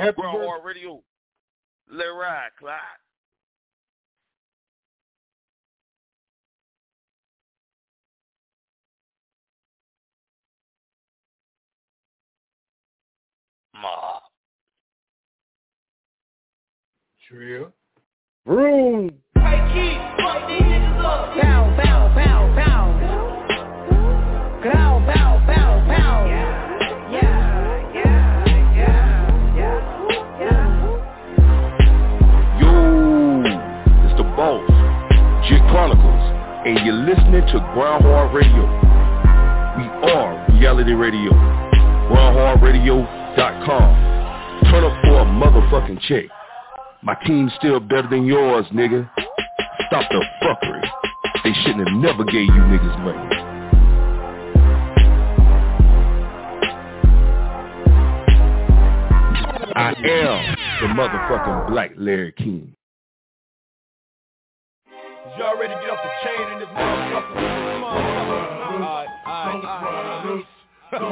Ground Hard Radio. Let it ride, Clyde. Ma. Trill. Vroom. Hey, keep fuck these niggas up. Pow, pow, pow, pow. Pow, pow, pow, pow. Yo, it's the boss, Jit Chronicles, and you're listening to Ground Hard Radio. We are reality radio. GroundHardRadio.com. Turn up for a motherfucking check. My team's still better than yours, nigga. Stop the fuckery. They shouldn't have never gave you niggas money. I am the motherfucking Black Larry King. Y'all ready to get off the chain in this motherfucker? Come on. Alright. Let's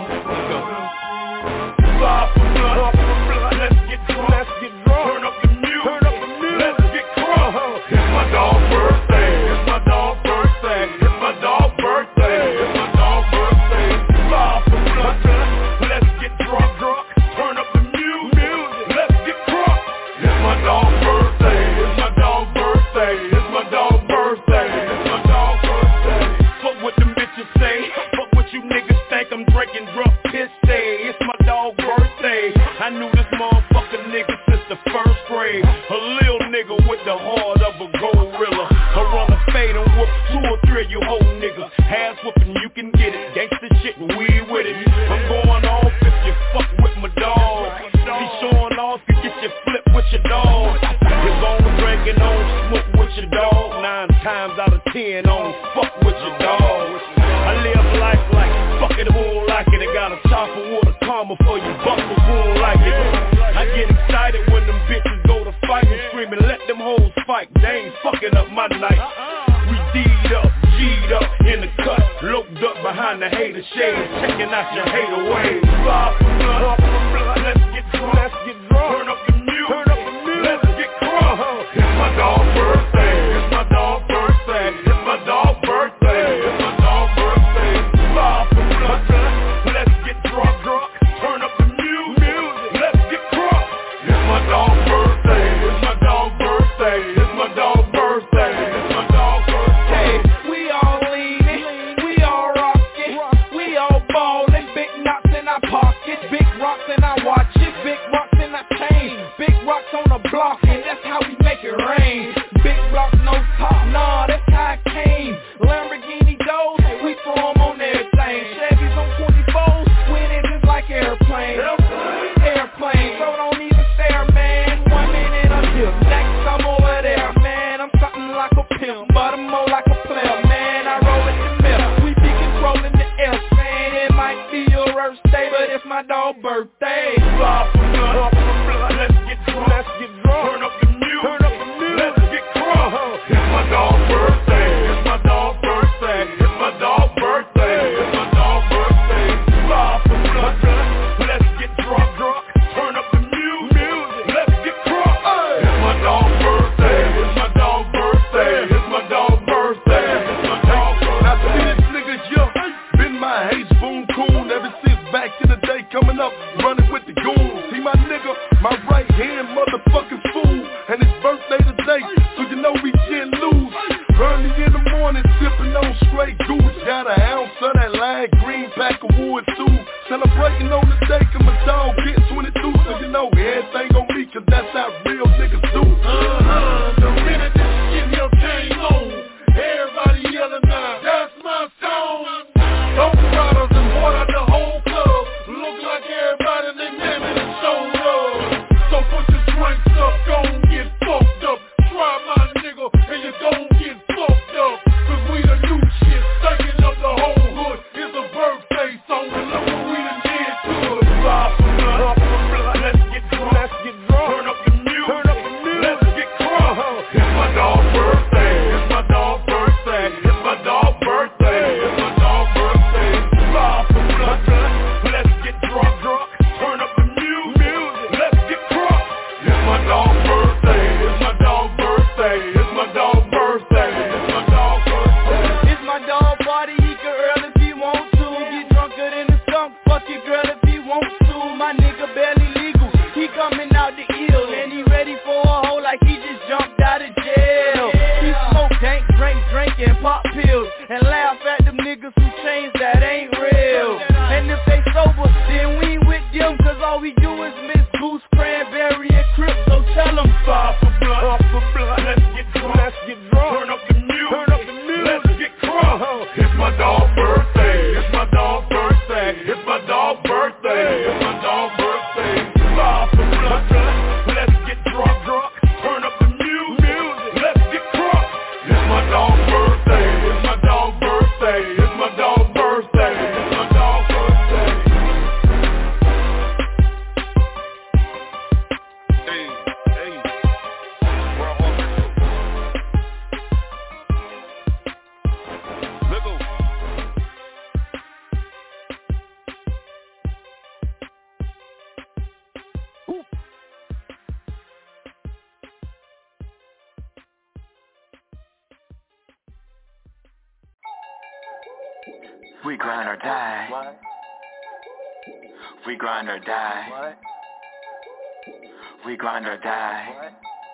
go. Let's get drunk. Turn up the music. Let's get crunk. It's my dog's birthday. It's my dog's birthday. It's my dog's birthday. It's my dog's birthday. Let's get drunk. Turn up the music. Let's get crunk. It's my dog's birthday. It's my dog's birthday. It's my dog's birthday. It's my dog's birthday. Fuck what them bitches say. Fuck what you niggas think. I'm drinking drunk piss day. It's my dog's birthday. I knew this motherfucker nigga since the first grade. A little nigga with the heart of a gorilla. I run a fade and whoop 2 or 3 of you whole niggas. Ass whooping, you can get it. Gangsta shit, we with it. I'm going off if you fuck with my dog. Be showing off, you get your flip with your dog. You're gonna drink and on smoke with your dog. 9 times out of 10 on fuck with your dog. I live life like fuck it, who don't like it. I got a chopper with a karma for you buckles who don't like it. I get excited when them bitches go to fight and screaming, let them hoes fight. They ain't fucking up my night. We D'd up, G'd up in the cut, loped up behind the hater shade, checking out your hater ways. Let's get drunk. Turn up the music. Let's get crunk. It's my dog's birthday. It's my dog's birthday. It's my dog's birthday. It's my dog's birthday. Let's get drunk. Turn up the music. Let's get crunk. It's my dog's birthday. It's my dog's birthday. It's my dog's birthday. It's my dog's birthday. We all leaning, we all rockin', we all ballin'. Big knots in our pockets, big rocks in our watches, big rocks in our chains, big rocks on the block, and that's how we make it rain. Big rocks, no top, nah, that's how it came. Lamborghini doors, we throw 'em on everything. Chevys on 24s, with engines like airplanes. Airplanes, so don't even stare, man. 1 minute I'm here, next I'm over there, man. I'm something like a pimp, but I'm more like a player, man. I roll in the middle, we be controlling the air, saying it might be your birthday, but it's my dog's birthday. Let's get drunk. Turn up the music. Let's get crunk. It's my dog's birthday. It's my dog's birthday. It's my dog's birthday. It's my dog's birthday. Let's get drunk. Turn up the music. Let's get crunk. It's my dog's birthday. It's my dog's birthday. It's my dog's birthday. It's my dog's birthday. Now see this nigga young, been my H Boone coon ever since back in the day, coming up, running with the goons. See my nigga, my right hand motherfucking fool, and his birthday today, so you know we can't lose. Early in the morning, sipping on straight goose, got an ounce of that lime green pack of wood too. Celebrating on the day, cause my dog get 22, so you know everything on me, cause that's how real niggas do. The minute that you get your chain on, everybody yelling now, that's my song. Don't bottles and water the whole club. Look like everybody they naming and showing love. So put your drinks up, gon' get fucked up. Try my nigga and you gon' get fucked up. Cause we the new shit, thinking of the whole hood. It's a birthday song and look what we done did to it. We grind or die. What? We grind or die. What? We grind or die. What?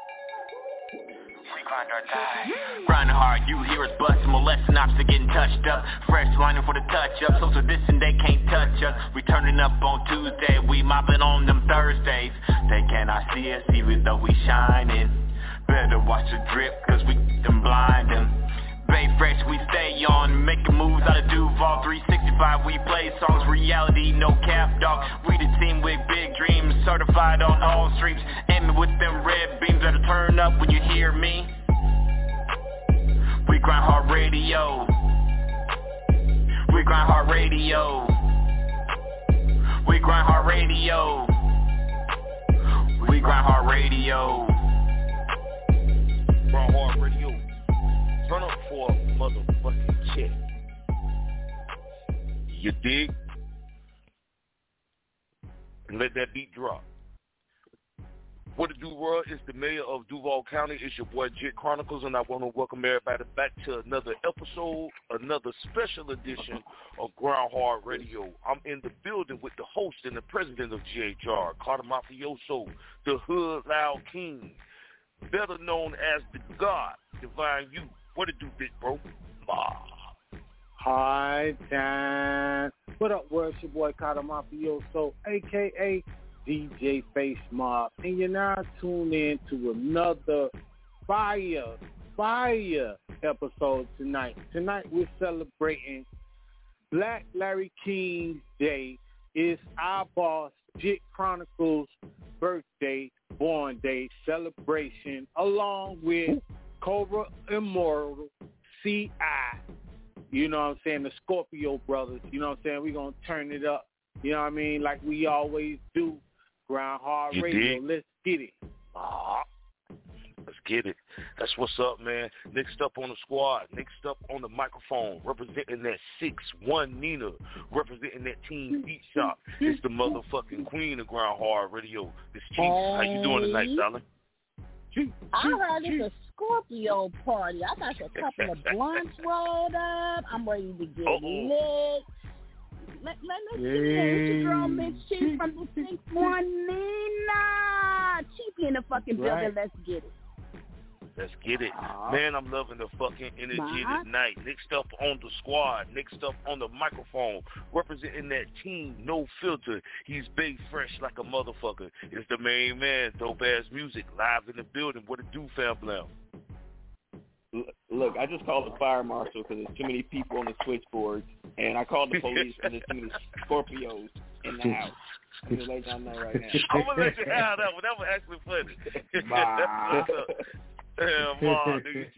We grind or die. Grinding hard, you hear us bustin', molesting ops, they getting touched up. Fresh lining for the touch up, social distance, they can't touch us. We turning up on Tuesday, we mopping on them Thursdays. They cannot see us even though we shining. Better watch the drip, cause we them blindin'. Bay Fresh, we stay on, making moves out of Duval 365, we play songs, reality, no cap, dog. We the team with big dreams, certified on all streams. Aiming with them red beams, better turn up when you hear me. We grind hard radio. We grind hard radio. We grind hard radio. We grind hard radio. Grind hard radio. Turn up for a motherfucking check. You dig? And let that beat drop. What it do, world? It's the mayor of Duval County. It's your boy, Jit Chronicles, and I want to welcome everybody back to another episode, another special edition of Ground Hard Radio. I'm in the building with the host and the president of GHR, Carter Mafioso, the Hood Loud King, better known as the God, Divine You. What it do, big bro? Hi, Dan. What up, world? It's your boy, Carter Mafioso, a.k.a. DJ Face Mob, and you're now tuned in to another fire episode tonight. Tonight we're celebrating Black Larry King's Day. It's our boss, Jit Chronicles' birthday, born day celebration, along with Cobra Immortal, C.I., you know what I'm saying, the Scorpio brothers, you know what I'm saying, we're going to turn it up, you know what I mean, like we always do. Ground Hard Radio, let's get it. Let's get it. That's what's up, man. Next up on the squad, next up on the microphone, representing that 6'1" Nina, representing that Team Beat Shop. It's the motherfucking queen of Ground Hard Radio. It's Chief. How you doing tonight, darling? I heard it's a Scorpio party. I got a couple of blunts rolled up. I'm ready to get lit. Let's get it. It's your girl, Miss Chief from the 6'1" Nina. Chief in the fucking building. Let's get it. Let's get it. Man, I'm loving the fucking energy tonight. Next up on the squad, next up on the microphone, representing that team, no filter. He's Bay Fresh like a motherfucker. It's the main man, Dope Ass Music, live in the building. What it do, fam blam? Look, I just called the fire marshal because there's too many people on the switchboard, and I called the police because there's too many Scorpios in the house. I'm going to let y'all know right now. I'm going to let you have that one. That was actually funny. That's what's up. Damn, Mom, nigga.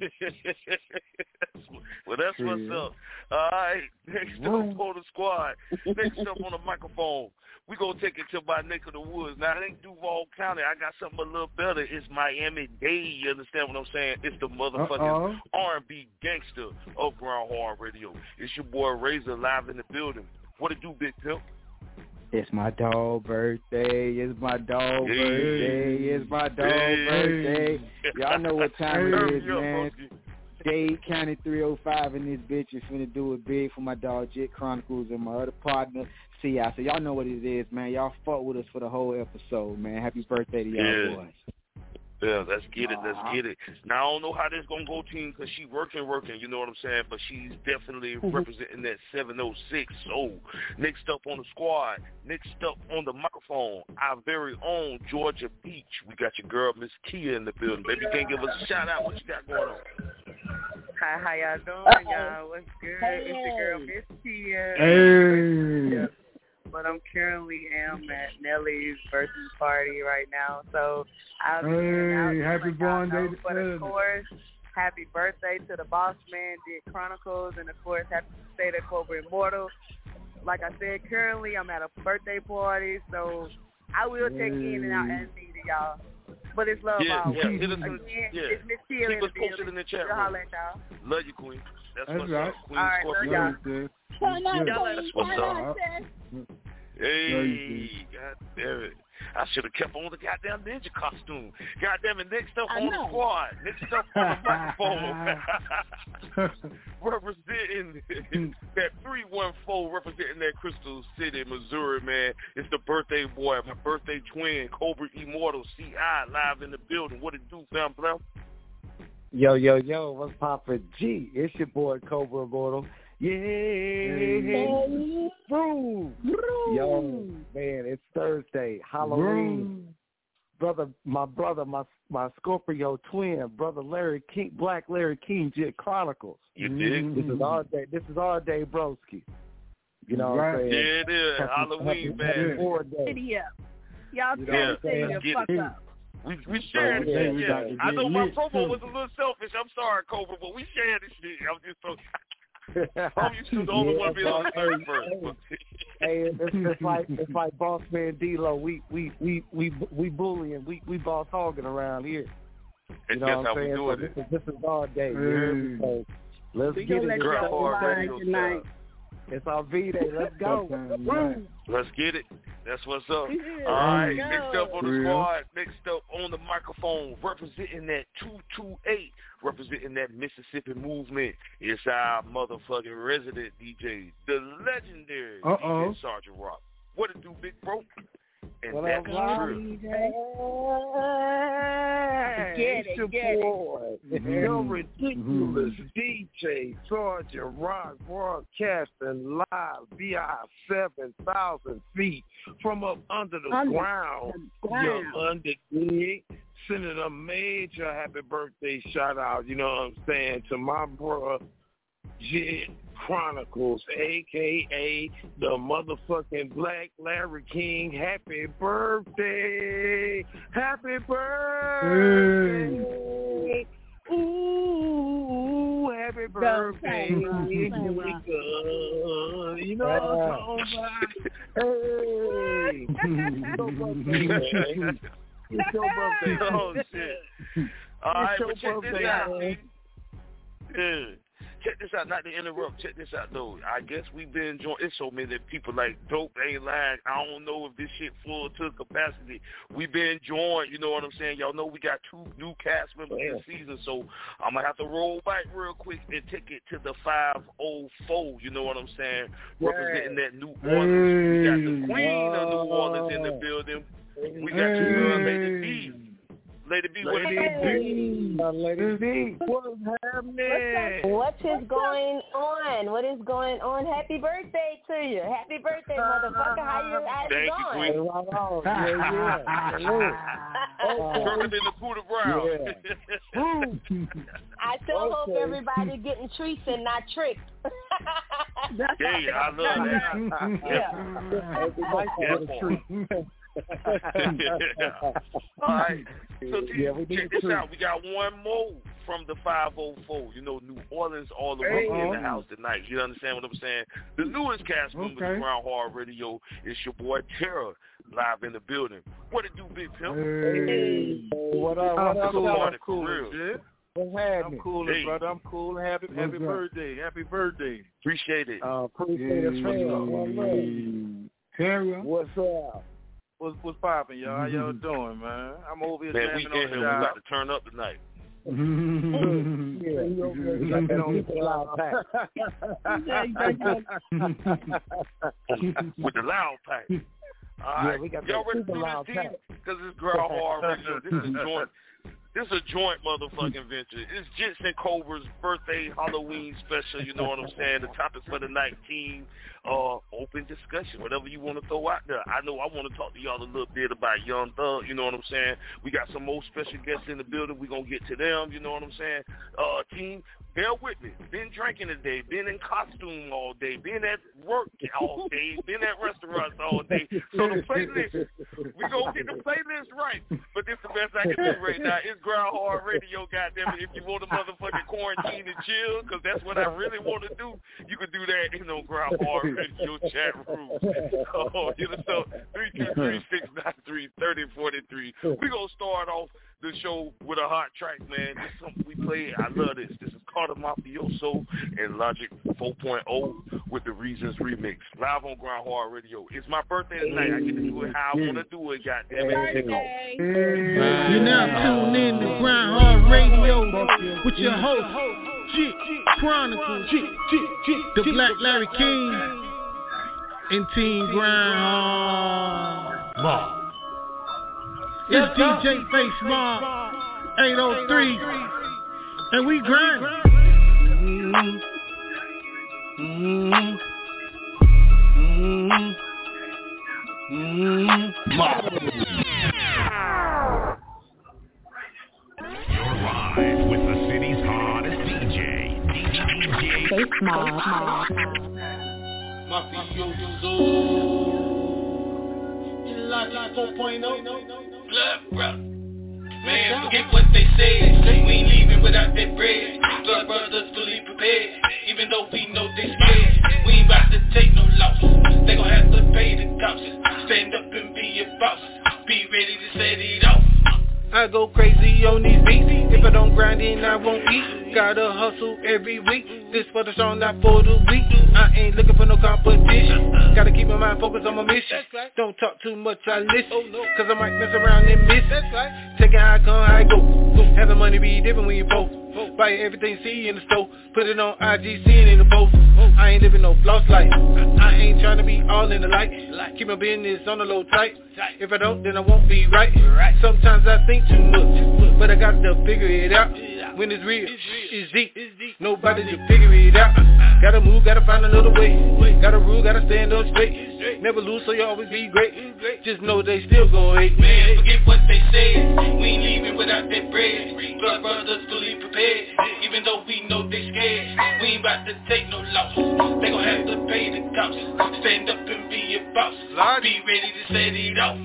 Well, that's what's up. All right, next up on the squad, next up on the microphone, we going to take it to my neck of the woods. Now, it ain't Duval County. I got something a little better. It's Miami-Dade. You understand what I'm saying? It's the motherfucking R&B gangster of Ground Hard Radio. It's your boy Razor live in the building. What it do, Big Pimp? It's my dog birthday. It's my dog birthday. It's my dog birthday. Y'all know what time it is, man. Dade County 305 in this bitch is finna do it big for my dog Jit Chronicles and my other partner C.I. So y'all know what it is, man. Y'all fuck with us for the whole episode, man. Happy birthday to y'all boys. Yeah, let's get it. Let's get it. Now, I don't know how this going to go, team, because she working, you know what I'm saying? But she's definitely representing that 706. So, next up on the squad, next up on the microphone, our very own Georgia Peach. We got your girl, Miss Kia, in the building. Baby, you can't give us a shout-out. What you got going on? Hi, how y'all doing, y'all? What's good? It's your girl, Miss Kia. Hey. But I'm currently at Nelly's birthday party right now, so I'll be out. Happy born day but of course, happy birthday to the boss man, Jit Chronicles, and of course, happy birthday to Cobra Immortal. Like I said, currently I'm at a birthday party, so I will check in and out as needed, y'all. But it's love always. It's Miss Kia in the building. In the chat room. Love you, Queen. That's what's right. up. Queen All right, Scorpio. love y'all. That's what's up. Hey, God damn it. I should have kept on the goddamn ninja costume. Goddamn it, next up on the squad. Next up on the microphone. Representing that 314, representing that Crystal City, Missouri, man. It's the birthday boy, my birthday twin, Cobra Immortal, CI, live in the building. What it do, fam, bro? Yo, what's poppin'? G, it's your boy, Cobra Immortal. Yeah. Yo, man, it's Thursday, Halloween. My brother, my Scorpio twin, brother Larry King, Black Larry King, Jet Chronicles. You dig? This is our day. This is our day, broski. You know what I'm saying? Yeah, it is. Halloween, man. Y'all turn the fuck up. We shared the shit, yeah. I know my promo was a little selfish. I'm sorry, Cobra, but we shared the shit. I'm just so... I'm used to the only one being on the 31st. Hey, it's like Boss Man D-Lo. We bullying, we boss hogging around here. You know what I'm saying? So this is our day. So let's get it. Tonight. It's our V-Day. Let's go. Let's get it. That's what's up. All right, next up on the squad, next up on the microphone, representing that 228, representing that Mississippi movement, it's our motherfucking resident DJ, the legendary DJ Sergeant Rock. What it do, big bro? And that's true. Get it. Your ridiculous DJ Sergeant Rock, broadcasting live via 7,000 feet from up under the ground. You're under dig. Sending a major happy birthday shout out, you know what I'm saying, to my brother Jet Chronicles, a.k.a. the motherfucking Black Larry King. Happy birthday. Happy birthday. Ooh, happy birthday. You know what I'm talking about? Hey. It's your birthday. Oh, shit. All right, but check this out. Yeah. Check this out, not to interrupt. Check this out, though. I guess we've been enjoying. It's so many people like dope ain't lying. I don't know if this shit full to capacity. We've been enjoying, you know what I'm saying? Y'all know we got 2 new cast members this season, so I'm going to have to roll back real quick and take it to the 504, you know what I'm saying? Representing that New Orleans. We got the queen of New Orleans in the building. We got Lady B. Lady B, Lady B, what's happening? What is going on? What is going on? Happy birthday to you. Happy birthday, motherfucker. How you Thank going? You, Turning in the coup de brown. I still hope everybody getting treats and not tricked. Yeah, I love that. All right. So check this out. We got one more from the 504. You know, New Orleans all the way in the house tonight. You understand what I'm saying? The newest cast member of Ground Hard Radio is your boy Terror, live in the building. What it do, Big Pimp? Hey. What up? I'm cool. I'm cool, brother. I'm cool. Happy birthday. Happy birthday. Appreciate it. Appreciate it. What's up? What's poppin', y'all? How y'all doing, man? I'm over here jamming on the we about to turn up tonight. With the loud pack. All right. Y'all ready to do this team? Because it's Ground Hard Radio. This is joint. This is a joint motherfucking venture. It's Jits and Cobra's birthday Halloween special, you know what I'm saying? The topic for the night, team, open discussion, whatever you want to throw out there. I know I want to talk to y'all a little bit about Young Thug, you know what I'm saying? We got some more special guests in the building. We're going to get to them, you know what I'm saying? Team, bear with me. Been drinking today, been in costume all day, been at work all day, been at restaurants all day. So the playlist, we're going to get the playlist right. But this is the best I can do right now. It's Ground Hard Radio, goddammit. If you want to motherfucking quarantine and chill, because that's what I really want to do, you can do that in the Ground Hard Radio chat room. Oh, you know, so 323-693-3043. We're going to start off the show with a hot track, man. This is something we play. I love this. This is Carter Mafioso and Logic 4.0 with the Reasons remix. Live on Grind Hard Radio. It's my birthday tonight. I get to do it how I want to do it, goddammit. You're now tuned in to Grind Hard Radio with your host, Jit Chronicles, the Black Larry King, and Team Grind Hard. It's DJ Face Mob 803, and we grind. You're live with the city's hottest DJ Face Mob. Mafioso, Logic 4.0. Blood brother, man, forget what they said. We ain't leaving without that bread. Blood brothers fully prepared, even though we know they scared. We ain't about to take no loss. They gon' have to pay the cops. Stand up and be a boss. Be ready to set it off. I go crazy on these beats. If I don't grind in, I won't eat. Gotta hustle every week. This for the strong, not for the weak. I ain't looking for no competition. Gotta keep my mind focused on my mission. Don't talk too much, I listen. Cause I might mess around and miss it. Take it how I come, how I go. Having money be different when you post. Buy everything see in the store. Put it on IG, see it in the post. I ain't living no floss life. I ain't trying to be all in the light. Keep my business on the low tight. If I don't, then I won't be right. Sometimes I think too much, but I got to figure it out. When it's real, it's deep. Nobody to figure it out. Gotta move, gotta find another way. Gotta rule, gotta stand up straight. Never lose, so you always be great. Just know they still gon' hate. Man, forget what they said. We ain't leaving without that bread. Blood brothers fully prepared, even though we know they scared. We ain't about to take no loss. They gon' have to pay the cops. Stand up and be a boss. Be ready to set it off.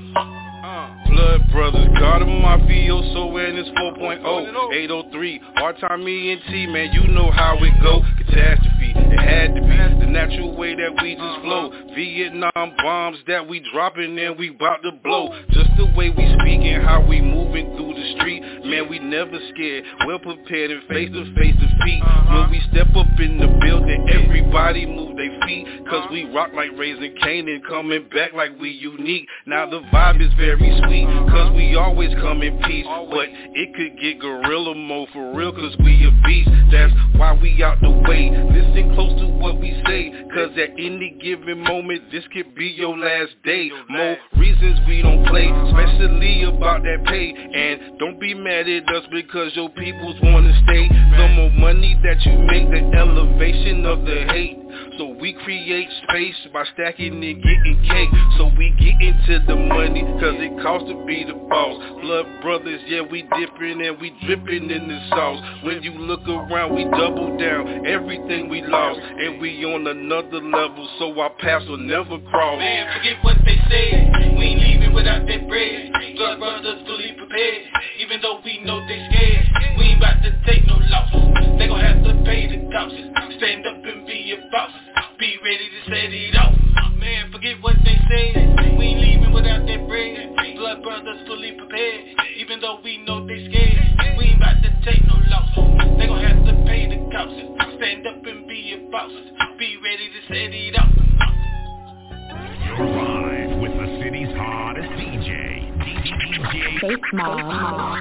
Blood Brothers, Carter Mafioso and it's 4.0 803, hard time ENT, man, you know how it go. Catastrophe, it had to be the natural way that we just flow. Vietnam bombs that we dropping and we bout to blow. Just the way we speaking, how we moving through the street, man, we never scared. Well prepared and face to defeat. When we step up in the building, everybody move their feet. Cause we rock like Raising Canaan, coming back like we unique. Now the vibe is very sweet, cause we always come in peace. But it could get gorilla mode for real, cause we a beast. That's why we out the way. Listen close to what we say, cause at any given moment this could be your last day. More reasons we don't play, especially about that pay. And don't be mad at us because your peoples wanna stay. The more money that you make, the elevation of the hate. So we create space by stacking and getting cake. So we get into the money, cause it costs to be the boss. Blood brothers, yeah, we dipping and we dripping in the sauce. When you look around, we double down everything we lost. And we on another level, so our paths will never cross. Man, forget what they said. We ain't leaving without that bread. Blood brothers fully prepared, even though we know they scared. We ain't about to take no loss. They gon' have to pay the cops. Stand up and be a boss. Be ready to set it off. Man, forget what they said. We ain't leaving without that bread. Blood brothers fully prepared, even though we know they scared. We ain't about to take no loss. They gon' have to pay the cops. Stand up and be a boss. Be ready to set it off. You're live with the city's hottest DJ Face Mob.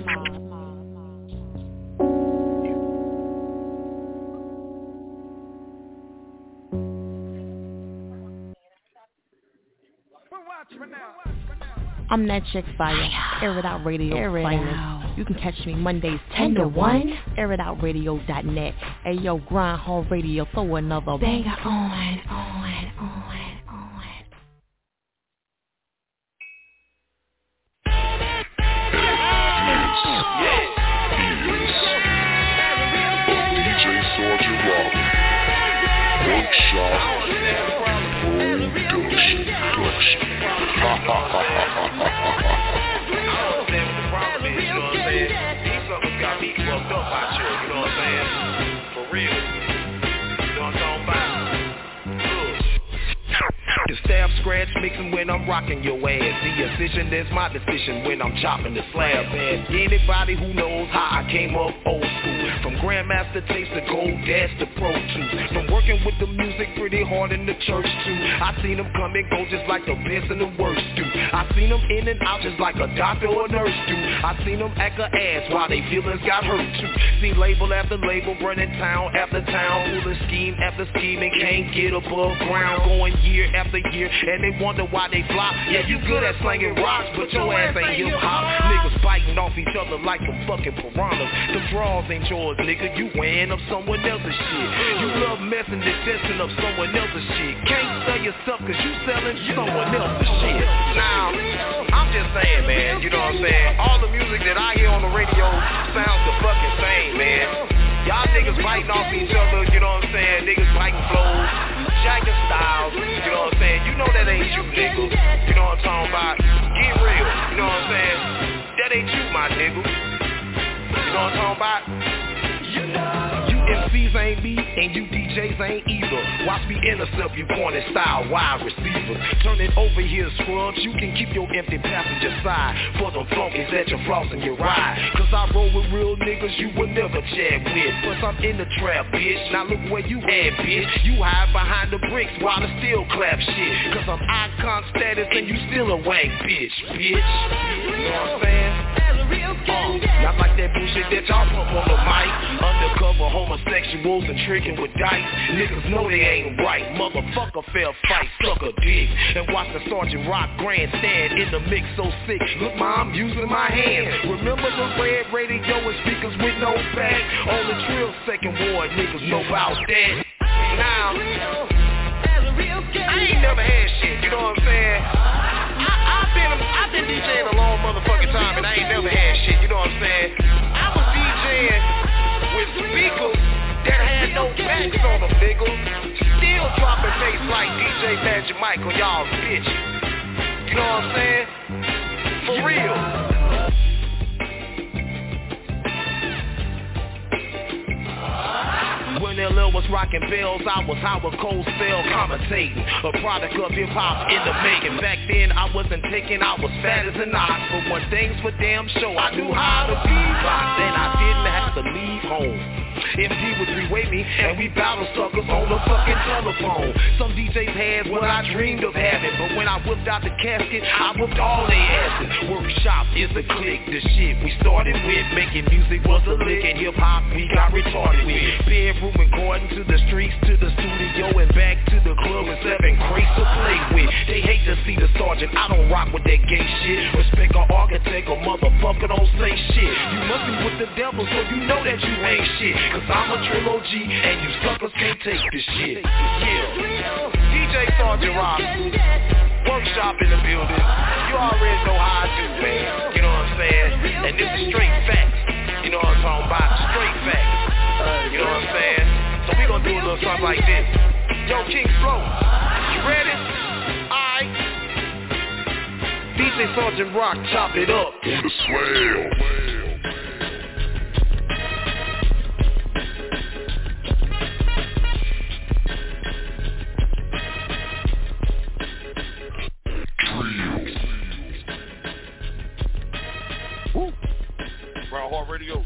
I'm that chick fire, Air It Out Radio finest. You can catch me Mondays 10 to 1, airitoutradio.net. Hey yo, Grind Hard Radio, throw another banger on. scratch mixing when I'm rocking your ass. The incision is my decision when I'm chopping the slab. And anybody who knows how I came up old school, from Grandmaster tapes to Gold Dash to Pro Tools, from working with the music pretty hard in the church too. I seen them come and go just like the best and the worst do. I seen them in and out just like a doctor or nurse do. I seen them act a ass while they feelings got hurt too. See label after label, running town after town, pulling scheme after scheme and can't get above ground, going year after year, and they wonder why they flop. Yeah, you good at slinging rocks, but your ass ain't hip hop. Niggas biting off each other like some fucking piranhas. The draws ain't yours, nigga, you wearing up someone else's shit. You love messing the testing of someone else's shit. Can't sell yourself cause you selling someone else's shit. Now, I'm just saying, man, you know what I'm saying? All the music that I hear on the radio sounds the fucking same, man. Y'all niggas biting off each other, you know what I'm saying? Niggas biting flows, jacking styles, you know what I'm saying? You know that ain't you, nigga. You know what I'm talking about? Get real, you know what I'm saying? That ain't you, my nigga. You know what I'm talking about? You MCs ain't me, and you DJs ain't either. Watch me intercept you corner style wide receivers. Turn it over here, scrubs. You can keep your empty passenger side for them flunkies that you're flossing your ride. Cause I roll with real niggas you would never chat with. Plus I'm in the trap, bitch. Now look where you at, bitch. You hide behind the bricks while I still clap shit. Cause I'm icon status and you still a wank bitch. You know what I'm saying? Not like that bullshit that y'all pump on the mic. Undercover homosexuals and tricking with dice. Niggas know they ain't right. Motherfucker fair fight, suck a dick. And watch the Sergeant Rock grandstand in the mix so sick. Look, ma, I'm using my hands. Remember the red radio and speakers with no back? On the drill second ward, niggas know about that. Now, I ain't never had shit, you know what I'm saying? I've been DJing a long motherfucking time and I ain't never had shit, you know what I'm saying? I was DJing with speakers that had no backs on them, nigga. Still dropping bass like DJ Magic Mike on y'all's bitch. You know what I'm saying? For real. When LL was rocking bells, I was Howard Cosell commentating. A product of hip-hop in the making. Back then, I wasn't taking, I was fat as an ox. But one thing's for damn sure, I knew how to beatbox. And I didn't have to leave home. MD would three-way me, and we battle suckers on the fucking telephone. Some DJs had what I dreamed of having, but when I whipped out the casket, I whipped all they asses. Workshop is a click, the shit we started with. Making music was a lick, and hip-hop we got retarded with. Bedroom and garden to the streets, to the studio, and back to the club with 7 crates to play with. They hate to see the sergeant, I don't rock with that gay shit. Respect an architect, a motherfucker don't say shit. You must be with the devil, so you know that you ain't shit. Cause I'm a trill OG, and you suckers can't take this shit. Yeah, DJ Sergeant Rock, workshop in the building. You already know how I do, man. You know what I'm saying? And this is straight facts. You know what I'm talking about? Straight facts. You know what I'm saying? So we gonna do a little something like this. Yo, King Flow, you ready? Alright. DJ Sergeant Rock, chop it up. On the swell. Heart Radio.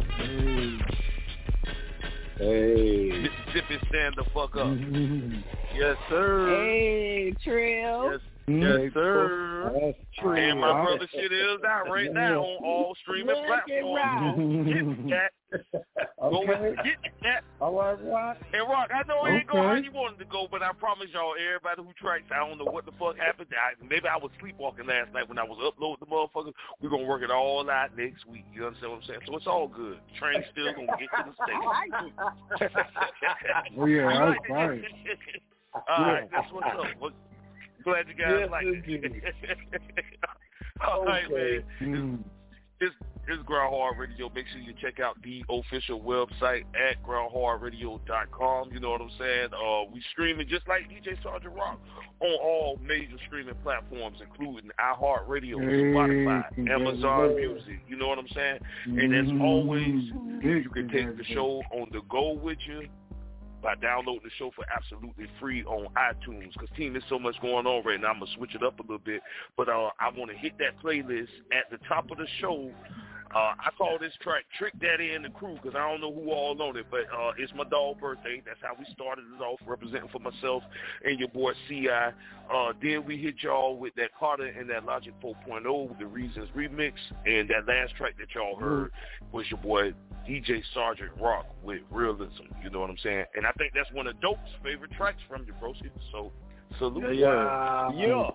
Hey. Mississippi, stand the fuck up. Yes, sir. Hey, Trill. Yes, sir. That's true. And my brother shit is out right now on all streaming platforms. Get that. Go and get that. All right. And Rock, I know it ain't going how you wanted to go, but I promise y'all, everybody who tracks, I don't know what the fuck happened. Maybe I was sleepwalking last night when I was uploading the motherfuckers. We're going to work it all out next week. You understand what I'm saying? So it's all good. Train still going to get to the station. Oh, yeah, that's fine. All right, that's what's up. Glad you guys like it. All right, man. This is Ground Hard Radio. Make sure you check out the official website at groundhardradio.com. You know what I'm saying? We streaming just like DJ Sergeant Rock on all major streaming platforms, including iHeartRadio, Spotify, Amazon Music. You know what I'm saying? And as always, you can take the show on the go with you by downloading the show for absolutely free on iTunes. Because, team, there's so much going on right now. I'm going to switch it up a little bit. But I want to hit that playlist at the top of the show. I call this track Trick Daddy and the Crew because I don't know who all on it, but it's my dog's birthday. That's how we started it off, representing for myself and your boy C.I. Then we hit y'all with that Carter and that Logic 4.0, the Reasons remix, and that last track that y'all heard was your boy DJ Sergeant Rock with Realism. You know what I'm saying? And I think that's one of Dope's favorite tracks from you, bro. So, salute. Yeah.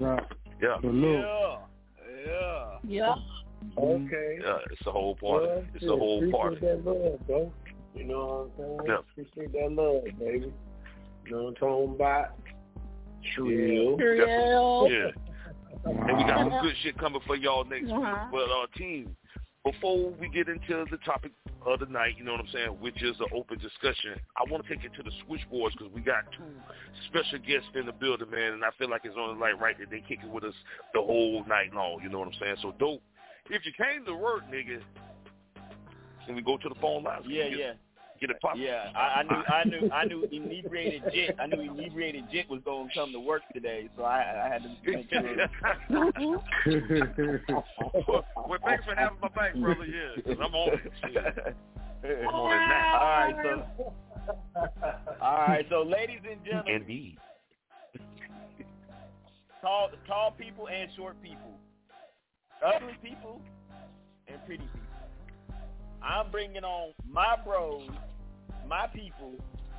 Okay. Yeah, it's a whole party. Well, it's a whole party. Appreciate that love, bro. You know what I'm saying? Yeah. Appreciate that love, baby. You know what I'm talking about? Trill. Yeah. And we got some good shit coming for y'all next week. But, team, before we get into the topic of the night, you know what I'm saying, which is an open discussion, I want to take it to the switchboards because we got two special guests in the building, man, and I feel like it's only right that they kick it with us the whole night long, you know what I'm saying? So, Dope, if you came to work, nigga, can we go to the phone lines? Get it poppin'. Yeah, I knew inebriated Jit. I knew inebriated Jit was going to come to work today, so I had to make sure. Well, thanks for having my back, brother. Yeah, because I'm on it. I'm on it now. All right, so ladies and gentlemen, indeed, tall people and short people, ugly people and pretty people. I'm bringing on my bros, my people,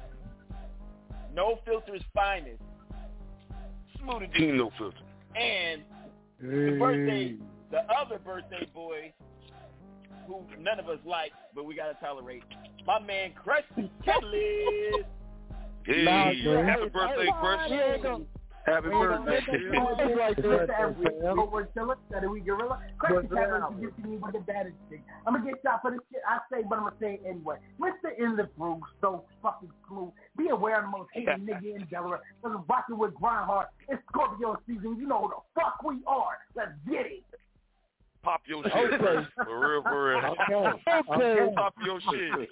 No Filter's finest, Smoothie D, No Filter, and the other birthday boy, who none of us like, but we gotta tolerate, my man Crusty Kelly. Hey, happy birthday, Crusty. Happy birthday. I'm gonna get shot for this shit I say, but I'm gonna say it anyway. Mr. In the Brew, so fucking smooth. Be aware of the most hated nigga in Delaware. Because rocking with Grindhard. It's Scorpio season. You know who the fuck we are. Let's get it. Pop your shit. Okay. For real. Okay. Pop your shit.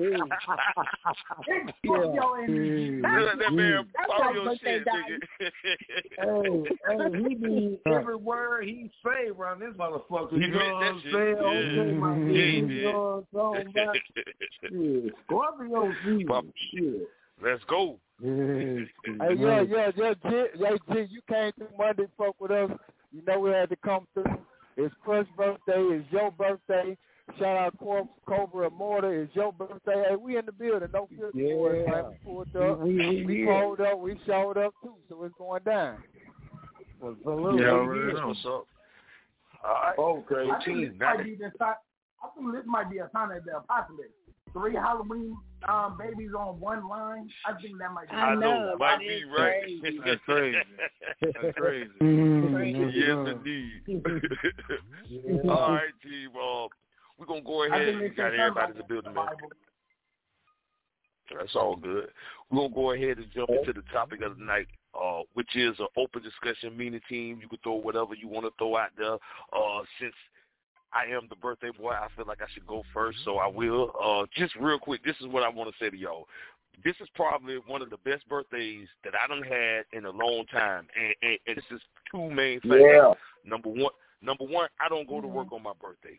That man pop your shit, nigga. He mean every word he say around this motherfucker. You know what I'm saying? Okay, my nigga. You know what I'm talking about? Scorpio season. Shit. Let's go. Jit, you came through Monday, fuck with us. You know we had to come through. It's Crush's birthday. It's your birthday. Shout out Cobra Immortal. It's your birthday. Hey, we in the building. No filter boys, man. We pulled up. We pulled up. We showed up, too. So it's going down. What's up? All right. Okay. I think this might be a sign of the apocalypse. 3 Halloween babies on one line. I think that might be. I know. Might be right. That's crazy. That's crazy. Yes, indeed. All right, team. We're going to go ahead. We got everybody in the building, man. That's all good. We're going to go ahead and jump into the topic of the night, which is an open discussion, meaning team. You can throw whatever you want to throw out there. Since I am the birthday boy, I feel like I should go first, so I will. Just real quick, this is what I want to say to y'all. This is probably one of the best birthdays that I done had in a long time, and this is two main factors. Yeah. Number one, I don't go to work on my birthday.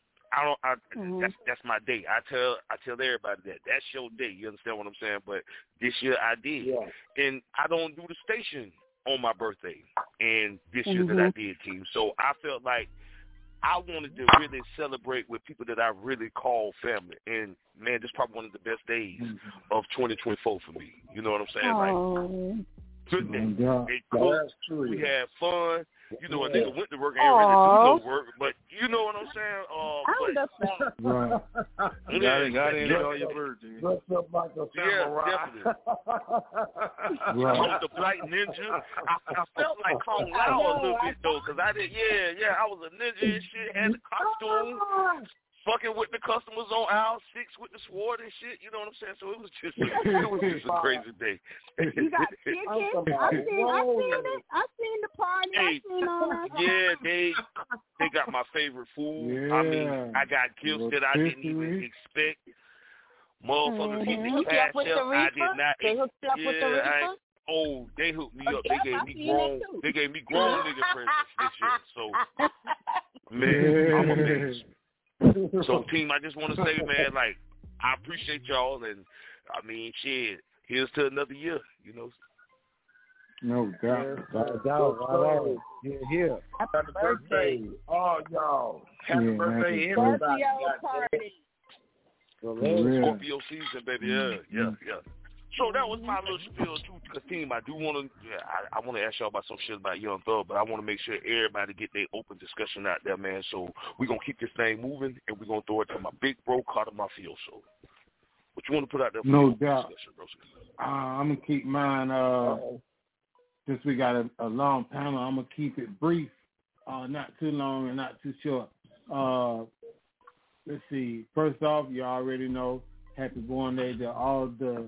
That's my day. I tell everybody that's your day. You understand what I'm saying? But this year I did, and I don't do the station on my birthday. And this year that I did, team. So I felt like I wanted to really celebrate with people that I really call family. And, man, this is probably one of the best days of 2024 for me. You know what I'm saying? Like, good day. They cooked. We had fun. You know, a nigga went to work, ain't really do no work, but you know what I'm saying? You gotta enjoy all your birthday. Dress up like a samurai. Definitely. I'm the Black Ninja. I felt like Kung Lao a little bit, though, because I did, I was a ninja and shit, had the costume. Fucking with the customers on aisle 6 with the sword and shit, you know what I'm saying? So it was just a crazy day. You got chicken? I seen the party. Hey, I seen all that. Yeah, they got my favorite food. Yeah. I mean, I got gifts that I didn't even expect. Motherfuckers hit the cash up. I did not. They hooked you up with the reefer? Oh, they hooked me up. They gave me grown nigga presents this year. So, man, I'm amazed. So, team, I just want to say, man, like, I appreciate y'all, and I mean, shit, here's to another year, you know. No doubt. Yeah. Happy birthday, all y'all. Happy birthday, everybody. Scorpio season, baby. Yeah. So that was my little spiel too, because team, I do want to, I want to ask y'all about some shit about Young Thug, but I want to make sure everybody get their open discussion out there, man. So we're going to keep this thing moving, and we're going to throw it to my big bro, Carter Mafioso. What you want to put out there for no your doubt. discussion, bro? I'm going to keep mine, since we got a long panel, I'm going to keep it brief, not too long and not too short. Let's see. First off, you already know, happy born day to all the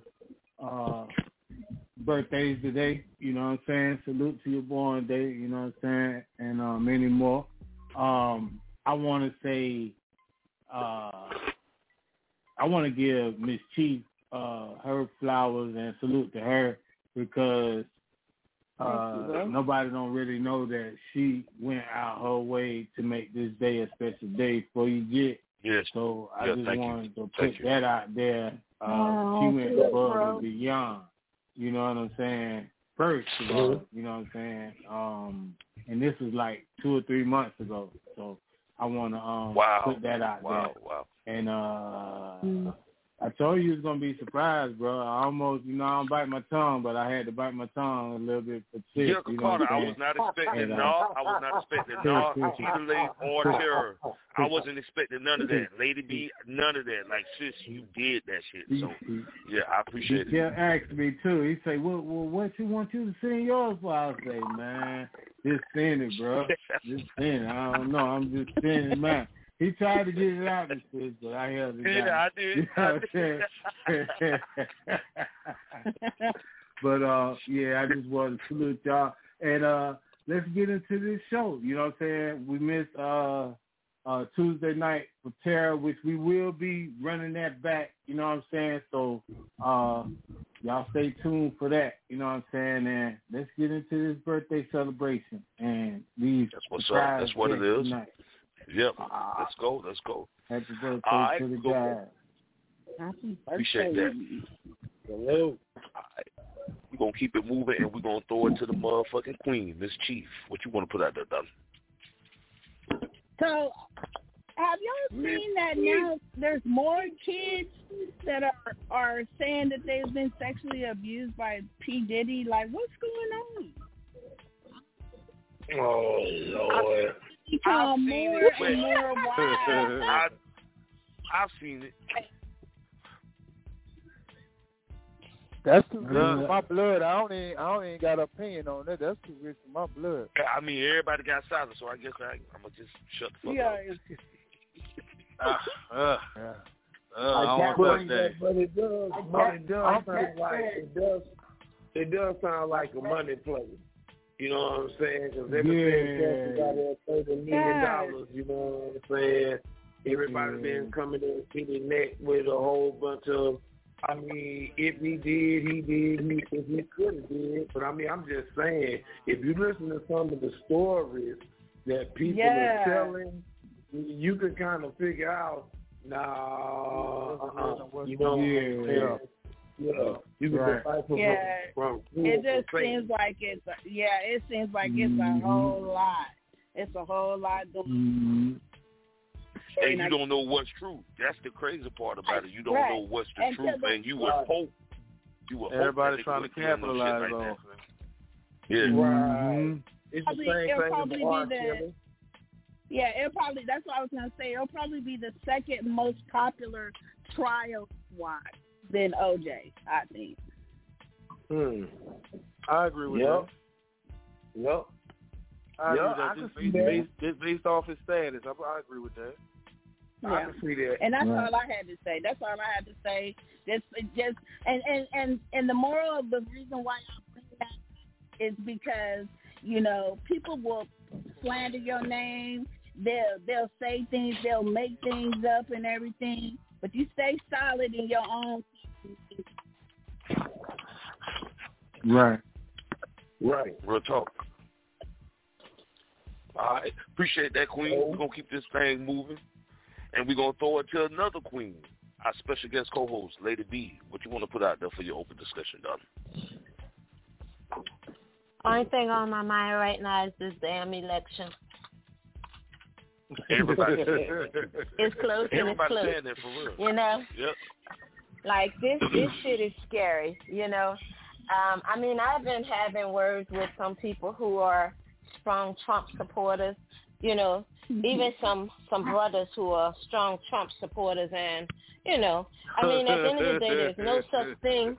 birthdays today, you know what I'm saying? Salute to your born day, you know what I'm saying? And many more. I want to say, I want to give Miss Chief her flowers and salute to her, because nobody don't really know that she went out her way to make this day a special day for you, Jit. Yes. So I just wanted to put Thank you. that out there. She went above and beyond. You know what I'm saying? First of all, you know what I'm saying? And this was like 2 or 3 months ago. So I want to put that out there. Wow. And I told you it was going to be a surprise, bro. I almost, I don't bite my tongue, but I had to bite my tongue a little bit for Sis. Yeah, Carter, I was not expecting Cheetah Lady or Terror. I wasn't expecting none of that. Lady B, none of that. Like, sis, you did that shit. So, yeah, I appreciate it. He asked me, too. He say, well, what you want you to sing yours for? I say, man, just sing it, bro. Just sing it. I don't know. I'm just singing it, man. He tried to get it out of this, but I held it down. Yeah, I did. You know what I'm saying? But, I just wanted to salute y'all. And let's get into this show. You know what I'm saying? We missed Tuesday night for Terror, which we will be running that back. You know what I'm saying? So y'all stay tuned for that. You know what I'm saying? And let's get into this birthday celebration. And these That's what's up. That's what it is. Tonight. Yep. Let's go. Happy birthday to the guy. Happy birthday. Appreciate that. Hello. All right. We're going to keep it moving, and we're going to throw it to the motherfucking queen, Miss Chief. What you want to put out there, Donna? So, have y'all seen that now there's more kids that are saying that they've been sexually abused by P. Diddy? Like, what's going on? Oh, Lord. More and more wild. I've seen it. That's too rich for my blood. I don't even got an opinion on that. That's too rich for my blood. I mean, everybody got silent, so I guess I'm going to just shut the fuck up. I don't want that. But it does sound like a money play. You know what I'm saying? Because everything got $30 million, you know what I'm saying? Everybody been coming in sitting neck with a whole bunch of, I mean, if he did, he did. If he could have did. But, I mean, I'm just saying, if you listen to some of the stories that people are telling, you can kind of figure out, you know what I'm saying? Yeah, you can fight from it just seems like it's a whole lot. It's a whole lot going. And you don't know what's true. That's the crazy part about it. You don't know what's the truth, and you would hope. Everybody's trying to capitalize on it. Yeah, right. It's the same thing probably it'll probably. That's what I was gonna say. It'll probably be the second most popular trial watch than OJ, I think. I agree with that. Yep. I agree with that. Just based off his status, I agree with that. Yeah. I can see that. And that's all I had to say. And the moral of the reason why I bring that is because, people will slander your name. They'll say things, they'll make things up and everything. but you stay solid in your own. Right. Real talk. All right. Appreciate that, Queen. We're going to keep this thing moving. And we're going to throw it to another queen, our special guest co-host, Lady B. What you want to put out there for your open discussion, darling? Only thing on my mind right now is this damn election. Everybody. It's close and it's close. Saying that for real. You know? Yep. Like, this shit is scary, you know? I mean, I've been having words with some people who are strong Trump supporters, you know, even some brothers who are strong Trump supporters. And, you know, I mean, at the end of the day, there's no such thing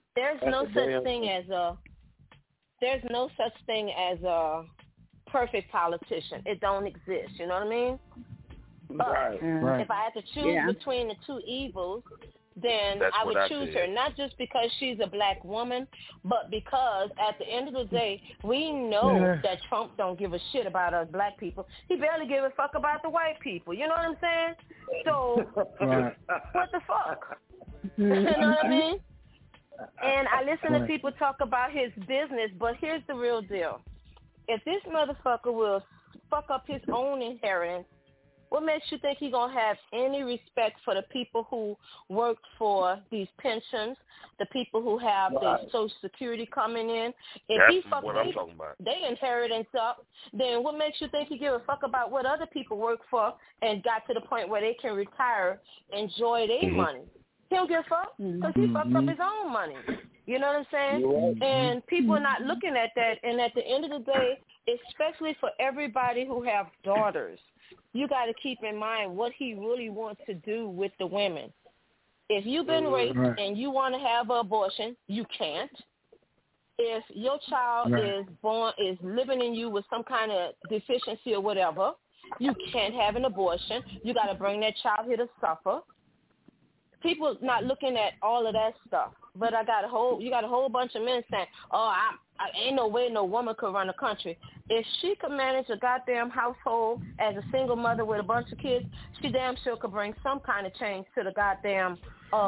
as a perfect politician. It don't exist, you know what I mean? But if I had to choose between the two evils, then I would choose her, not just because she's a black woman, but because at the end of the day, we know that Trump don't give a shit about us black people. He barely give a fuck about the white people. You know what I'm saying? So, what the fuck? You know what I mean? And I listen to people talk about his business, but here's the real deal. If this motherfucker will fuck up his own inheritance, what makes you think he's going to have any respect for the people who work for these pensions, the people who have their Social Security coming in? If he fucks their inheritance up, then what makes you think he give a fuck about what other people work for and got to the point where they can retire, enjoy their money? He don't give a fuck because he fucked up his own money. You know what I'm saying? And people are not looking at that. And at the end of the day, especially for everybody who have daughters, you got to keep in mind what he really wants to do with the women. If you've been raped and you want to have an abortion, you can't. If your child is living in you with some kind of deficiency or whatever, you can't have an abortion. You got to bring that child here to suffer. People not looking at all of that stuff. But you got a whole bunch of men saying, "Oh, I ain't no way no woman could run a country." If she could manage a goddamn household as a single mother with a bunch of kids, she damn sure could bring some kind of change to the goddamn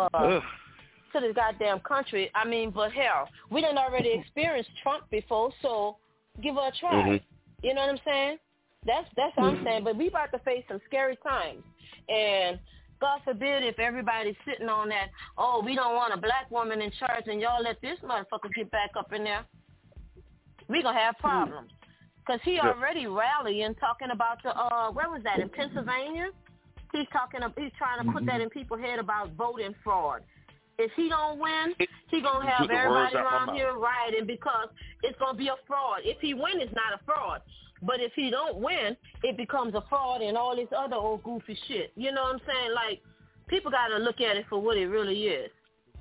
country. I mean, but hell, we done already experienced Trump before, so give her a try. You know what I'm saying? That's what I'm saying. But we about to face some scary times, and God forbid if everybody's sitting on that, oh, we don't want a black woman in charge and y'all let this motherfucker get back up in there. We going to have problems. Because he already rallying, talking about where was that, in Pennsylvania? He's trying to put that in people's head about voting fraud. If he don't win, he going to have everybody around here rioting because it's going to be a fraud. If he win, it's not a fraud. But if he don't win, it becomes a fraud and all this other old goofy shit. You know what I'm saying? Like, people got to look at it for what it really is.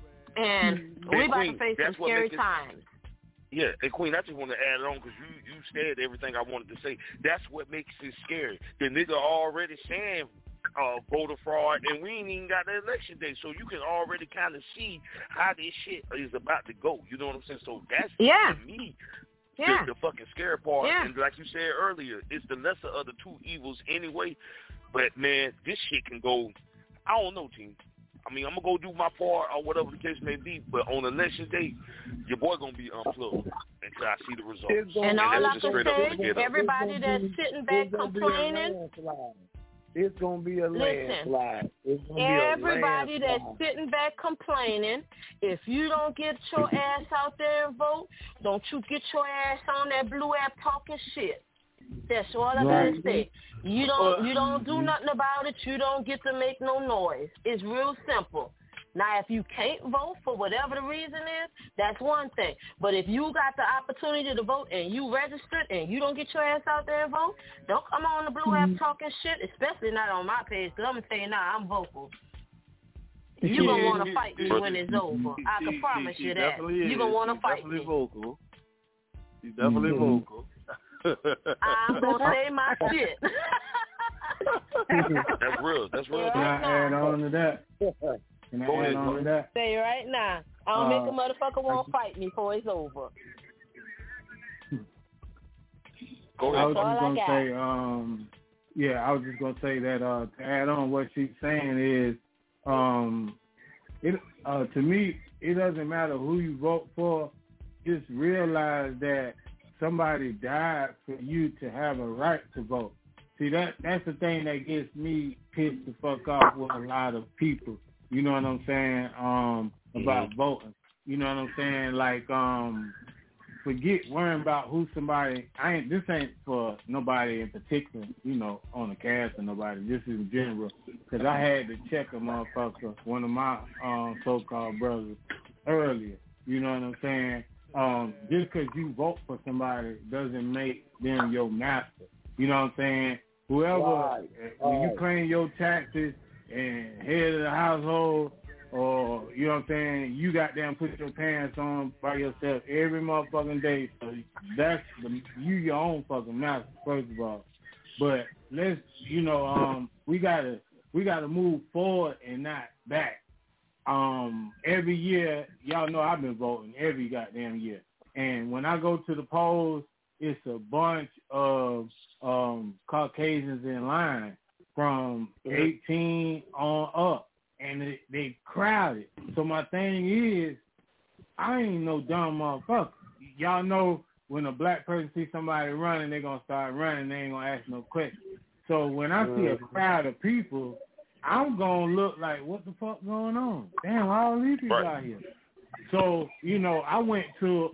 And we about to face some scary times. Yeah, and Queen, I just want to add on because you said everything I wanted to say. That's what makes it scary. The nigga already saying voter fraud, and we ain't even got the election day, so you can already kind of see how this shit is about to go. You know what I'm saying? So that's to me. The fucking scary part, and like you said earlier, it's the lesser of the two evils anyway. But man, this shit can go. I don't know, team. I mean, I'm gonna go do my part or whatever the case may be. But on election day, your boy gonna be unplugged until I see the results. And all I can say, everybody that's sitting back complaining. It's going to be a landslide. Everybody that's sitting back complaining, if you don't get your ass out there and vote, don't you get your ass on that blue app talking shit. That's all I got to say. You don't do nothing about it. You don't get to make no noise. It's real simple. Now, if you can't vote for whatever the reason is, that's one thing. But if you got the opportunity to vote and you registered and you don't get your ass out there and vote, don't come on the blue app talking shit, especially not on my page, because I'm going to tell you now, I'm vocal. You're going to want to fight me when it's over. I can promise you that. You're going to want to fight me. He's definitely vocal. I'm going to say my shit. That's real. That's real. Can I add on to that? Can I add on to that? Say right now. I don't make a motherfucker won't fight me before it's over. I was just going to say, I was just going to say that to add on what she's saying is, To me, it doesn't matter who you vote for. Just realize that somebody died for you to have a right to vote. See, that's the thing that gets me pissed the fuck off with a lot of people. You know what I'm saying? About voting. You know what I'm saying? Like, forget worrying about who somebody. This ain't for nobody in particular. You know, on the cast or nobody. This is in general. Because I had to check a motherfucker, one of my so-called brothers, earlier. You know what I'm saying? Just because you vote for somebody doesn't make them your master. You know what I'm saying? Whoever, when you claim your taxes and head of the household, or, you know what I'm saying, you goddamn put your pants on by yourself every motherfucking day. So you your own fucking master, first of all. But let's, you know, we gotta move forward and not back. Every year, y'all know I've been voting every goddamn year. And when I go to the polls, it's a bunch of Caucasians in line from 18 on up. And they crowded. So my thing is, I ain't no dumb motherfucker. Y'all know when a black person sees somebody running, they're going to start running. They ain't going to ask no questions. So when I see a crowd of people, I'm going to look like, what the fuck going on? Damn, all these people out here. So, you know, I went to,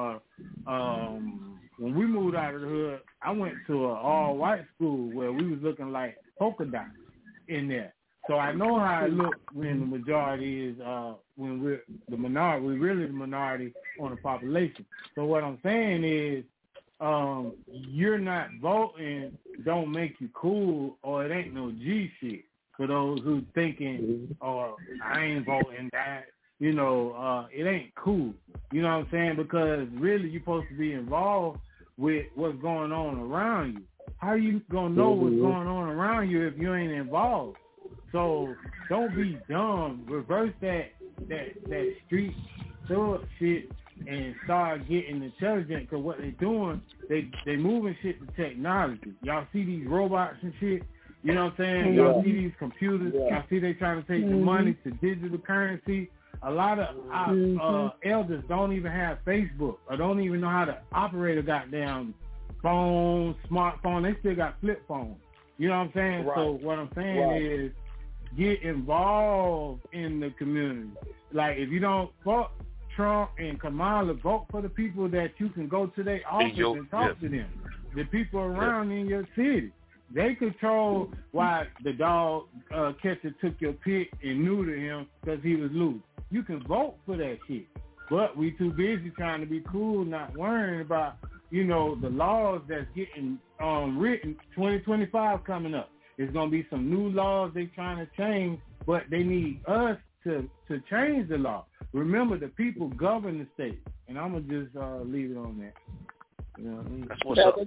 when we moved out of the hood, I went to an all-white school where we was looking like polka dots in there. So I know how it looks when the majority is, when we're the minority, we're really the minority on the population. So what I'm saying is, you're not voting don't make you cool, or it ain't no G shit. For those who thinking, oh, I ain't voting that, you know, it ain't cool. You know what I'm saying? Because really you're supposed to be involved with what's going on around you. How are you going to know what's going on around you if you ain't involved? So don't be dumb. Reverse that street thug shit and start getting intelligent. Because what they doing, they moving shit to technology. Y'all see these robots and shit. You know what I'm saying? Y'all see these computers. Y'all see they trying to take the money to digital currency. A lot of our elders don't even have Facebook or don't even know how to operate a goddamn phone, smartphone. They still got flip phones. You know what I'm saying? Right. So what I'm saying is, get involved in the community. Like, if you don't fuck Trump and Kamala, vote for the people that you can go to their office and talk to them. The people around in your city. They control why the dog catcher took your pick and neutered him because he was loose. You can vote for that shit. But we too busy trying to be cool, not worrying about, you know, the laws that's getting written. 2025 coming up. There's going to be some new laws they're trying to change, but they need us to change the law. Remember, the people govern the state. And I'm going to just leave it on that. You know what I mean? That's what's up.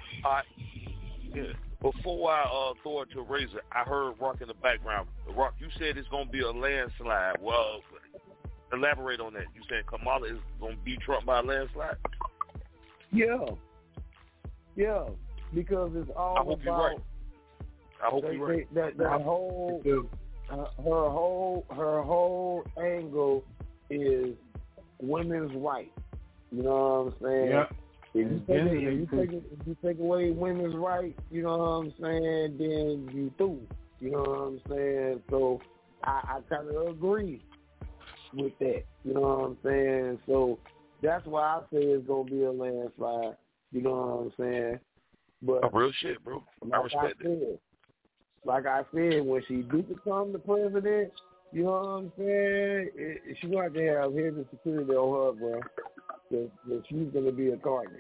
Yeah. Before I throw it to Razor, I heard Rock in the background. Rock, you said it's going to be a landslide. Well, elaborate on that. You said Kamala is going to beat Trump by a landslide? Yeah, because it's all I hope about... You're right. I hope you're right. That whole, her whole angle is women's rights. You know what I'm saying? Yep. If you take away women's rights, you know what I'm saying, then you through. You know what I'm saying? So I kind of agree with that. You know what I'm saying? So that's why I say it's going to be a landslide. You know what I'm saying? But real shit, bro. I respect it. Like I said, when she do become the president, you know what I'm saying? She's going to have heavy security on her, bro. That she's going to be a target.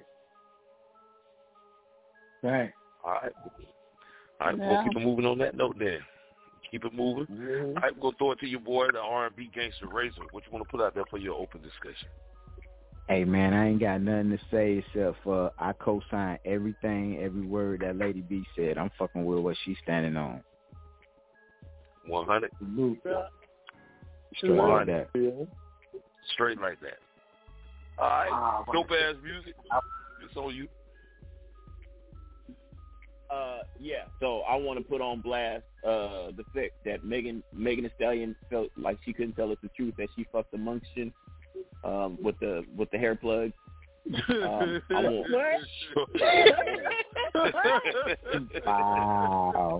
Right. All right. We'll keep it moving on that note then. Keep it moving. Mm-hmm. All right, we're going to throw it to your boy, the R&B gangster Razor. What you want to put out there for your open discussion? Hey, man, I ain't got nothing to say except for I co-sign everything, every word that Lady B said. I'm fucking with what she's standing on. 100? Straight like that. Straight like that. All right. Dope-ass music. It's on you. So I want to put on blast the fact that Megan Thee Stallion felt like she couldn't tell us the truth that she fucked the Munchkin with the hair plug. Wow.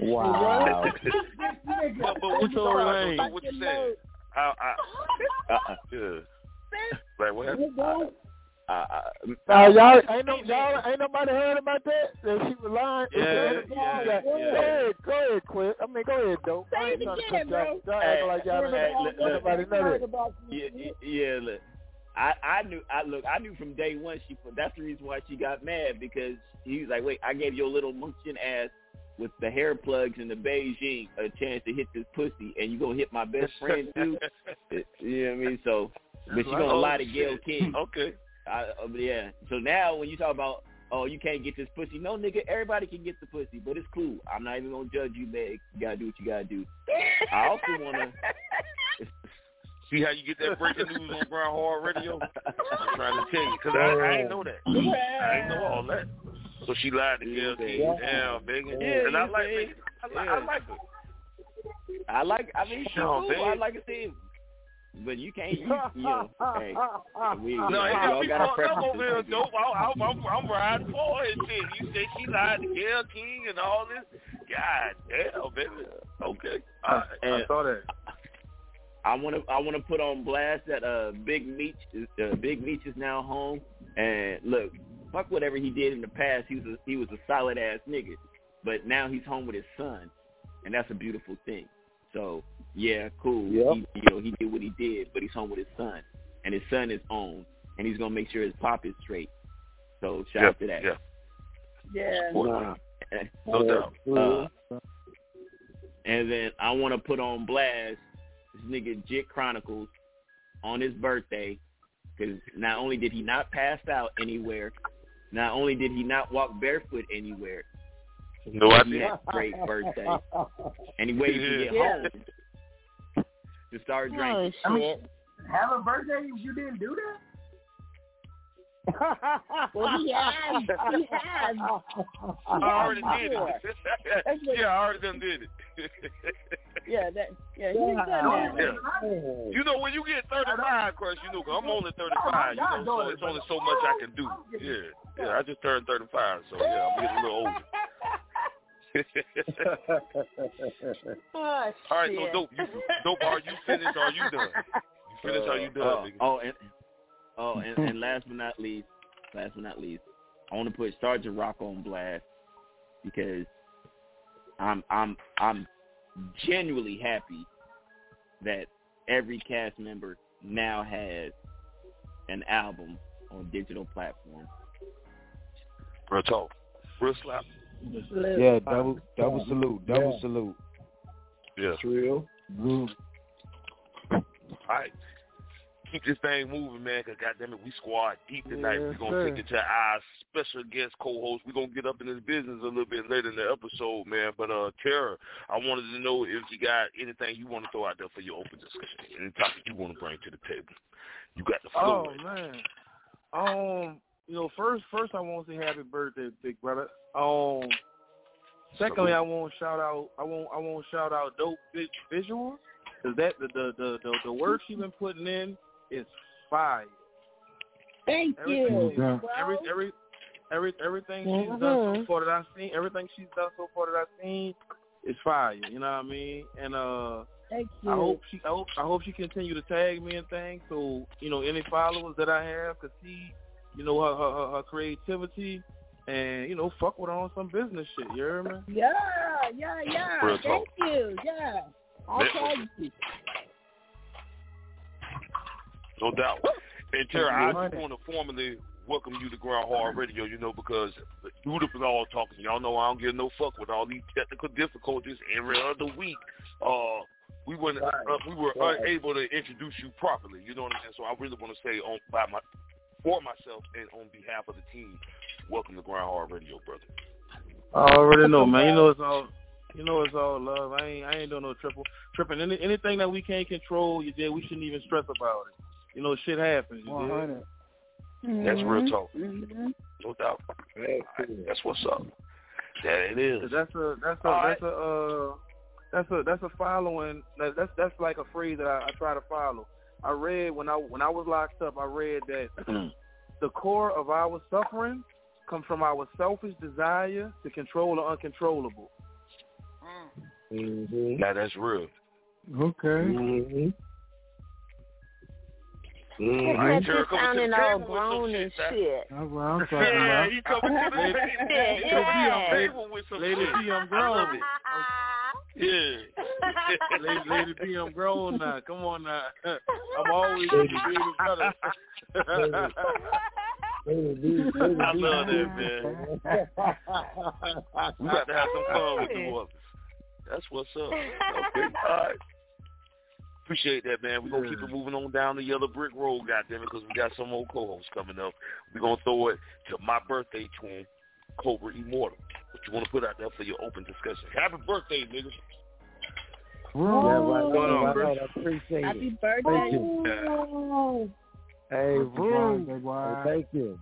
But what you saying? Like what happened? Y'all ain't nobody heard about that she was lying. Go ahead, Quinn. I mean, go ahead, though. Say it again, bro. Y'all act like y'all nobody know that. Yeah, look. I knew from day one that's the reason why she got mad, because he was like, wait, I gave your little Munchkin ass with the hair plugs and the Beijing a chance to hit this pussy, and you gonna hit my best friend too? You know what I mean? So, but she gonna lie to Gayle King. Okay. Yeah. So now when you talk about, oh, you can't get this pussy, no, nigga, everybody can get the pussy, but it's cool. I'm not even gonna judge you, Meg. You gotta do what you gotta do. I also wanna see how you get that breaking news on Grind Hard Radio. I'm trying to tell you, because I ain't know that. I ain't know all that. So she lied to Gayle King. Damn, Megan. And I like Megan. I like her. I mean, she's cool. I like her too. But you can't, hey, y'all got to preference. I'm riding for it. You say she lied to Gayle King and all this. God damn, baby. Okay. I saw that. I want to put on blast that Big Meech is now home. And look, fuck whatever he did in the past. He was a solid ass nigga, but now he's home with his son, and that's a beautiful thing. So yeah, cool. Yep. He did what he did, but he's home with his son, and his son is on, and he's gonna make sure his pop is straight. So shout out to that. Yeah. No doubt. And then I want to put on blast this nigga Jit Chronicles on his birthday, because not only did he not pass out anywhere, not only did he not walk barefoot anywhere, no idea. He had a great birthday, and he waited to get home to start drinking. I mean, have a birthday if you didn't do that? Well, he has. I already did it. Yeah, I already done did it. He's done that. You know, when you get 35, Crush, you know, cause I'm only 35, you know, so it's only so much I can do. Yeah, I just turned 35, so yeah, I'm getting a little older. All right, so Dope, are you finished or are you done? You finished or are you done? And last but not least, I want to put Sergeant Rock on blast, because I'm genuinely happy that every cast member now has an album on digital platforms. Real talk. Real slap. Yeah, double salute. Yeah. It's real. All right. Keep this thing moving, man, because goddamn it, we squad deep tonight. We're going to take it to our special guest co-host. We're going to get up in this business a little bit later in the episode, man. But, Tara, I wanted to know if you got anything you want to throw out there for your open discussion, any topic you want to bring to the table. You got the floor. Oh, man. First I want to say happy birthday, big brother. Secondly, I want to shout out Dope Visuals, because that the work she's been putting in is fire. Thank you. Everything she's done so far that I've seen, is fire. You know what I mean? And thank you. I hope she continue to tag me and things, so any followers that I have could see her creativity, and fuck with her on some business shit. You hear me? Yeah. Thank you. Yeah. I'll tag you. No doubt. And Tara, I just want to formally welcome you to Grind Hard Radio, because due to all talking, y'all know I don't give no fuck with all these technical difficulties every other week. We were unable to introduce you properly. You know what I'm saying? So I really want to say for myself and on behalf of the team, welcome to Grind Hard Radio, brother. I already know, man. It's all love. I ain't doing no tripping. Anything that we can't control, we shouldn't even stress about it. Shit happens. 100. That's real talk. No doubt. That's what's up. There it is. That's a following. That's like a phrase that I try to follow. I read when I was locked up. I read that the core of our suffering comes from our selfish desire to control the uncontrollable. Mm-hmm. Now that's real. Okay. Mm-hmm. It's just sounding all grown and shit. That's what I'm talking about. He coming to the table with some Lady shit. P, I'm grown. Yeah. Lady P, I'm grown now. Come on now. I'm always a big brother. I love that, man. We got to have some fun with the others. That's what's up. Okay, all right. Appreciate that, man. We're going to keep it moving on down the yellow brick road, goddammit, because we got some more co-hosts coming up. We're going to throw it to my birthday twin, Cobra Immortal. What you want to put out there for your open discussion? Happy birthday, niggas. Right. I appreciate Happy it. birthday. Thank you. Hey, Roo. Thank you.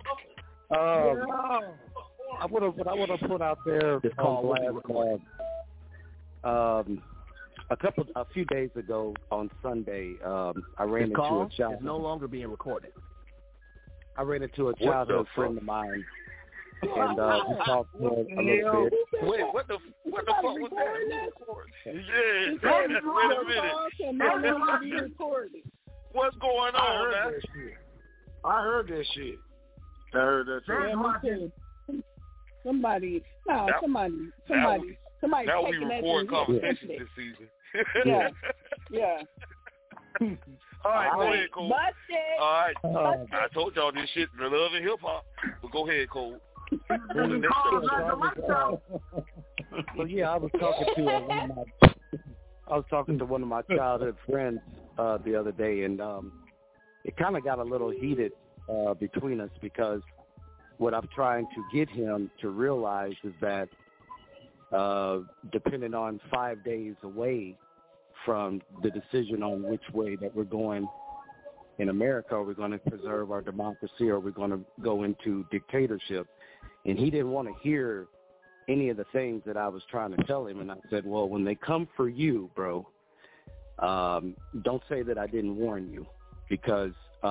What I want to put out there on blast, a few days ago on Sunday, I ran into a child. It's no longer being recorded. I ran into a childhood friend of mine, and we talked for a little bit. Wait, what the fuck was that? Yeah, wait a minute. What's going on, man? I heard that shit. I heard that too. Somebody now taking we record conversations this season. Yeah. All right, go ahead, Cole. Busted. All right. I told y'all this shit, the love and hip hop. But go ahead, Cole. Well, yeah, I was talking to one of my childhood friends the other day, and it kind of got a little heated between us because what I'm trying to get him to realize is that depending on 5 days away from the decision on which way that we're going in America, are we going to preserve our democracy or are we going to go into dictatorship? And he didn't want to hear any of the things that I was trying to tell him. And I said, well, when they come for you, bro, don't say that I didn't warn you, because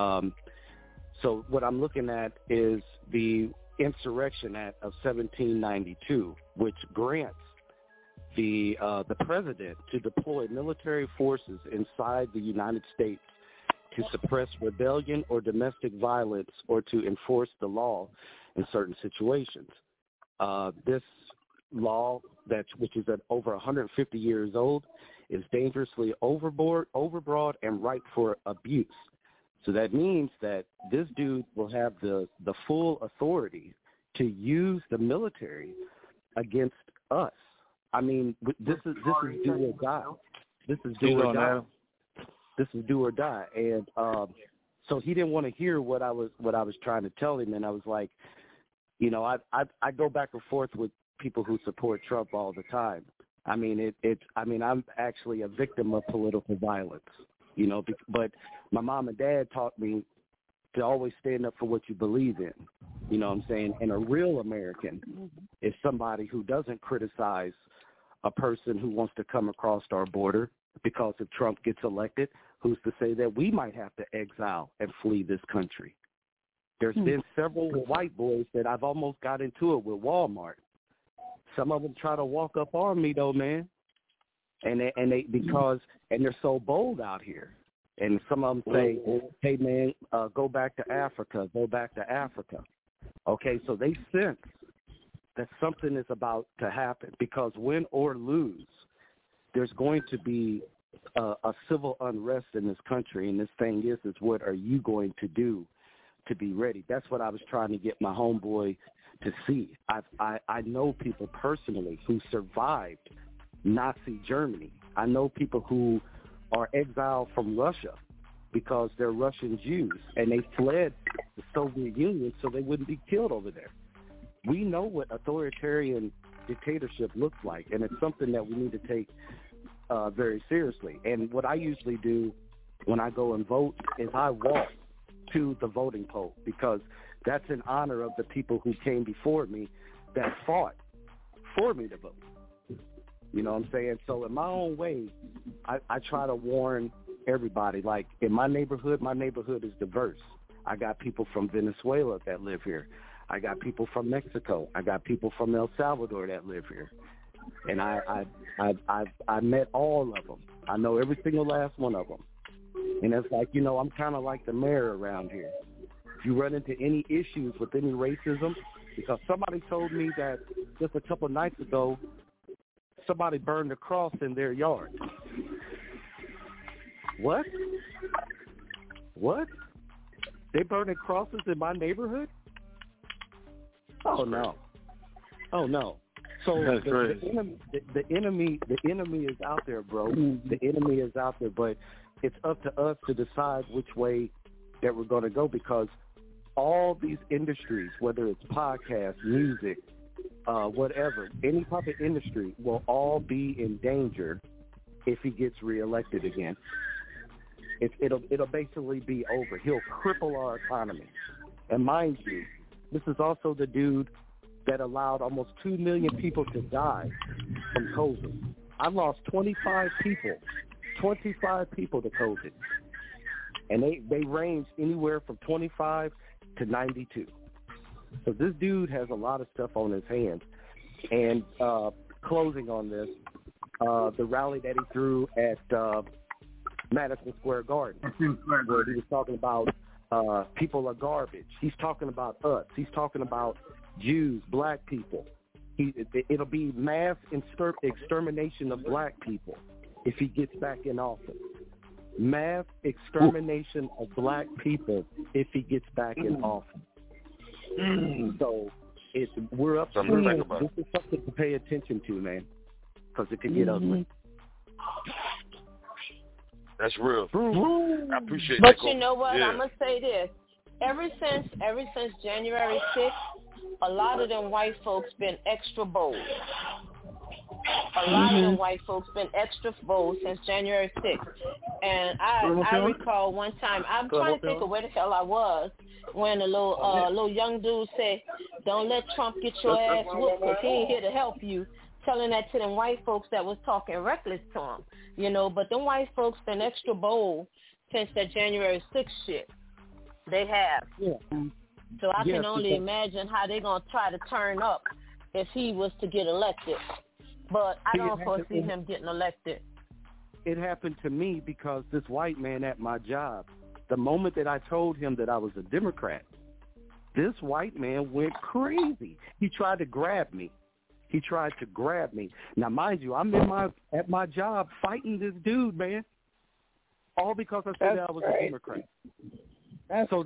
so what I'm looking at is the Insurrection Act of 1792, which grants the president to deploy military forces inside the United States to suppress rebellion or domestic violence or to enforce the law in certain situations. This law, which is at over 150 years old, is dangerously overbroad and ripe for abuse. So that means that this dude will have the full authority to use the military against us. I mean, this is do or die. This is do or die. This is do or die. And so he didn't want to hear what I was trying to tell him. And I was like, you know, I go back and forth with people who support Trump all the time. I mean, I'm actually a victim of political violence, you know, but my mom and dad taught me to always stand up for what you believe in, you know what I'm saying? And a real American is somebody who doesn't criticize a person who wants to come across our border, because if Trump gets elected, who's to say that we might have to exile and flee this country? There's been several white boys that I've almost got into it with Walmart. Some of them try to walk up on me though, man. And they're so bold out here. And some of them say, hey man, go back to Africa, Okay, so they sense that something is about to happen, because win or lose, there's going to be a civil unrest in this country. And this thing is what are you going to do to be ready? That's what I was trying to get my homeboy to see. I know people personally who survived Nazi Germany. I know people who are exiled from Russia because they're Russian Jews, and they fled the Soviet Union so they wouldn't be killed over there. We know what authoritarian dictatorship looks like, and it's something that we need to take very seriously. And what I usually do when I go and vote is I walk to the voting poll, because that's in honor of the people who came before me that fought for me to vote. You know what I'm saying? So in my own way, I try to warn everybody. Like in my neighborhood is diverse. I got people from Venezuela that live here. I got people from Mexico. I got people from El Salvador that live here. And I met all of them. I know every single last one of them. And it's like, you know, I'm kind of like the mayor around here. If you run into any issues with any racism, because somebody told me that just a couple of nights ago, somebody burned a cross in their yard. What? They burning crosses in my neighborhood? Oh no. So the enemy is out there, bro. The enemy is out there, but it's up to us to decide which way that we're going to go, because all these industries, whether it's podcast, music, whatever, any type of industry, will all be in danger if he gets reelected again. It'll basically be over. He'll cripple our economy. And mind you, this is also the dude that allowed almost 2 million people to die from COVID. I lost 25 people to COVID. And they range anywhere from 25 to 92. So this dude has a lot of stuff on his hands. And closing on this, the rally that he threw at Madison Square Garden, where he was talking about people are garbage. He's talking about us. He's talking about Jews, black people. It'll be mass extermination of black people if he gets back in office. Mass extermination of black people if he gets back in office. So we're up to this is something to pay attention to, man, because it could get ugly. That's real. I appreciate that. But you know what? Yeah. I'm gonna say this. Ever since January 6th, a lot of them white folks been extra bold. A lot of them white folks been extra bold since January 6th. And I recall one time, I'm trying to think of where the hell I was, when a little young dude said, "Don't let Trump get your ass whooped, because he ain't here to help you." Telling that to them white folks that was talking reckless to him, you know. But them white folks been extra bold since that January 6th shit. They have. Yeah. So I can only imagine how they're going to try to turn up if he was to get elected. But I don't foresee him getting elected. It happened to me because this white man at my job, the moment that I told him that I was a Democrat, this white man went crazy. He tried to grab me. Now, mind you, I'm at my job fighting this dude, man, all because I said that I was a Democrat. So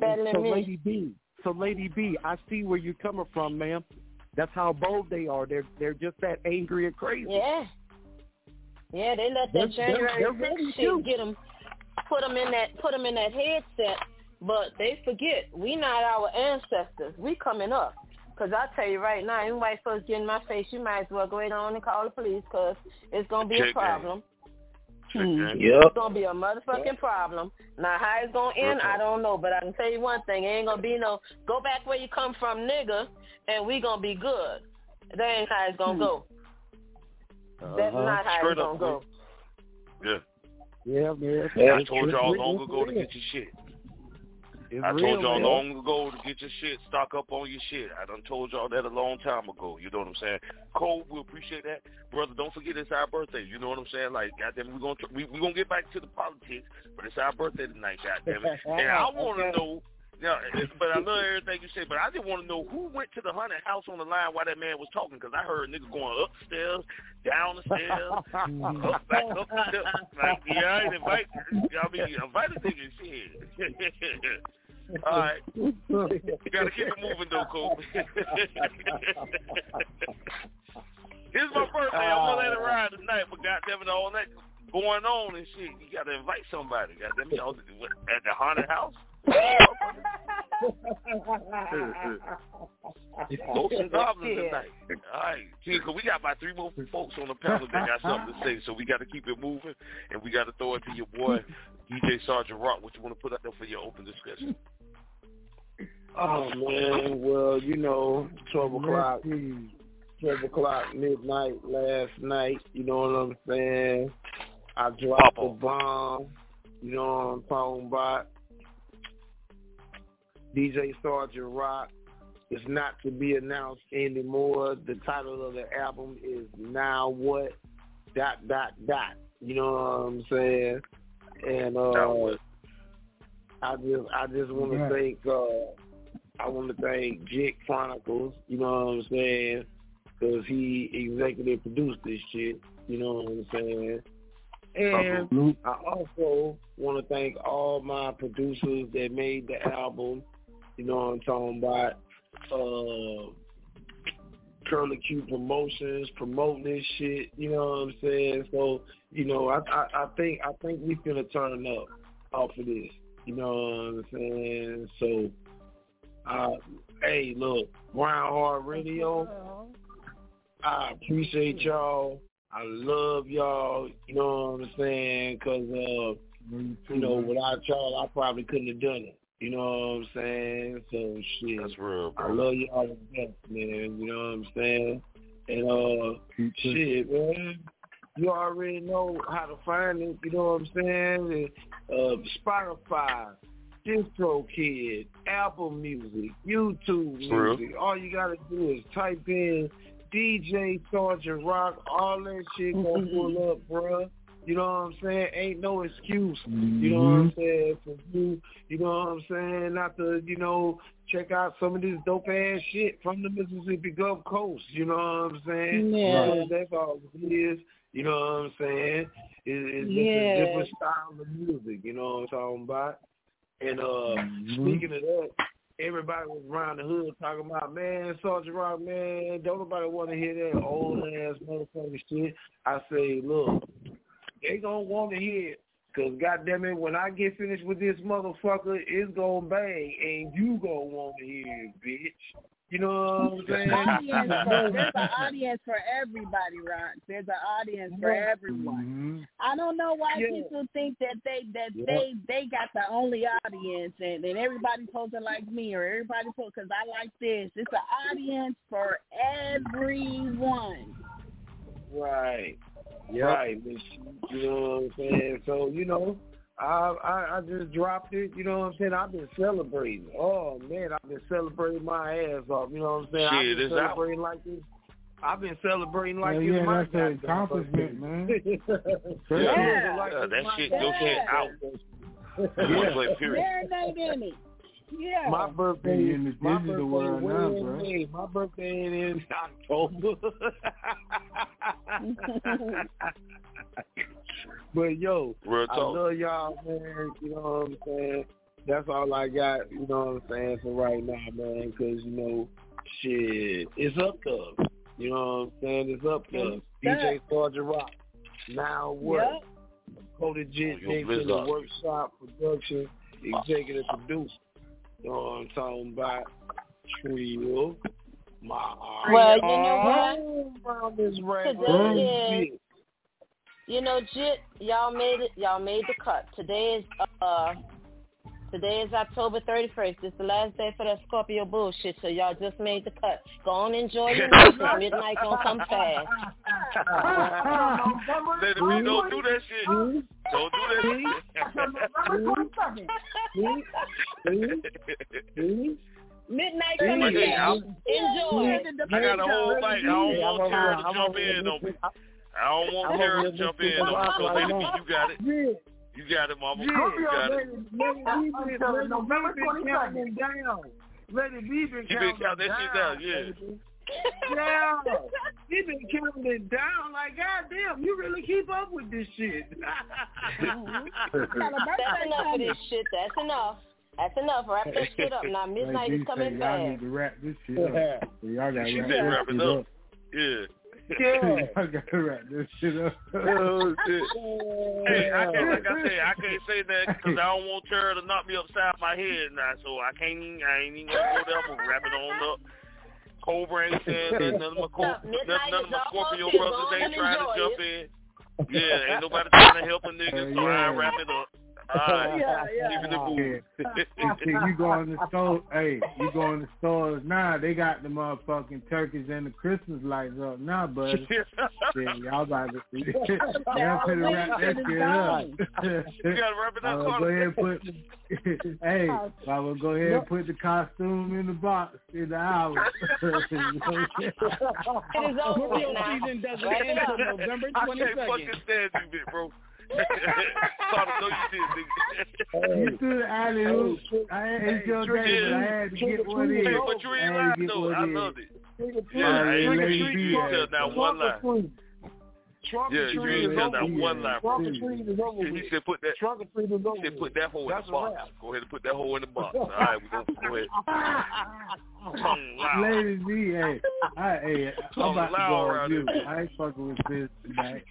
Lady B, I see where you're coming from, ma'am. That's how bold they are. They're just that angry and crazy. Yeah, they let that January 6th shit get them, put them in that headset, but they forget we not our ancestors. We coming up. Because I tell you right now, you white folks get in my face, you might as well go ahead on and call the police, because it's going to be a problem. It's going to be a motherfucking problem. Now, how it's going to end, I don't know. But I can tell you one thing. It ain't going to be no, go back where you come from, nigga, and we going to be good. That ain't how it's going to go. That's not how it's going to go. Yeah, man. I told y'all long ago to get your shit. I told y'all long ago to get your shit, stock up on your shit. I done told y'all that a long time ago. You know what I'm saying? Cole, we appreciate that. Brother, don't forget it's our birthday. You know what I'm saying? Like, goddamn, we're gonna get back to the politics, but it's our birthday tonight, goddamn it. And I want to know, but I love everything you say, but I just want to know who went to the haunted house on the line while that man was talking, because I heard niggas going upstairs, down the stairs, back up the stairs. Like, yeah, I ain't invited niggas, shit. All right. You got to keep it moving, though, Cole. It's my birthday. I'm going to let it ride tonight, but goddamn it, all that going on and shit, you got to invite somebody. Goddamn it, y'all at the haunted house. Folks and goblins tonight. All right. See, because we got about 3 more folks on the panel that got something to say, so we got to keep it moving, and we got to throw it to your boy, DJ Sergeant Rock. What you want to put out there for your open discussion? Oh, man, well, 12 o'clock. 12 o'clock midnight last night. You know what I'm saying? I dropped the bomb. You know what I'm talking about? DJ Sergeant Rock is not to be announced anymore. The title of the album is Now What? ... You know what I'm saying? And I just want to thank Jit Chronicles. You know what I'm saying? Because he executive produced this shit. You know what I'm saying? And I also want to thank all my producers that made the album. You know what I'm talking about? Curly Q Promotions promoting this shit. You know what I'm saying? So you know, I think we finna turn up off of this. You know what I'm saying? So, hey, look, Grind Hard Radio. I appreciate y'all. I love y'all. You know what I'm saying? Because you know, without y'all, I probably couldn't have done it. You know what I'm saying? So shit. That's real, bro. I love y'all to death, man. You know what I'm saying? And shit, man. You already know how to find it. You know what I'm saying? And, Spotify, DistroKid, Apple Music, YouTube Music. All you gotta do is type in DJ Sergeant Rock. All that shit gonna pull up, bruh. You know what I'm saying? Ain't no excuse. You know what I'm saying? For you know what I'm saying? Not to, you know, check out some of this dope ass shit from the Mississippi Gulf Coast. You know what I'm saying? Yeah. That's all it is. You know what I'm saying? It's just a different style of music. You know what I'm talking about? And speaking of that, everybody was around the hood talking about, man, Sergeant Rock, man, don't nobody want to hear that old ass motherfucking shit. I say, look, they gonna want to hear it, cause goddamn it, when I get finished with this motherfucker, it's gonna bang, and you gonna want to hear it, bitch. You know what I'm saying? There's an audience for everybody, Rock. There's an audience for everyone. I don't know why people think that they got the only audience, and everybody's supposed to like me, or everybody supposed, because I like this. It's an audience for everyone. Right. Right. You know what I'm saying? So, you know, I just dropped it. You know what I'm saying? I've been celebrating. Oh, man, I've been celebrating my ass off. You know what I'm saying? I've been celebrating like this. I've been celebrating like this. Yeah, that's an accomplishment, man. That shit, your shit out. Marinate in it. Yeah. My birthday is my birthday in October. But yo, I love y'all, man. You know what I'm saying? That's all I got. You know what I'm saying for right now, man. Because you know, shit, it's up to us. You know what I'm saying? It's up to us. DJ Sergeant Rock. Now what? Cody Jit Dixon, the Workshop Production, Executive Producer. You know what I'm talking about? Trio. Well, you know what? Today is, you know, Jit, y'all made it. Y'all made the cut. Today is October 31st. It's the last day for that Scorpio bullshit. So y'all just made the cut. Go on, enjoy your night. Midnight gonna come fast. Don't do that shit. Don't do that. Midnight coming fast. Enjoy. I got a whole fight. I don't want Tara to jump in on me. I don't want Tara to jump in on me. So Lady B, you got it. You got it, Mama. You got it. Lady B been counting that shit down, yeah. Yeah, he been counting it down. Like, goddamn, you really keep up with this shit. That's enough of this shit. That's enough. That's enough. Wrap that shit up. Now midnight is coming fast. Y'all need to wrap this shit up. Y'all gotta wrap it up. Yeah. I gotta wrap this shit up. Oh shit! Hey, I can't say that because I don't want Tara to knock me upside my head now. So I ain't even gonna go there. I'm gonna wrap it on up. Cobra ain't saying that. None of my Scorpio brothers ain't trying to jump in. Yeah, ain't nobody trying to help a nigga. So I wrap it up. I Give me the booze. You go in the store, you go in the stores now, they got the motherfucking turkeys and the Christmas lights up now, buddy. Y'all about to see. Y'all could have wrapped that shit up. You gotta wrap it up. Go ahead and put, I will go ahead and put the costume in the box in the house. It is over with now. Season doesn't end until November 22nd. I can't fucking stand you, bit, bro. You threw the alley hoop. It's your day, but I had to get one in. But you ain't lying, though. I loved it. Yeah, I ain't let you tell that one line. Yeah, you ain't tell that one line, bro. He said put that hole in the box. Go ahead and put that hole in the box. All right, we gonna go ahead. Tongue loud. Ladies, I'm about to go on you. I ain't fucking with this tonight.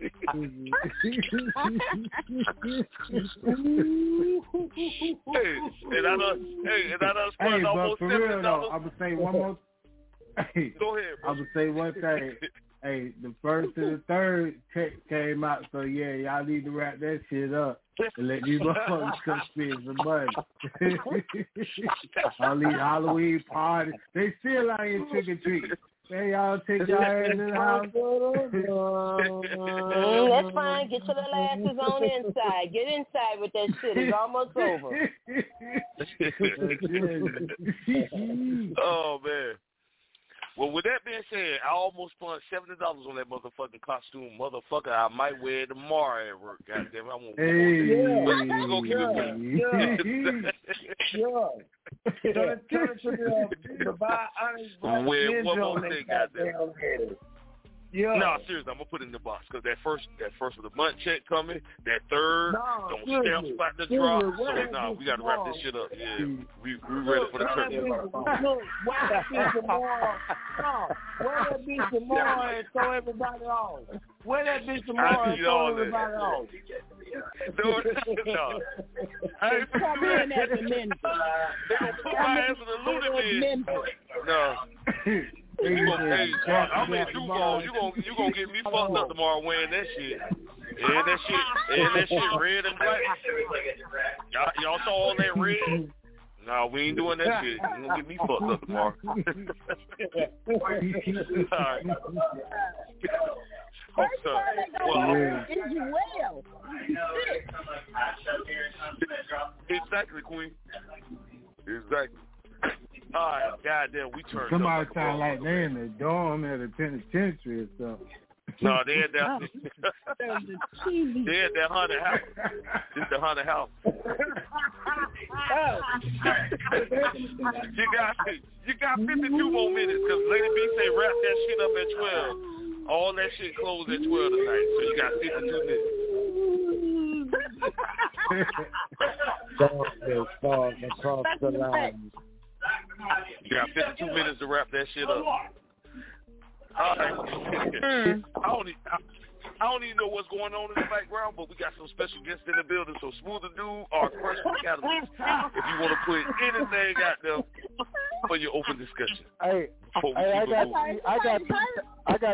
But for real though, I'm gonna say one more. Go ahead, bro. I'm gonna say one thing. Hey, the first and the third check came out, so yeah, y'all need to wrap that shit up and let these motherfuckers come spend some money. All these Halloween parties, they still out here trick or treat. Hey, y'all take your ass in the house. That's fine. Get your little asses on inside. Get inside with that shit. It's almost over. Oh, man. Well, with that being said, I almost spent $70 on that motherfucking costume. Motherfucker, I might wear it tomorrow at work. Goddamn, I won't. We're going to keep it wear one more thing, goddamn. Yeah. No, seriously, I'm gonna put it in the box because that first of the month check coming, that third, don't stamp spot the drop. So we gotta wrap this shit up. Yeah, we ready for the turkey. Look, wear that bitch tomorrow. Wear that bitch tomorrow and throw everybody off. Wear that bitch tomorrow and throw everybody off. No. I ain't Come in at the minute. They gonna put my ass in the Luda bin. No. I'm in Duval. You gonna get me fucked up tomorrow wearing that shit. And that shit red and black. Y'all saw all that red? No, we ain't doing that shit. You gonna get me fucked up tomorrow. All right. Exactly, Queen. Exactly. All right, goddamn, we turned. Somebody sound like they in the dorm at a penitentiary or something. No, they had that. They had that haunted house. It's the haunted house. You got 52 more minutes because Lady B say wrap that shit up at 12. All that shit closed at 12 tonight, so you got 52 minutes. Falls across the line. You got 52 minutes to wrap that shit up. All right. I don't even know what's going on in the background, but we got some special guests in the building. So Smoother Dude, our personal catalyst. If you want to put anything out there for your open discussion. I got.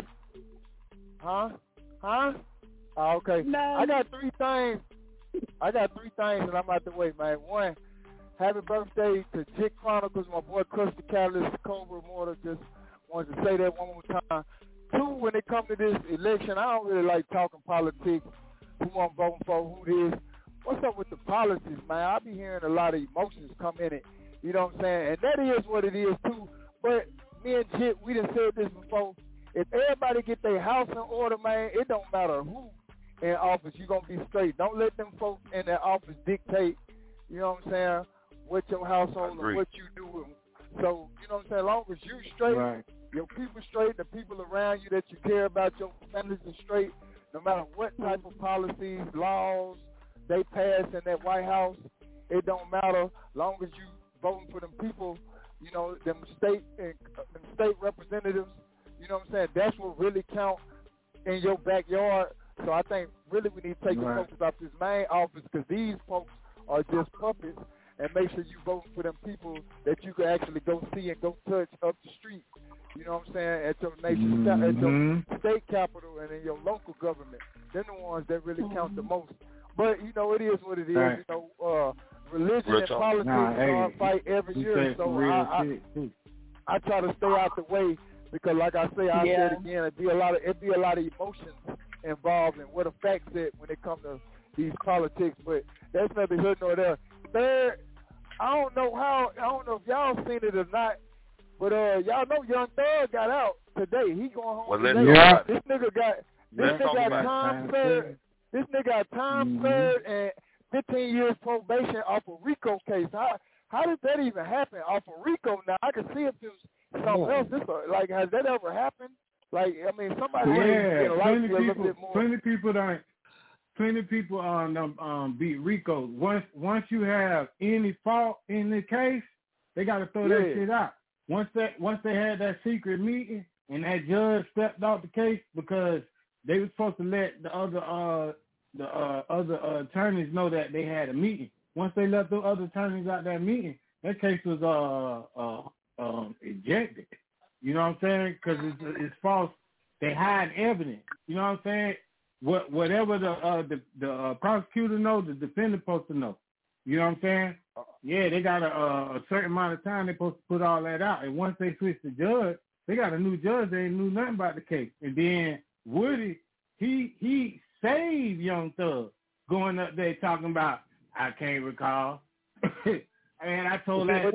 Huh? Oh, okay. No. I got three things, and I'm out the way, man. One, happy birthday to Jit Chronicles, my boy Crusty Catalyst, Cobra Mortar. Just wanted to say that one more time. Two, when it comes to this election, I don't really like talking politics, who I'm voting for, who this. What's up with the policies, man? I be hearing a lot of emotions come in it. You know what I'm saying? And that is what it is, too. But me and Jit, we done said this before. If everybody get their house in order, man, it don't matter who in office. You're going to be straight. Don't let them folks in their office dictate, you know what I'm saying, what your household and what you do. So, you know what I'm saying, as long as you straight, right, your people straight, the people around you that you care about, your families are straight, no matter what type of policies, laws they pass in that White House, it don't matter. As long as you voting for them people, you know, them state representatives, you know what I'm saying, that's what really count in your backyard. So I think really we need to take the focus off this main office because these folks are just puppets, and make sure you vote for them people that you can actually go see and go touch up the street. You know what I'm saying? At your nation, at your state capital, and in your local government. They're the ones that really count the most. But you know, it is what it is. Right. You know, religion and politics are a fight every year. So I try to stay out the way because, like I say, I said again, it be a lot of emotions involved in what affects it when it comes to these politics. But that's neither here nor there. Third, I don't know if y'all seen it or not, but y'all know Young Thug got out today. He going home today. This nigga got time served. This nigga got time served and 15 years probation off a RICO case. How did that even happen off a RICO? Now I can see if it was something else. Like, has that ever happened? Like, I mean, somebody get a little bit more. Plenty people beat RICO. Once you have any fault in the case, they got to throw that shit out. Once they had that secret meeting and that judge stepped off the case because they were supposed to let the other attorneys know that they had a meeting. Once they let the other attorneys out that meeting, that case was ejected. You know what I'm saying? Because it's false. They hide evidence. You know what I'm saying? Whatever the prosecutor knows, the defendant supposed to know. You know what I'm saying? Yeah, they got a certain amount of time they're supposed to put all that out. And once they switch the judge, they got a new judge. They ain't knew nothing about the case. And then Woody, he saved Young Thug going up there talking about, I can't recall. And I told that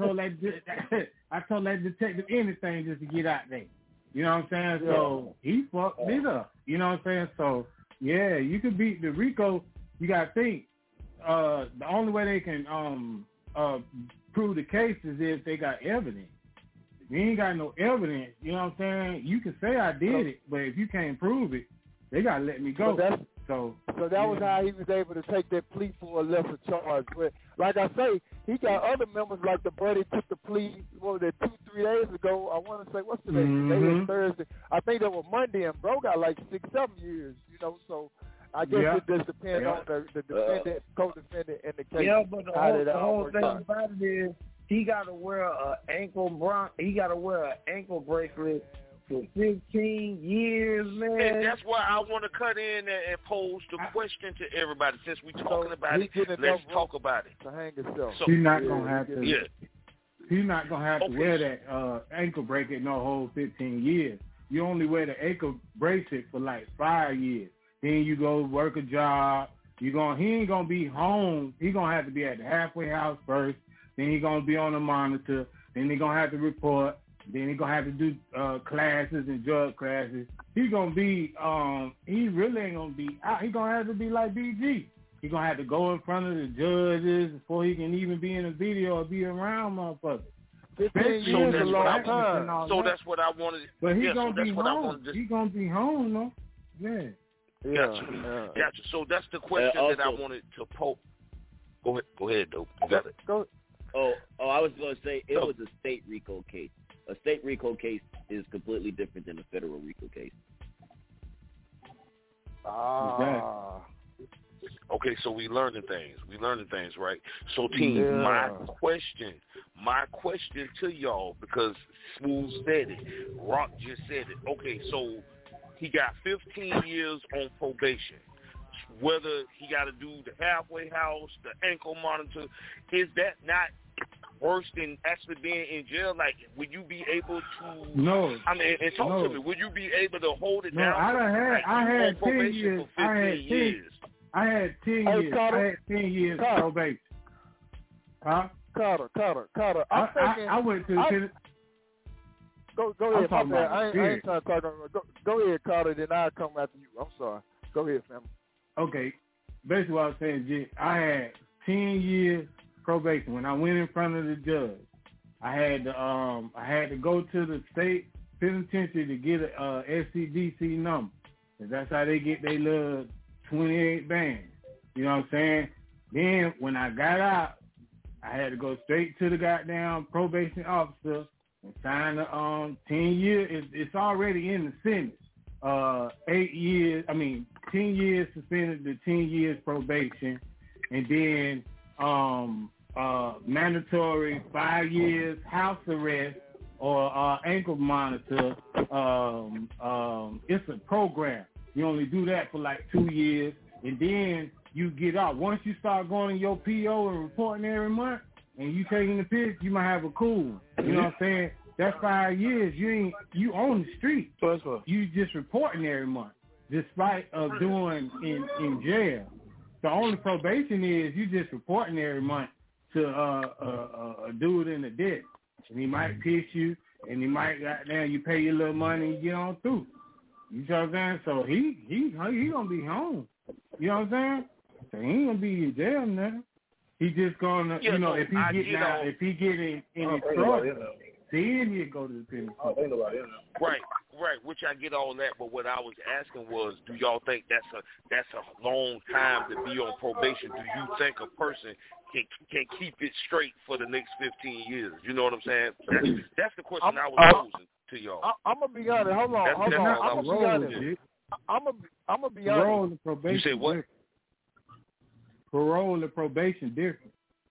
detective anything just to get out there. You know what I'm saying? So he fucked it up. You know what I'm saying? So yeah, you can beat the RICO. You gotta think. The only way they can prove the case is if they got evidence. If you ain't got no evidence, you know what I'm saying? You can say I did it, but if you can't prove it, they gotta let me go. So that was how he was able to take that plea for a lesser charge. But like I say, he got other members like the buddy took the plea, what was it, 2-3 days ago. I want to say, what's today? Today is Thursday. I think that was Monday, and bro got like 6-7 years, you know, so I guess it just depends on the defendant, co-defendant, and the case. Yeah, but the whole thing about it is he got to wear an ankle bracelet for 15 years, man. And that's why I want to cut in and pose the question to everybody. Since we're talking about it, let's talk about it. To hang himself. So, he's not going to have to. Yeah. He's not going to have to wear that ankle bracelet no whole 15 years. You only wear the ankle bracelet for like 5 years. Then you go work a job. He ain't going to be home. He's going to have to be at the halfway house first. Then he's going to be on the monitor. Then he's going to have to report. Then he's going to have to do classes and drug classes. He's going to be, he really ain't going to be out. He's going to have to be like BG. He's going to have to go in front of the judges before he can even be in a video or be around motherfuckers. So that's what I wanted. But he's going to be home. He's going to be home, though. Yeah. Gotcha. So that's the question that I wanted to poke. Go ahead, though. You got it. I was going to say it was a state RICO case. A state RICO case is completely different than a federal RICO case. Okay, so we learning things, right? So, team, my question to y'all, because Smooth said it, Rock just said it. Okay, so he got 15 years on probation. Whether he got to do the halfway house, the ankle monitor, is that not worse than actually being in jail? Like, would you be able to? No. I mean, and talk to me. Would you be able to hold it down? I had 10 years. I had 10 years. I had 10 years probation. Huh? Carter. I went to the. Go ahead, my man. I ain't trying to talk. Go ahead, Carter. Then I'll come after you. I'm sorry. Go ahead, family. Okay. Basically, what I was saying, I had 10 years probation. When I went in front of the judge, I had to go to the state penitentiary to get a SCDC number. And that's how they get their little 28 bands. You know what I'm saying? Then when I got out, I had to go straight to the goddamn probation officer and sign the 10 years. It's already in the sentence. 10 years suspended to 10 years probation, and then mandatory 5 years house arrest or ankle monitor. It's a program. You only do that for like 2 years, and then you get out. Once you start going to your PO and reporting every month, and you taking the piss, you might have a cool. You know what I'm saying? That's 5 years. You on the street. You just reporting every month, despite of doing in jail. The only probation is you just reporting every month to a dude in the debt, and he might piss you, and he might you pay your little money and get on through. You know what I'm saying? So he gonna be home. You know what I'm saying? So he ain't gonna be in jail now. He just gonna if he get in his trouble, then he'll go to the penitentiary. Right, which I get all that, but what I was asking was, do y'all think that's a long time to be on probation? Do you think a person can keep it straight for the next 15 years? You know what I'm saying? That's the question I was posing to y'all. I'm gonna be honest. Hold on. I'm gonna be honest. I'm gonna be honest. Parole and probation. You say what? Parole and probation different.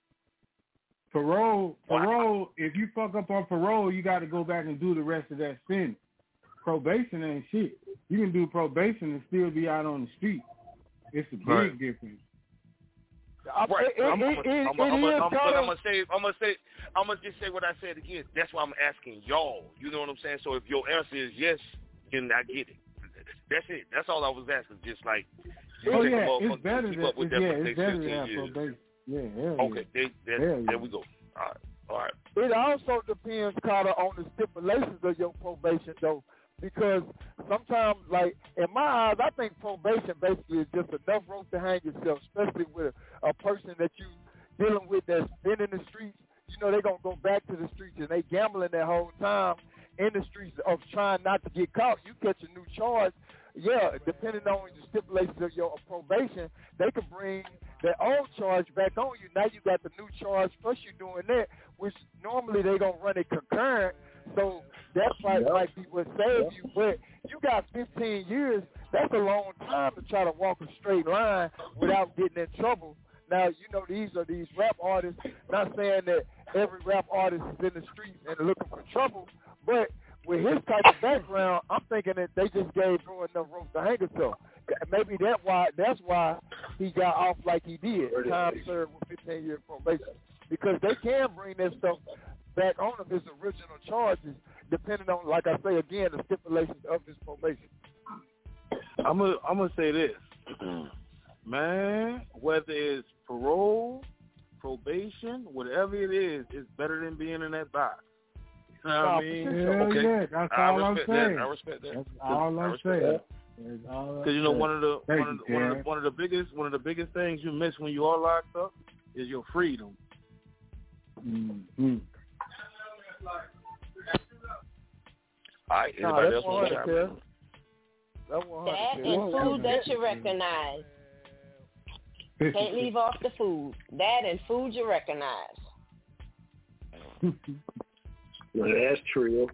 Parole. If you fuck up on parole, you got to go back and do the rest of that sentence. Probation ain't shit. You can do probation and still be out on the street. It's a big difference. Right. I'm gonna just say what I said again. That's why I'm asking y'all. You know what I'm saying? So if your answer is yes, then I get it. That's it. That's all I was asking. Just like it's better to keep up with that for the next 15 years. Probation. Yeah. Okay. There we go. All right. It also depends, Carter, on the stipulations of your probation, though. Because sometimes, like, in my eyes, I think probation basically is just enough rope to hang yourself, especially with a person that you dealing with that's been in the streets. You know, they're going to go back to the streets, and they gambling that whole time in the streets of trying not to get caught. You catch a new charge. Yeah, depending on the stipulations of your probation, they can bring that old charge back on you. Now you got the new charge, plus you're doing that, which normally they don't run it concurrent. So that might be what saves you. But you got 15 years. That's a long time to try to walk a straight line without getting in trouble. Now, you know, these are these rap artists. Not saying that every rap artist is in the streets and looking for trouble, but with his type of background, I'm thinking that they just gave Bro enough rope to hang himself. Maybe that's why he got off like he did. Time served with 15-year probation. Because they can bring that stuff back on of his original charges, depending on, like I say again, the stipulations of his probation. I'm gonna say this, man. Whether it's parole, probation, whatever it is, it's better than being in that box. You know what I mean? Okay. That's all I'm saying. I respect that. That's all I'm saying. Because you know one of the biggest things you miss when you are locked up is your freedom. Mm-hmm. All right, anybody else want to chime in? That and food that you recognize. Can't leave off the food. That and food you recognize. Well, that's true.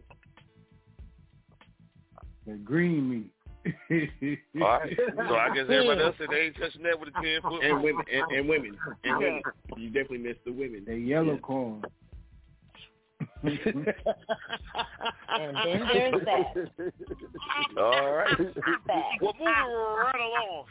The green meat. All right. So I guess everybody else said they ain't touching that with a 10-foot. And women. You definitely missed the women. The yellow corn. And then there's that. All right. Well, moving right along.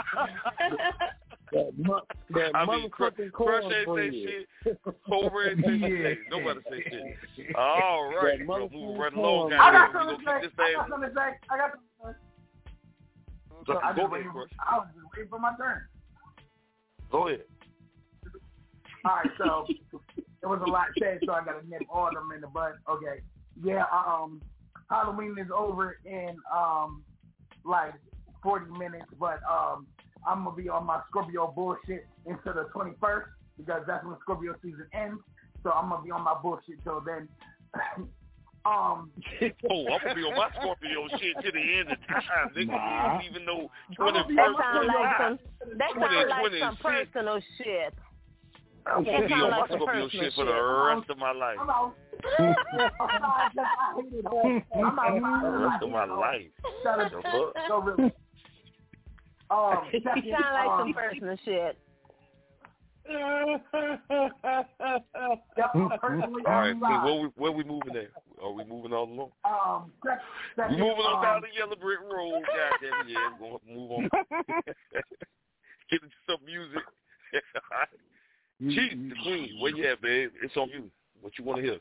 Crush ain't say shit. Cobra ain't say shit. Nobody say shit. All right. We'll move right along. I got something to say. I got something to say. Go ahead, Crush. I was just waiting for my turn. Go ahead. All right, so there was a lot said, so I got to nip all of them in the bud. Okay. Yeah, Halloween is over in like 40 minutes, but I'm going to be on my Scorpio bullshit until the 21st because that's when Scorpio season ends. So I'm going to be on my bullshit till then. I'm gonna be on my Scorpio shit to the end of time, nigga. You don't even know 21st. That sounds like some personal shit. I'm gonna be on my Scorpio shit for the rest of my life. The rest of my life. You sound like some personal shit. All right, where we moving at? Are we moving all along? Moving on down the yellow brick road. Goddamn, yeah, we're gonna move on. get into some music. Chief, the queen, where you at, babe? It's on you. What you want to hear?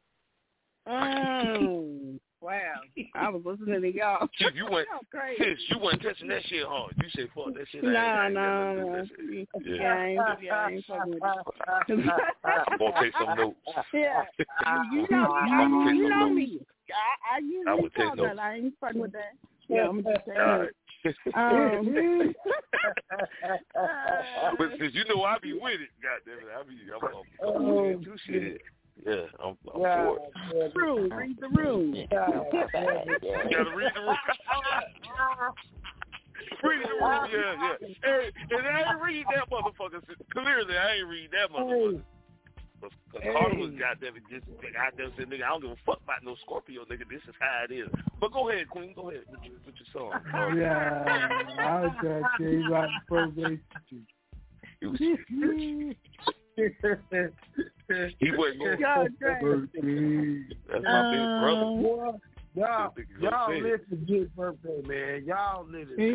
Wow. I was listening to y'all. Chief, you went touching that shit hard. You said fuck that shit. No. Yeah. I ain't fucking with it. I'm going to take some notes. Yeah. You know me. I usually talk that. I ain't fucking with that. Yeah, I'm just saying. But since you know I be with it, goddamn it, I'm into shit. Yeah, I'm for it. Read the room. You gotta read the room. Read the room, yeah. Hey, and I ain't read that motherfucker. Clearly, I ain't read that motherfucker. Because Carter was goddamn it, just goddamn said, nigga, I don't give a fuck about no Scorpio, nigga. This is how it is. But go ahead, Queen. Go ahead with your song. Yeah, I was trying to tell you about the probation. He wasn't going to That's my big brother. Y'all live for good birthday, man. Y'all live it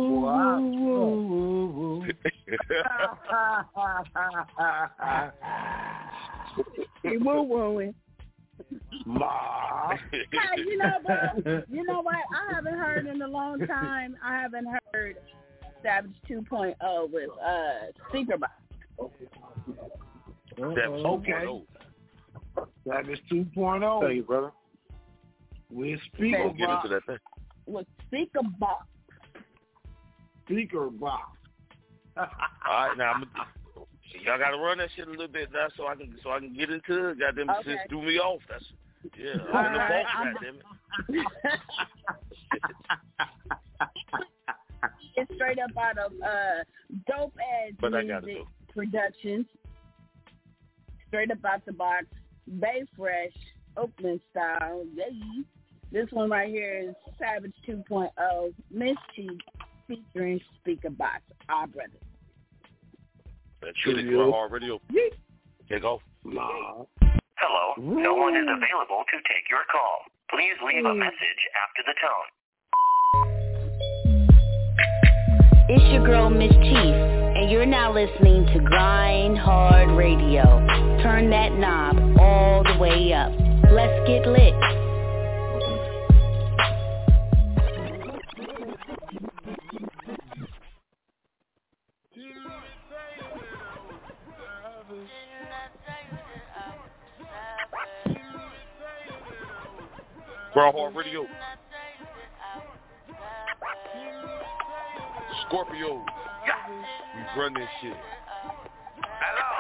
He woo-wooing. Ma. Hey, you know what? I haven't heard in a long time. I haven't heard Savage 2.0 with Speakerbox. Okay. Savage 2.0. Thank you, brother. With Speakerbox. With Speakerbox. Speakerbox. All right, now y'all gotta run that shit a little bit now so I can get into it. Goddamn, sis threw me off. That's I'm in the vault, goddamn it. It's straight up out of Dope Ass Music Productions. Straight up out the box, Bay Fresh, Oakland style. Yay. This one right here is Savage 2.0, Miss Chief, featuring Speakerbox, our brother. That's really Grind Hard Radio. Take off. Hello. No one is available to take your call. Please leave a message after the tone. It's your girl, Miss Chief, and you're now listening to Grind Hard Radio. Turn that knob all the way up. Let's get lit. Grind Hard Radio. Scorpio. We run this shit. Hello.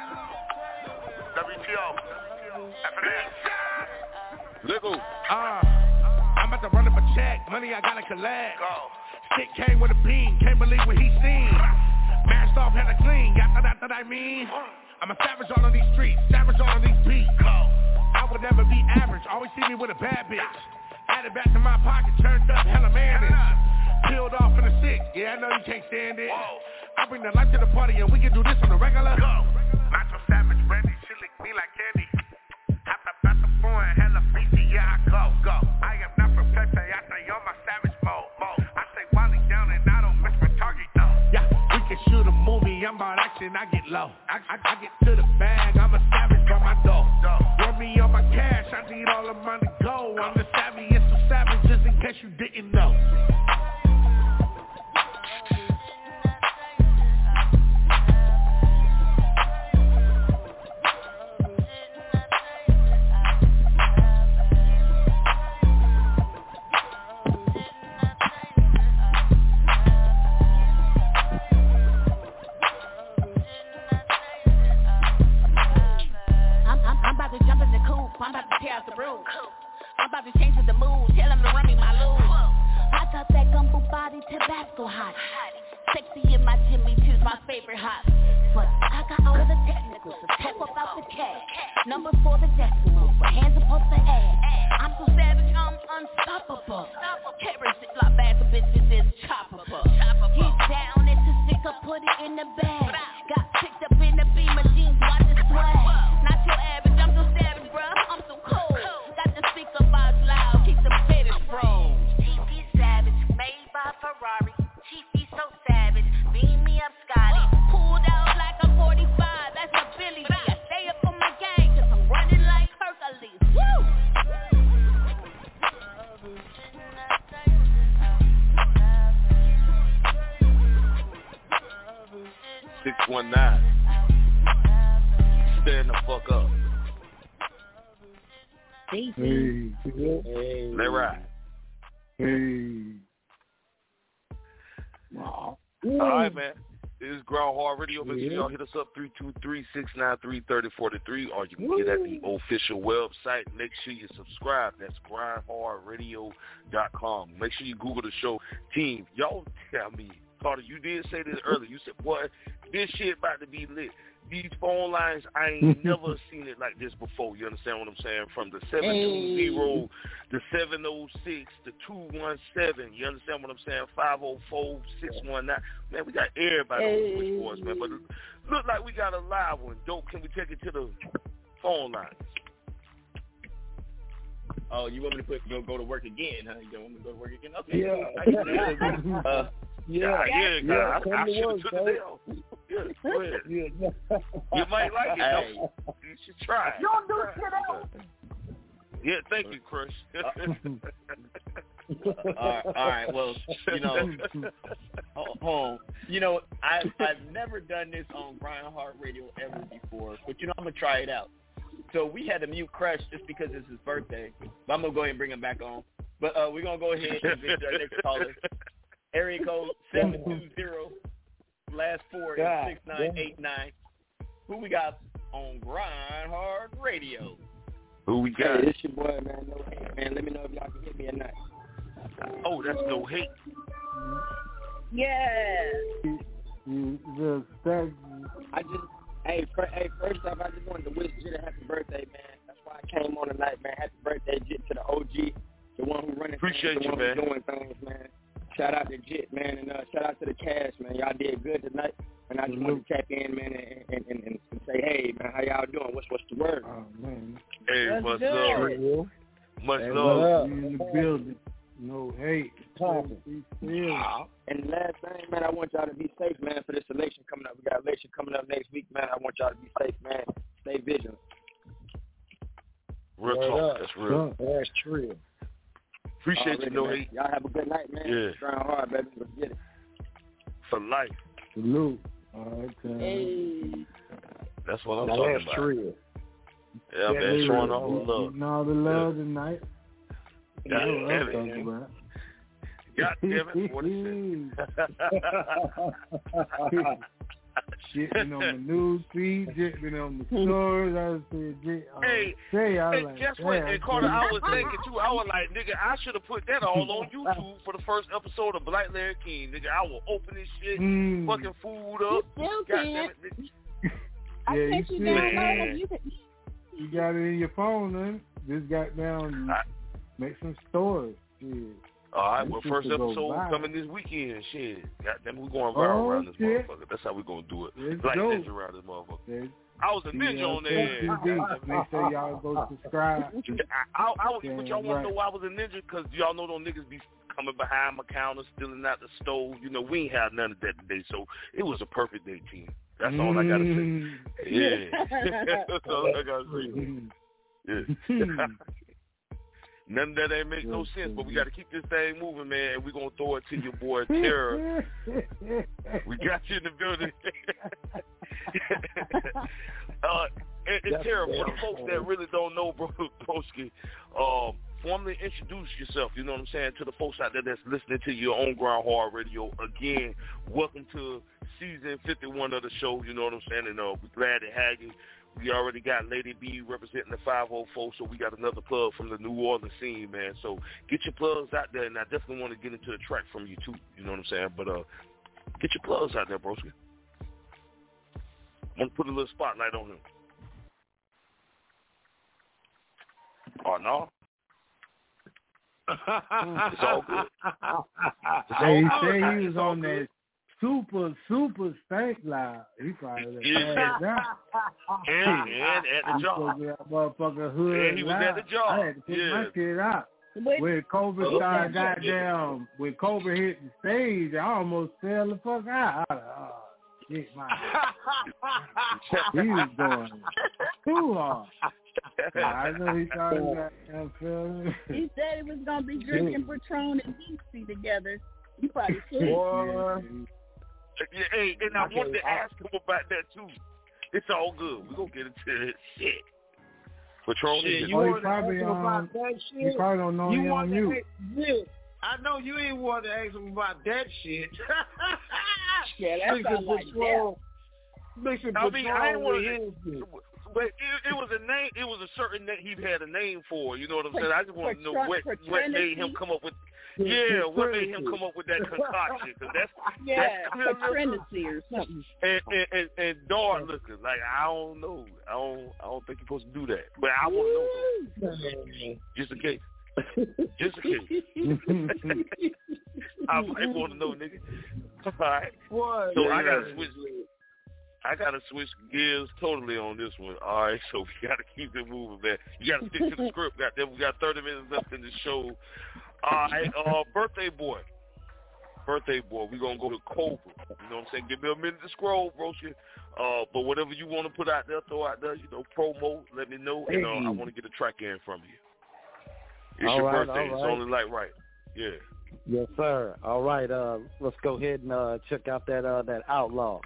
WTO. FNS. Lego. I'm about to run up a check. Money I gotta collect. Go. Stick came with a beam. Can't believe what he seen. Mashed off, had a clean. Got that I mean. I'm a savage on these streets. Savage on these beats. Go. I would never be average. Always see me with a bad bitch. Added back to my pocket. Turned up, hella managed. Peeled off in the six. Yeah, I know you can't stand it. Whoa. I bring the life to the party and we can do this on the regular. Go. Macho Savage ready. She lick me like candy. Hop up at the phone, hella beefy. Yeah, I go. I am not from Pepe. I stay on my savage mode. I stay wilding down and I don't miss my target though. Yeah, we can shoot a movie. I'm about action. I get low. I get to the bag. I'm a savage by my door. Run me on my cash. I need all the money to go. I'm the savviest of savages in case you didn't know. I'm about to tear out the roof. I'm about to change the mood. Tell him to run me my loot. I got that gumbo body Tabasco hot. Sexy in my Jimmy Choo's my favorite hot. But I got all the technicals to step up out the cash. Number 4 the decimal, but hands up off the ass. I'm so savage, I'm unstoppable. Carry ziplock bags of bitches is choppable. Get down, it's a sticker, put it in the bag. Got picked up in the beamer jeans, watch the swag. Not your average, I'm so savage, bruh. I'm so cold. Got the speaker box loud, keep the fetish roll. GP Savage, made by Ferrari. Chiefy so savage, beam me up sky. stand the fuck up. Hey. Let ride. Hey. Wow. All right, man. This is Grind Hard Radio. Make sure y'all hit us up 323-693-3043, or you can get at the official website. Make sure you subscribe. That's grindhardradio.com. Make sure you Google the show. Team, y'all tell me, Carter, you did say this earlier. You said, boy, this shit about to be lit. These phone lines, I ain't never seen it like this before. You understand what I'm saying? From the 720, the 706, the 217. You understand what I'm saying? 504, 619. Man, we got everybody on the switchboards, man. But it look like we got a live one. Dope, can we take it to the phone lines? Oh, you want me to go to work again, huh? You don't want me to go to work again? Okay. Yeah. I should have took it down. Yeah, go ahead. You might like it, though. You should try it. You don't do shit else. Yeah, thank you, Chris. All right. Well, I've never done this on Grind Hard Radio ever before, but I'm gonna try it out. So we had to mute Crush just because it's his birthday, but I'm gonna go ahead and bring him back on. But we're gonna go ahead and get our next caller. Area code 720, last 4 is 6989. Who we got on Grind Hard Radio? Who we got? Hey, it's your boy, man. No hate, man. Let me know if y'all can hit me or not. Oh, that's No Hate. Yeah. First off, I just wanted to wish Jit a happy birthday, man. That's why I came on tonight, man. Happy birthday, Jit, to the OG, the one who running Appreciate things, you, the one man. who's doing things, man. Shout out to Jit, man, and shout out to the Cash, man. Y'all did good tonight, and I just want to tap in, man, and say, hey, man, how y'all doing? What's the word? Oh, man. Hey, much love. Much love. In the building. No hate. And the last thing, man, I want y'all to be safe, man, for this election coming up. We got election coming up next week, man. I want y'all to be safe, man. Stay vigilant. Real talk. That's real. That's true. Appreciate you, No Hate. Y'all have a good night, man. Yeah. Grind hard, baby. Let's get it. For life. Salute. All right, Hey. That's what I'm talking about. True. Yeah, man. Showing all the love. Getting all the love tonight. God damn it. God damn it. What is it? Shitting on the news feed, shitting on the stores. I guess what? And Carter, I was thinking too. I was like, nigga, I should have put that all on YouTube for the first episode of Black Larry King. Nigga, I will open this shit, fucking food up. You still can't. I you you download it. You got it in your phone, man. Just got down. Make some stores. Shit. All right, well, first episode coming this weekend. Shit, goddamn, we going viral around this motherfucker. That's how we gonna do it. Like ninja around this motherfucker. I was a ninja on there. Make sure y'all go subscribe. But y'all want to know why I was a ninja? Because y'all know those niggas be coming behind my counter, stealing out the stove. We ain't had none of that today, so it was a perfect day, team. That's all I gotta say. Yeah, that's all I gotta say. Yeah. None of that ain't make no sense, but we got to keep this thing moving, man, and we're going to throw it to your boy, Terror. We got you in the building. and Terror, for the folks that really don't know, Broski, formally introduce yourself, you know what I'm saying, to the folks out there that's listening to your own Grind Hard Radio. Again, welcome to season 51 of the show, you know what I'm saying, and we're glad to have you. We already got Lady B representing the 504, so we got another plug from the New Orleans scene, man. So get your plugs out there, and I definitely want to get into the track from you, too. You know what I'm saying? But get your plugs out there, broski. I'm going to put a little spotlight on him. Oh, no? It's all good. He said he was on that super stank loud. He probably and at the job. Motherfucker hood. Yeah, he was at the job. I had to put my shit out. When COVID started, goddamn, when COVID hit the stage, I almost fell the fuck out. Shit, my he was going too hard. I know he started goddamn feeling. He said he was gonna be drinking Patron and Dixie together. You probably should. Hey, and I wanted to ask him about that too. It's all good. We're going to get into it. Shit. Patron, you probably don't know him on mute. I know you ain't want to ask him about that shit. Yeah, that's not like that. I mean, I ain't want to. But it was a name. It was a certain name he had a name for. You know what I'm saying? I just want to know what made him come up with. Yeah, what made him come up with that concoction? Cause that's Trinity or something. And dark looking. Like I don't know. I don't think you're supposed to do that. But I want to know. Just in case. Just in case. I might want to know, nigga. All right. What? So I gotta switch gears totally on this one. All right, so we gotta keep it moving, man. You gotta stick to the script. Goddamn, we got 30 minutes left in the show. All right, birthday boy. We gonna go to Cobra. You know what I'm saying? Give me a minute to scroll, bro. But whatever you want to put out there, throw out there. You know, promo. Let me know, and I want to get a track in from you. It's your birthday. It's only like right. Yeah. Yes, sir. All right. Let's go ahead and check out that Outlaw.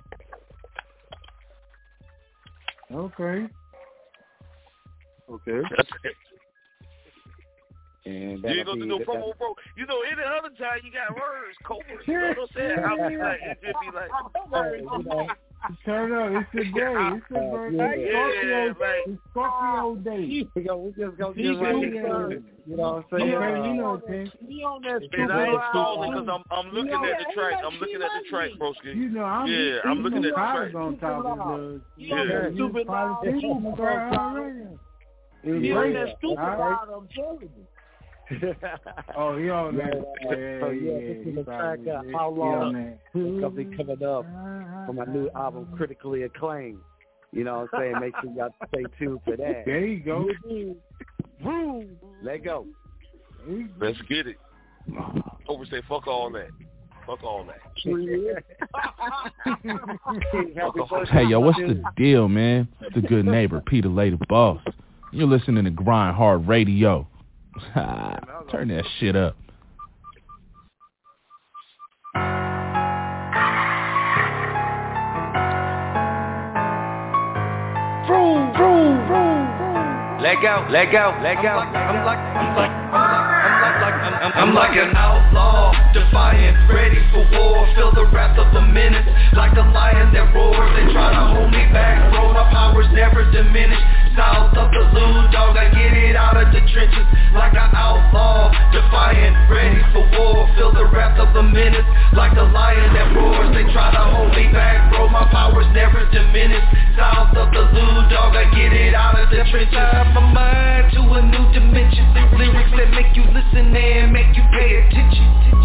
Okay. And you ain't gonna do no promo, bro. You know, any other time you got words, Cobra. You know what I'm saying? I'll be like, it should be like, turn up. It's your day. It's your birthday. It's Scorpio Day. We just go get right. You know what I'm saying? Okay, you know, Tim. And I ain't stalling because I'm looking at the track. I'm looking at the track, broski. You know, I'm looking at the track. On top of the stupid politicians already. He on that stupid ride, I'm telling you. Oh, he on that. This is the track Outlaw. It's gonna be coming up for my new album, Critically Acclaimed. You know what I'm saying? Make sure y'all stay tuned for that. There you go. Let go. Let's get it. Cobra say, fuck all that. Hey, yo, what's the deal, man? It's the good neighbor, Peter Lady Boss. You're listening to Grind Hard Radio. Turn that shit up. Let go. I'm like an outlaw, defiant, ready for war. Feel the wrath of the menace, like a lion that roars. They try to hold me back, bro. My powers never diminish. South of the Lou, dog, I get it out of the trenches. Like an outlaw, defiant, ready for war. Feel the wrath of the menace, like a lion that roars. They try to hold me back, bro. My powers never diminish. South of the Lou, dog, I get it out of the trenches. My mind to a new dimension. Lyrics that make you listen and make you pay attention.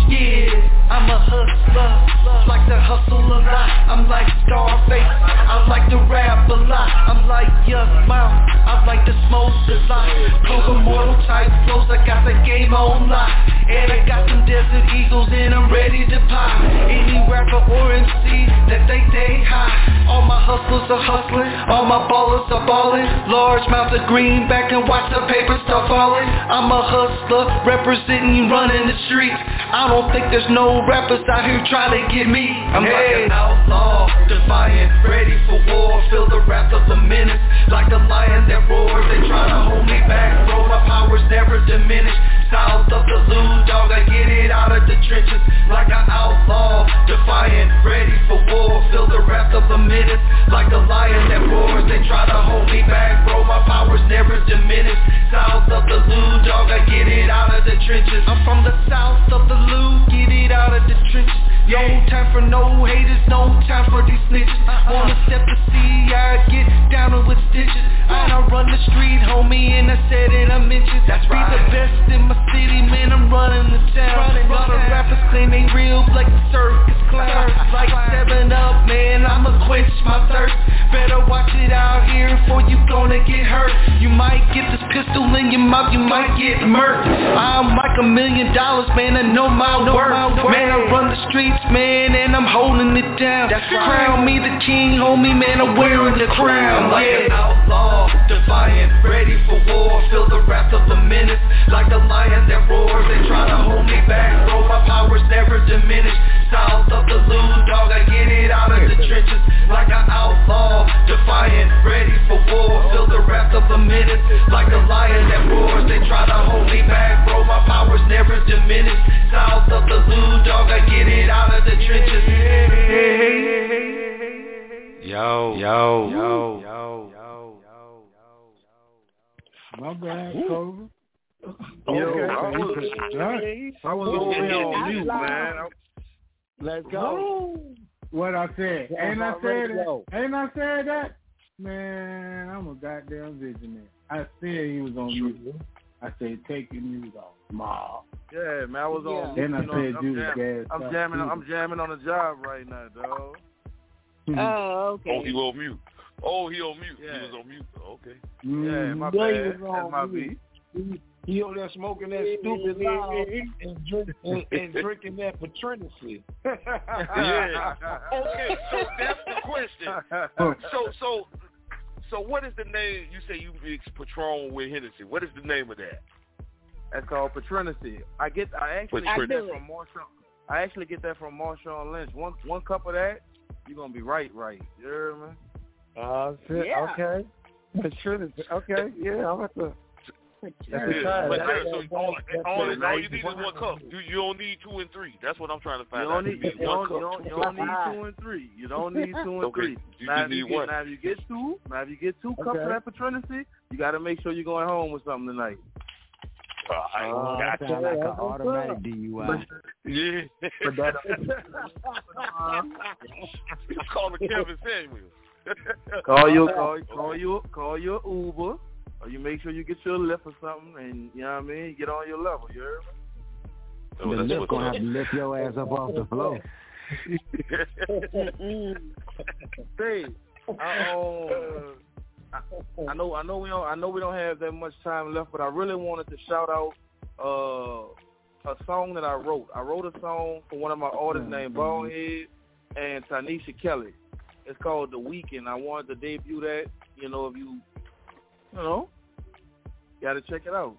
Yeah, I'm a hustler, like to hustle a lot. I'm like Scarface, I like to rap a lot. I'm like Young Mouth, I like to smoke a lot. Clover mortal type flows, I got the game on lock. And I got some Desert Eagles and I'm ready to pop. Any rapper or MC that they high. All my hustlers are hustling, all my ballers are balling. Large mouth of greenback and watch the paper start falling. I'm a hustler, representing, running the streets. I don't think there's no rappers out here trying to get me. I'm like an outlaw, defiant, ready for war. Feel the wrath of the menace, like a lion that roars. They try to hold me back, bro. My powers never diminish. South of the Lou, dog, I get it out of the trenches. Like an outlaw, defiant, ready for war. Feel the wrath of the menace, like a lion that roars. They try to hold me back, bro. My powers never diminish. South of the Lou, dog, I get it out of the trenches. I'm from the south of the Lou, get it out of the trenches. No time for no haters, no time for these snitches. Wanna step to see, I get down with stitches. I don't run the street, homie, and I said it, I mentioned. That's right. Be the best in my city, man, I'm running the town. A lot of rappers claim they real, like the circus clown. Like 7-Up, man, I'ma quench my thirst. Better watch it out here before you gonna get hurt. You might get this pistol in your mouth, you might get murked. I'm like $1 million, man, I know my worth. Man, I run the streets, man, and I'm holding it down. Crown me the king, homie, man, I'm wearing the crown. I'm like an outlaw, defiant, ready for war. Feel the wrath of the menace, like a lion that roars. They try to hold me back, bro, my powers never diminish. South of the Lou, dog, I get it out of the trenches. Like an outlaw, defiant, like a lion that roars. They try to hold me back, bro, my power's never diminished. South of the blue dog, I get it out of the trenches. Yo. My bad, Cobra. I was over here on mute, man. Let's go. What I said? Ain't I said that? Man, I'm a goddamn visionary. I said he was on mute. I said take your music off, Ma. Yeah, man, I was on. Then I said you was gas. I'm jamming on the job right now, dog. Oh, okay. Oh, he on mute. Yeah. He was on mute. Okay. Yeah, my bad. That's my beat. He over there smoking that stupid and drinking that Patrinity. Yeah. Okay, so that's the question. So what is the name? You say you mix Patron with Hennessy. What is the name of that? That's called Patrinity. I actually get that from Marshawn Lynch. One cup of that, you're gonna be right. You hear me? Yeah. Okay. Patrinity. Okay. Yeah, I'm at the. But so all you need is 1 cup. You don't need 2 and 3. That's what I'm trying to find out. You don't need 2 and 3. You don't need 2 and 3. Now, if you get 2 cups of that Patrinity, you got to make sure you're going home with something tonight. That sounds like an automatic DUI. Yeah. Call the Kevin Samuels. Call your Uber. Or you make sure you get your lift or something, and you know what I mean, get on your level, you heard me? The lift gonna have to lift your ass up off the floor. Hey, I know we don't have that much time left, but I really wanted to shout out a song that I wrote. I wrote a song for one of my artists named Ballhead and Tanisha Kelly. It's called The Weekend. I wanted to debut that. You know, if you gotta check it out.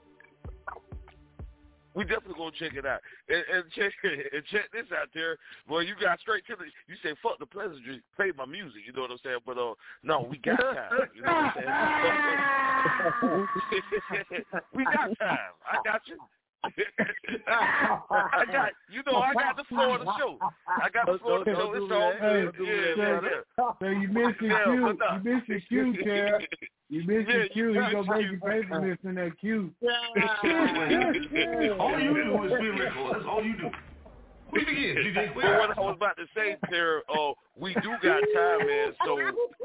We definitely gonna check it out. And check this out there. Boy, you got straight to you say, fuck the pleasantry, play my music, you know what I'm saying? But no, we got time. You know what I'm saying? We got time. I got you. I got the floor of the show. It's all good. Yeah. So you missed your cue, Tara. You missed your cue. He's going to make you pay for missing that cue. All you do is be recorded. That's all you do. But what I was about to say, Tara, we do got time, man. So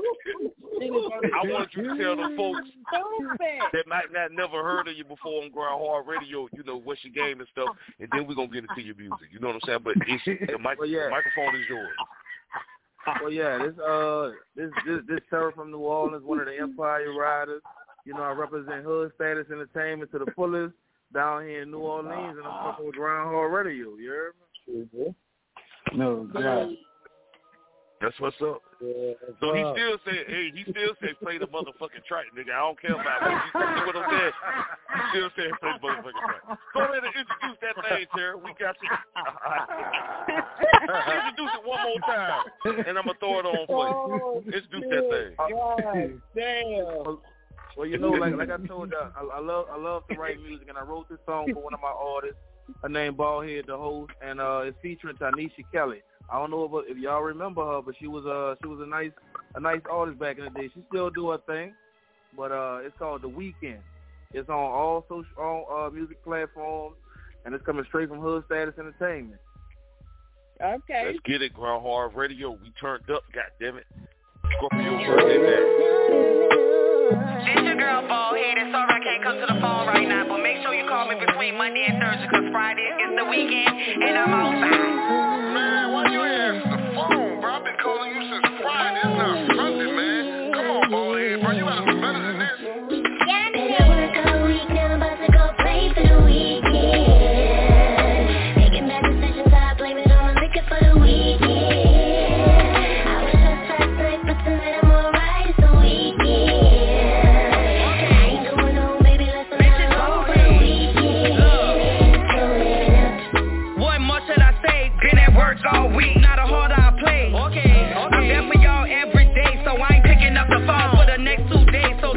I want you to tell the folks that might not never heard of you before on Grind Hard Radio, you know, what's your game and stuff, and then we're going to get into your music. You know what I'm saying? But the microphone is yours. Well, yeah, this Tara from New Orleans, one of the Empire Riders. You know, I represent Hood Status Entertainment to the fullest down here in New Orleans, and I'm fucking with Grind Hard Radio. You heard me? No, God. That's what's up. Yeah, so he still say play the motherfucking track, nigga. I don't care about it. You see what I'm saying? He still say play the motherfucking track. Go ahead and introduce that thing, Tara. We got you. Introduce it one more time, and I'm gonna throw it on for you. Introduce that thing. Damn. Well, you know, like I told y'all, I love to write music, and I wrote this song for one of my artists. Her name Ballhead, the host, and it's featuring Tanisha Kelly. I don't know if y'all remember her, but she was a nice artist back in the day. She still do her thing, but it's called The Weekend. It's on all music platforms, and it's coming straight from Hood Status Entertainment. Okay. Let's get it, Grind Hard Radio. We turned up, goddammit. Scorpio birthday back. This your girl Ballhead, and sorry I can't come to the phone right now, but make sure you call me between Monday and Thursday, because Friday is the weekend, and I'm outside. Man, why you answer the phone, bro? I've been calling you since Friday. It's not Sunday, man. Come on, Ballhead, bro. You gotta do better than this. Yeah, work all week, now I'm about to go play for the weekend. Making bad decisions, I blame it on the liquor for the weekend. I was just last night, but tonight I'm alright, it's the weekend. I ain't going home, baby, let's go for the weekend. What more should I say? Been at work all week, not a hard I play. I'm there for y'all every day, so I ain't picking up the phone for the next 2 days. So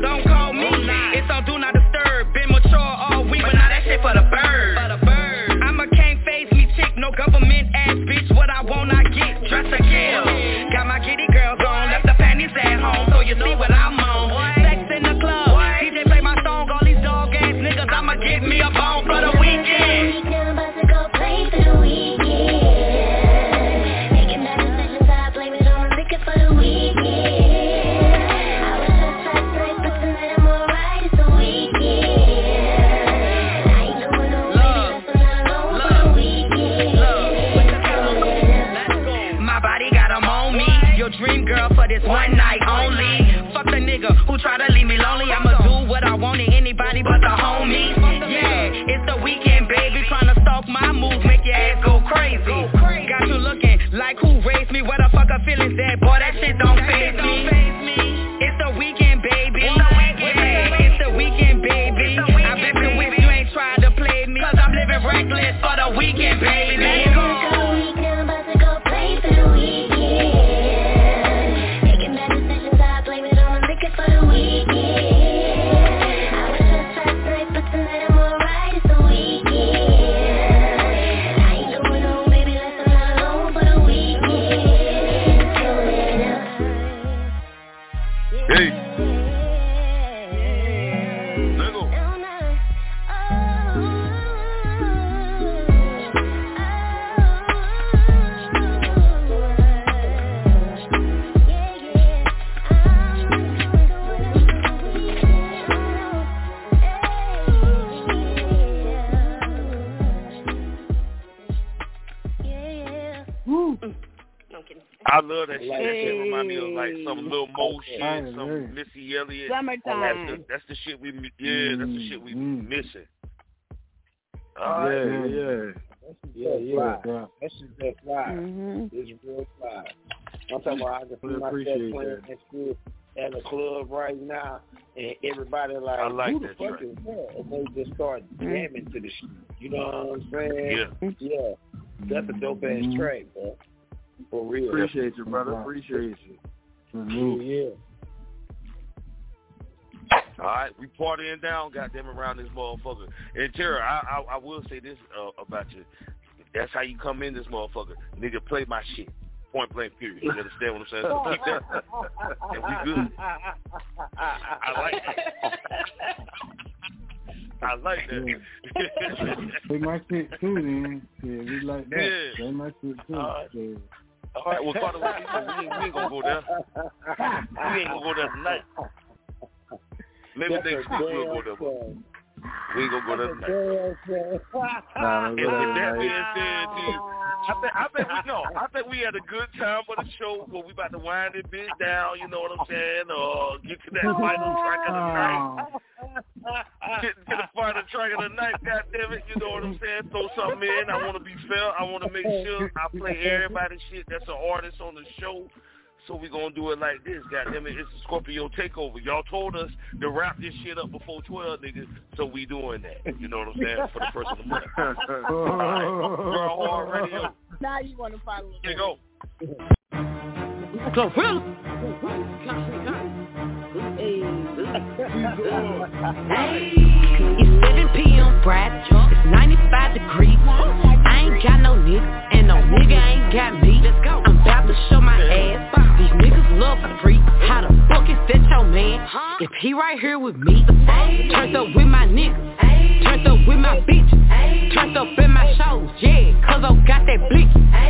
fuck the nigga who try to leave me lonely. I'ma do what I want to anybody but the homies. Yeah, it's the weekend, baby. Tryna stalk my moves, make your ass go crazy. Got you looking like who raised me. Where the fuck her feelings at? Boy, that shit don't faze me. It's the weekend, baby. It's the weekend, baby. I bet you wish you ain't tried to play me, cause I'm living reckless for the weekend, baby. Let's go. I'm about to go play for the weekend. Making bad decisions, I blame it on the liquor for the weekend. I was just last night, but tonight I'm alright, it's the weekend. I ain't going home, baby, unless I'm not alone for the weekend. Hey. I love that shit. That shit remind me of like some Lil Mo shit, some Missy Elliott. Summertime. That's the shit we that's the shit we missing. Yeah. That shit that fly. It's real fly. I'm talking about I can see myself playing that shit at a club right now, and everybody like, I like who the that fuck track. is that? And they just start jamming to the shit. You know what I'm saying? Yeah. That's a dope ass track, bro. For real. Appreciate you, brother. Appreciate you. Yeah. All right, we partying down, goddamn, around this motherfucker. And Tara, I will say this about you. That's how you come in this motherfucker. Nigga, play my shit. Point blank, period. You understand what I'm saying? So keep that. And we good. I like that. I like that. Play my shit too, man. Yeah, we like that. Yeah. Play my shit too. All right, well, Carter, we ain't gonna go there. We ain't gonna go there tonight. Maybe next week we'll go there. We ain't gonna go there tonight. And with that being said, dude, I think we had a good time for the show. Well, we about to wind it bitch down, you know what I'm saying? Get to that final track of the night. Get to the final track of the night, goddammit, you know what I'm saying? Throw something in. I want to be fair. I want to make sure I play everybody's shit that's an artist on the show. So we gonna do it like this, goddammit. It's a Scorpio takeover. Y'all told us to wrap this shit up before 12, niggas. So we doing that. You know what I'm saying? For the first of the month. All right. Girl Hard Radio. Now you want to follow Here you go. Gorilla. It's 7 p.m. Friday. It's 95 degrees. I ain't got no nigga, and no nigga ain't got me. I'm about to show my ass. These niggas love free. How the fuck is that your man? If he right here with me, turned up with my niggas, turned up with my bitches, turned up in my shows, yeah, cause I got that blicky.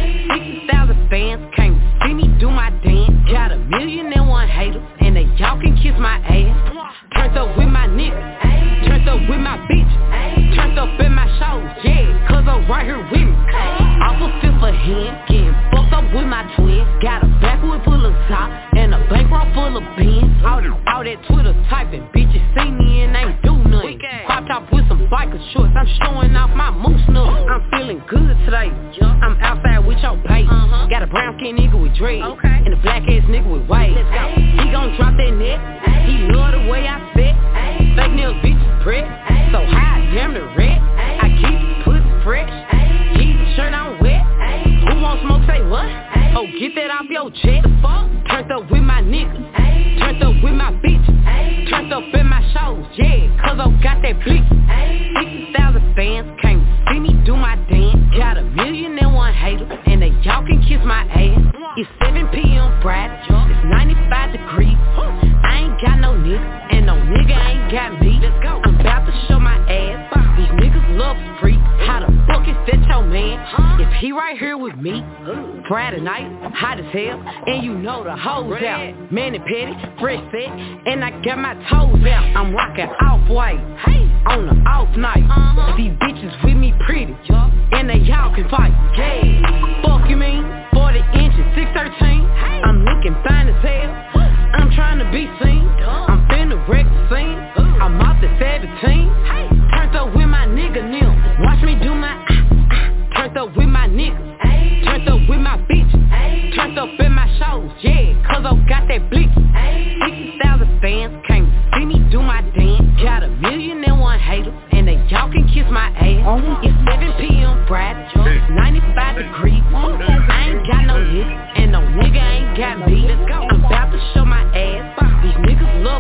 60,000 fans came to see me do my dance. Got 1,000,001 haters, and they y'all can kiss my ass. Turned up with my niggas, turned up with my bitches, turned up in my shows, yeah, cause I'm right here with me. Off a fifth of hand, getting fucked up with my twin. Got a backwood full of top, and a bankroll full of beans. All that Twitter typing, bitches see me and ain't do nothing. Popped off with some biker shorts, I'm showing off my moose nuts. I'm feeling good today, I'm outside with your baby. Got a brown skin nigga with dreads, and a black ass nigga with waves. He gon' drop that neck, he love the way I fit. Fake nails, bitches press, so high, damn the red. I keep pussy fresh, keep the shirt on wet. Who won't smoke, say what? Oh, get that off your chest. Turned up with my niggas, turned up with my bitches, turned up in my shows, yeah, cause I got that blicky. 60,000 fans came to see me do my dance. Got 1,000,001 haters, and they y'all can kiss my ass. It's 7 p.m. Friday, it's 95 degrees. I ain't got no nigga, and no nigga ain't got me. I'm about to show my ass. These niggas love free. How the fuck is that your man? If he right here with me, Friday night, hot as hell, and you know the hoes out. Man and petty, fresh set, and I got my toes out. I'm rocking off-white, on the off night. These bitches with me pretty, and they y'all can fight. Yeah, fuck you mean? 40 inches, 613. I'm looking fine as hell. I'm trying to be seen.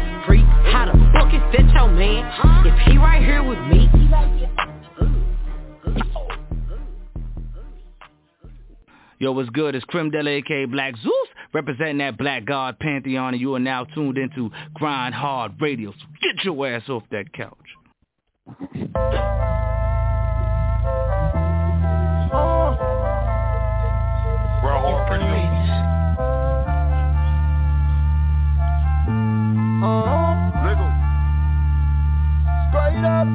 freak. How the fuck is that your man? If he right here with me. Yo, what's good? It's Creme Della, a.k.a. Black Zeus, representing that Black God Pantheon, and you are now tuned into Grind Hard Radio. So get your ass off that couch. Grind Hard Radio. Straight up.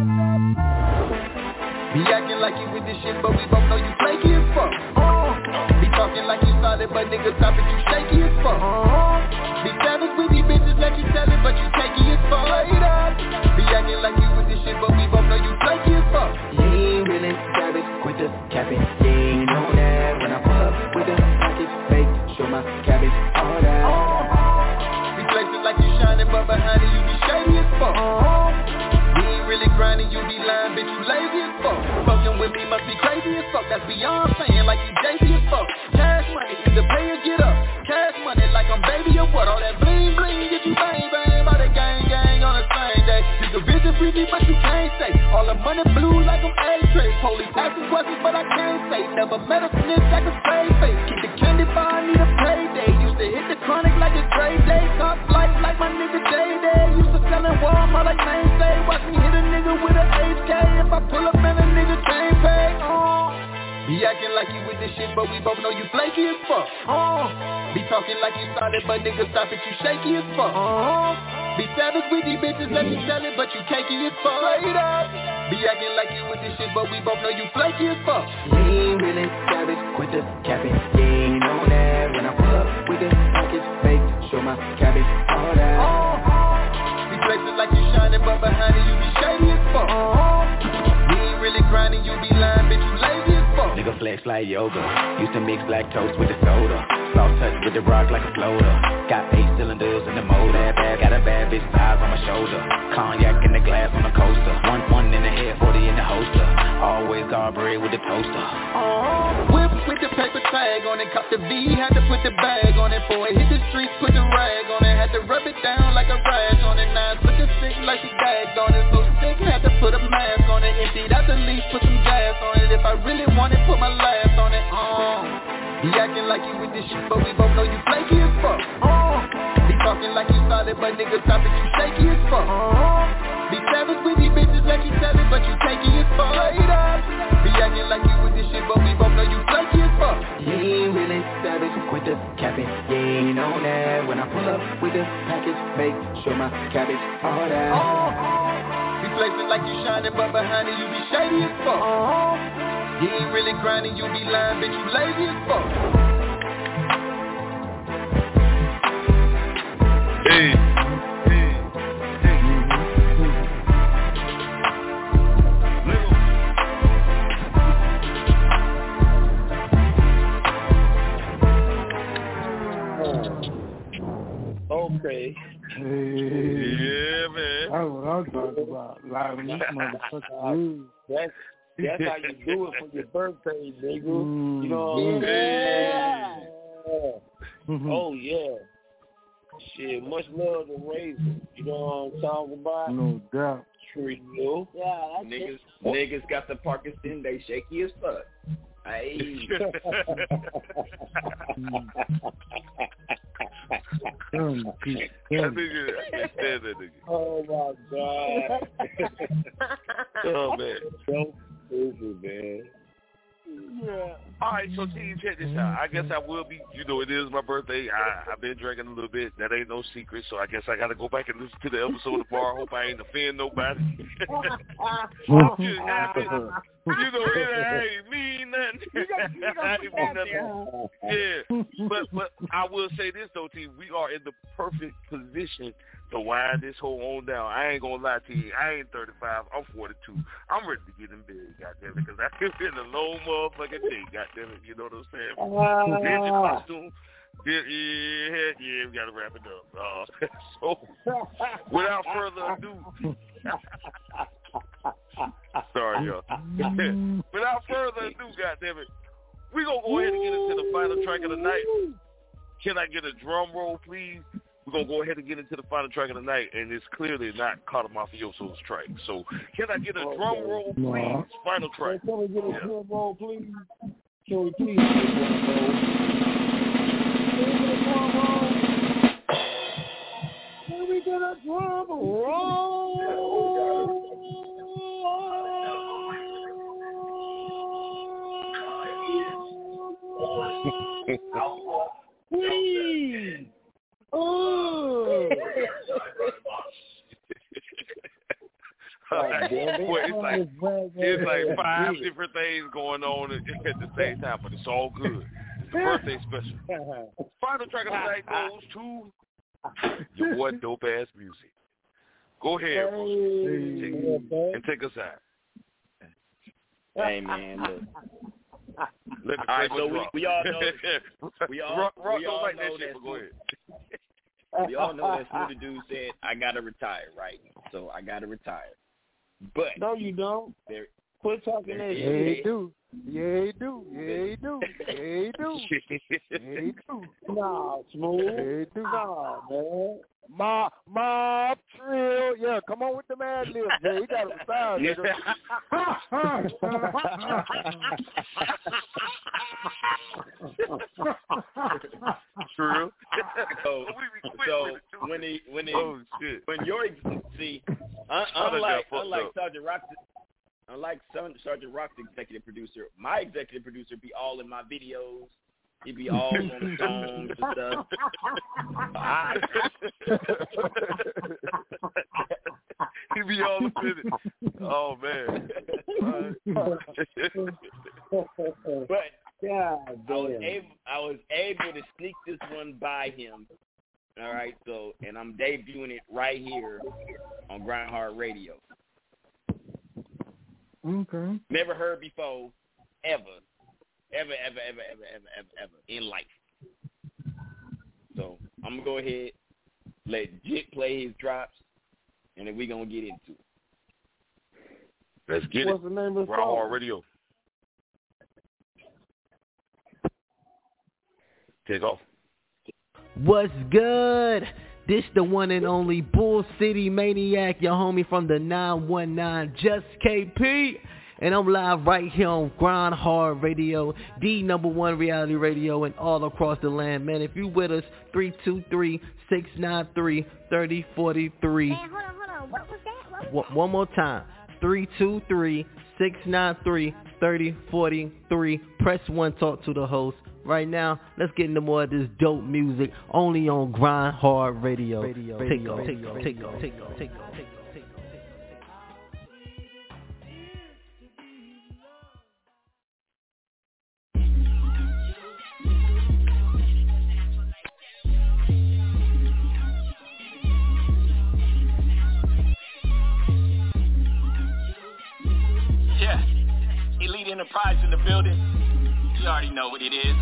Be acting like you with this shit, but we both know you flaky as fuck. Be talking like you solid, but niggas stopping you shaky as fuck. Be savage with these bitches, let you tell it, but you takey as fuck. Be acting like you with this shit, but we both know you flaky as fuck. You ain't really savage, quit the capping. You ain't know that when I pull up with the package, fake, show my cabbage, all that. Be flexing like you shining, but behind it you be shady as fuck. You ain't really grinding, you be lying, bitch, you lazy as fuck. Fucking with me must be crazy as fuck, that's beyond saying like you Jay-Z as fuck. Cash money, either pay or get up. Cash money like I'm baby or what, all that bling bling, get you bang bang, all that gang gang on the same day. You can visit freaky but you can't say, all the money blue like I'm A-Trace. Police asking questions but I can't say, never met a snitch that can straight face. Keep the candy bar, I need a payday. Used to hit the chronic like a great day. Cop life like my nigga J-Day. Used to sell in Walmart like mainstay. Watch me hit a nigga with an HK. If I pull up and a nigga can't pay. Be acting like you with this shit, but we both know you flaky as fuck. Be talking like you solid, but niggas stop it, you shaky as fuck. Be savage with these bitches, let me tell it, but you cakey as fuck. Be acting like you with this shit, but we both know you flaky as fuck. You ain't really savage, quit the capping. You ain't know that when I pull up with the package, fake, show my cabbage, all that. Be flexing like you shining, but behind it you be shady as fuck. You ain't really grinding, you be lying, bitch, you lazy as fuck. Nigga flex like yoga, used to mix lactose with the soda. Soft touch with the rock like a floater. Got 8 cylinders in the motor. Got a bad bitch size on my shoulder. Cognac in the glass on the coaster. One in the head, 40 in the holster. Always guard bread with the toaster. Whip with the paper tag on it. Cop the V, had to put the bag on it. Before it hit the streets, put the rag on it. Had to rub it down like a rash on it. Now it's looking sick like she gagged on it. So sick, had to put a mask on it. Emptied out the leaf, put some gas on it. If I really want it, put my last on it. Be acting like you with this shit, but we both know you flaky as fuck. Be talking like you solid, but niggas stop it, you shaky as fuck. Be savage with these bitches, let you tell it, but you takey as fuck. Be acting like you with this shit, but we both know you flaky as fuck. You ain't really savage, quit the capping. You ain't know that when I pull up with the package, fake, show my cabbage, all that. Be flexing like you shining, but behind it you be shady as fuck. You ain't really grinding, you be lying, bitch, you lazy as fuck. Hey. Okay. Yeah, man. That's what I'm talking about. Like this motherfucker. That's how you do it for your birthday, nigga. You know what I'm saying? Oh, yeah. Shit, much love to Razor. You know what I'm talking about? No doubt. Treat you. Yeah, Niggas got the Parkinson, they shaky as fuck. Hey. Oh my God. Oh man. So busy, man. Yeah. All right, so team, check this out. I guess I will be, it is my birthday. I've been drinking a little bit. That ain't no secret. So I guess I got to go back and listen to the episode of the bar. Hope I ain't offend nobody. I'm just happy. It ain't mean nothing. Yeah. But I will say this, though, team. We are in the perfect position to wind this whole on down. I ain't going to lie to you. I ain't 35. I'm 42. I'm ready to get in bed, goddammit, because I've been a long motherfucking day, goddammit. You know what I'm saying? Ninja costume. Yeah, we got to wrap it up. So, without further ado. Sorry, y'all. Without further ado, goddammit, we're going to go ahead and get into the final track of the night. Can I get a drum roll, please? we're going to go ahead and get into the final track of the night, and it's clearly not Carter Mafioso's track. So can I get a drum roll, please? Final track. Can we get a drum roll, please? Can we please get a drum roll? Can we get a drum roll? Please. It's like 5 different things going on at the same time, but it's all good. It's a birthday special. Final track of the night goes to your boy Dope Ass Music. Go ahead, and take us out. Hey man, look. Let me all right, so we all know we all know that Snoopy Dude said I gotta retire, right? So I gotta retire. But no, you don't. Quit talking that shit. Yeah, he do. Yeah, he do. Yeah, he do. Yeah, he do. Yeah, he do. Nah, Smooth. Yeah, he do. Nah, man. Mob Trill. Yeah, come on with the mad libs, man. He got to retire, nigga. True. So when you're unlike Sergeant Rock's executive producer, my executive producer be all in my videos. He be all on the songs and stuff. He be all up in it. Oh man. But I was able to sneak this one by him. All right, so and I'm debuting it right here on Grind Hard Radio. Okay. Never heard before, ever in life. So I'm gonna go ahead, let Jit play his drops, and then we're gonna get into it. Let's get What's the name of the Grind song? Hard Radio. Take off. What's good? This the one and only Bull City Maniac, your homie from the 919, Just KP. And I'm live right here on Grind Hard Radio, the #1 reality radio and all across the land. Man, if you with us, 323-693-3043. Hold on. What was that? One more time. 323-693-3043. Press 1, talk to the host. Right now, let's get into more of this dope music only on Grind Hard Radio. Take off. Yeah, Elite Enterprise in the building. You already know what it is.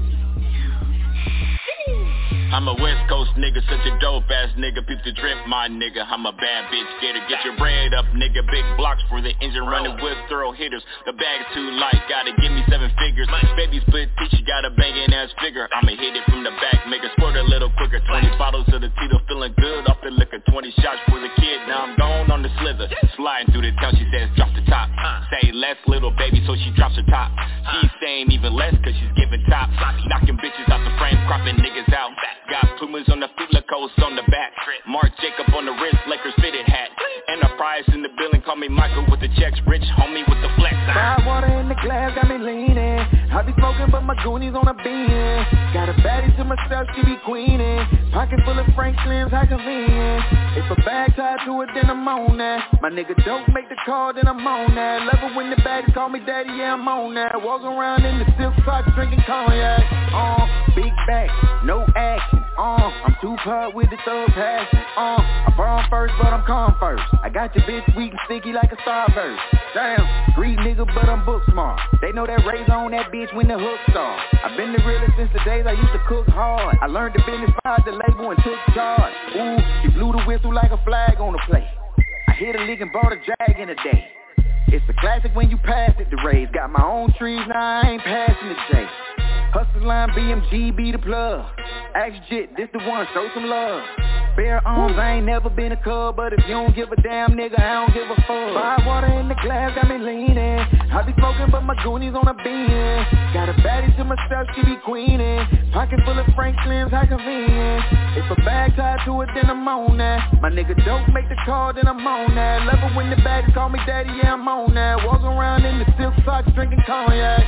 I'm a West Coast nigga, such a dope ass nigga. Peep the drip, my nigga. I'm a bad bitch, scared to get your bread up, nigga. Big blocks for the engine running with thorough hitters. The bag's too light, gotta give me 7 figures. Baby's petite, she got a banging ass figure. I'ma hit it from the back, make it squirt a little quicker. 20 bottles of the Tito, feeling good off the liquor. 20 shots for the kid, now I'm gone on the slither. Sliding through the town, she says drop the top. Say less, little baby, so she drops her top. She's saying even less, cause she's giving top. Knocking bitches out the frame, cropping niggas out. Got Pumas on the feet, Lacoste on the back. Mark Jacob on the wrist, Lakers fitted hat. Enterprise in the building, call me Michael with the checks. Rich homie with the flex. Fried water in the glass, got me leaning. I be smoking, but my goonies on a bean. Got a baddie to myself, she be queening. Pocket full of Franklins, how convenient. If a bag tied to it, then I'm on that. My nigga don't make the call, then I'm on that. Love it when the baddies call me daddy, yeah, I'm on that. Walk around in the silk socks, drinking cognac. Big back, no action. I'm too hard with the thug passion. I burn first, but I'm calm first. I got your bitch weak and sticky like a starburst. Damn, street nigga, but I'm book smart. They know that razor on that bitch when the hook start. I've been the realest since the days I used to cook hard. I learned the business, fired the label and took charge. Ooh, she blew the whistle like a flag on the play. I hit a lick and bought a jag in a day. It's a classic when you pass it to raise. Got my own trees, now I ain't passing the J. Hustle line, BMG, be the plug. Ask Jit, this the one, show some love. Bare arms, I ain't never been a cub, but if you don't give a damn, nigga, I don't give a fuck. Fire water in the glass, got me leaning. I be smoking, but my goonies on a bean. Got a baddie to myself, she be queening. Pocket full of Franklins, how convenient. If a bag tied to it, then I'm on that. My nigga don't make the call, then I'm on that. Love it when the baddies call me daddy, yeah, I'm on that. Walk around in the silk socks, drinking cognac.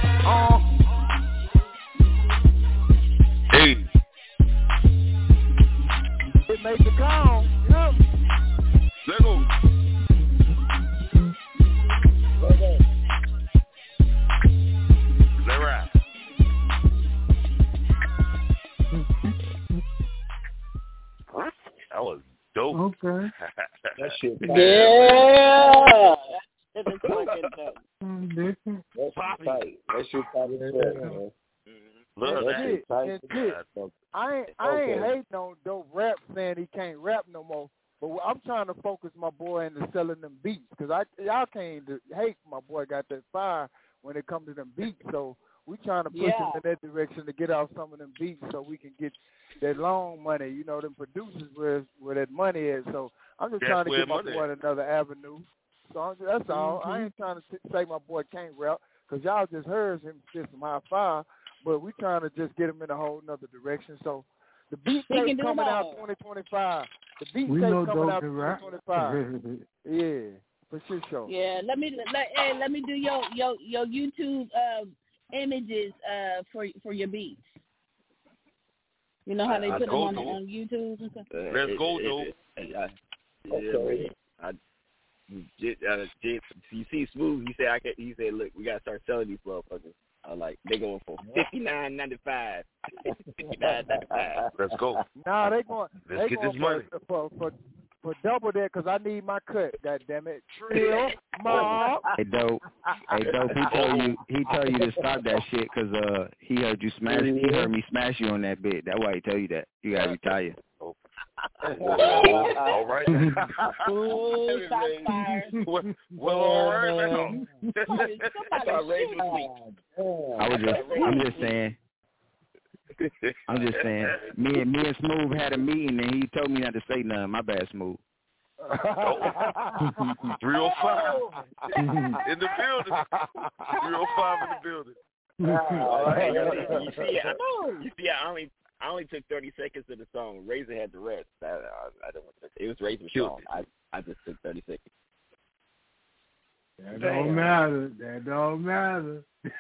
Hey. It made the call. Yep. Let go. Let ride. That was dope. Okay. That shit. Yeah. That is fucking dope. That's tight. That shit tight as hell, man. Love that. I ain't hating on dope rap saying he can't rap no more, but I'm trying to focus my boy into selling them beats because y'all can't hate my boy got that fire when it comes to them beats. So we trying to push him in that direction to get out some of them beats so we can get that long money. You know, them producers where that money is. So I'm just trying to get my boy another avenue. So that's all. I ain't trying to say my boy can't rap because y'all just heard him spit some high fire. But we trying to just get him in a whole nother direction. So the beat tape coming out 2025. The beat tape coming out 2025. Yeah, for sure. Yeah, let me do your YouTube images for your beats. You know how they put them on YouTube and stuff. Let's go, dude. You see Smooth? He said, look, we gotta start selling these motherfuckers. I'm like, they going for $59.95. $59.95. Let's go. Nah, they going. Let's get this money for double that because I need my cut. God damn it, Trill, Mob. Hey, dope. He told you to stop that shit because he heard you smash. He heard me smash you on that bit. That's why he tell you that. You gotta retire. All right. Ooh, shot fired. Well, all right now. I'm just saying. Me and Smooth had a meeting and he told me not to say nothing. My bad, Smooth. 305 in the building. 305 in the building. You see, I only took 30 seconds of the song. Razor had the rest. I don't want to. It was Razor's song. I just took 30 seconds. That don't matter. That don't matter.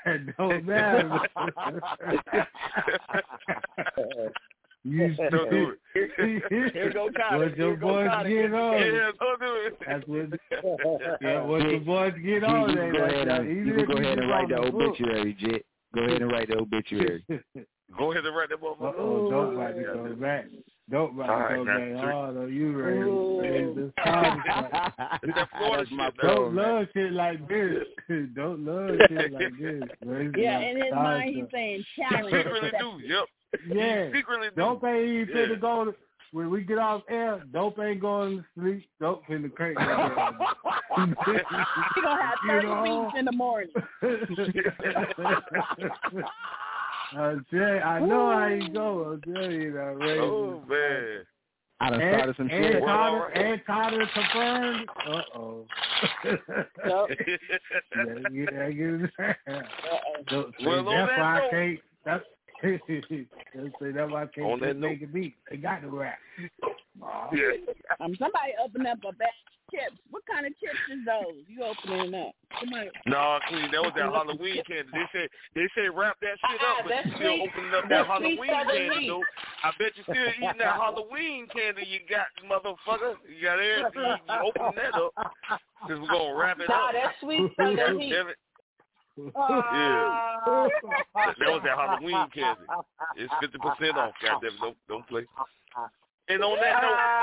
You don't do it. Here go Connor. What your boys get on. Yeah, don't do it. That's what the boys get on. You can go ahead and write the obituary, Jit. Go ahead and write the obituary. Go ahead and write that motherfucker. Don't write it go back. Don't write it go back hard on you, Ray. Don't love shit like this. Don't love shit like this. Yeah, in his mind he's saying challenge. He secretly do, yep. Yeah. He secretly do. Dope ain't even finna go to, when we get off air, Dope ain't going to sleep. Dope finna crank that. He gonna have 30 beats in the morning. I know how you go. I'll tell you that, Ray. Oh, man. I done started some shit. And Carter confirmed. Uh-oh. Nope. Yeah, get it. Well, that's why I can't. That's why I can't make a beat. They got to rap. Somebody opened up a bag of chips. What kind of chips is those? You opening up? Somebody. No, Queen, that was that Halloween candy. They say wrap that shit up, but you still opening up that Halloween candy, though. I bet you still eating that Halloween candy you got, motherfucker. You got everything. You open that up. Because we're going to wrap it up. Nah, that's sweet Southern heat. Yeah. That was that Halloween candy. It's 50% off, goddamn. Don't play. And on that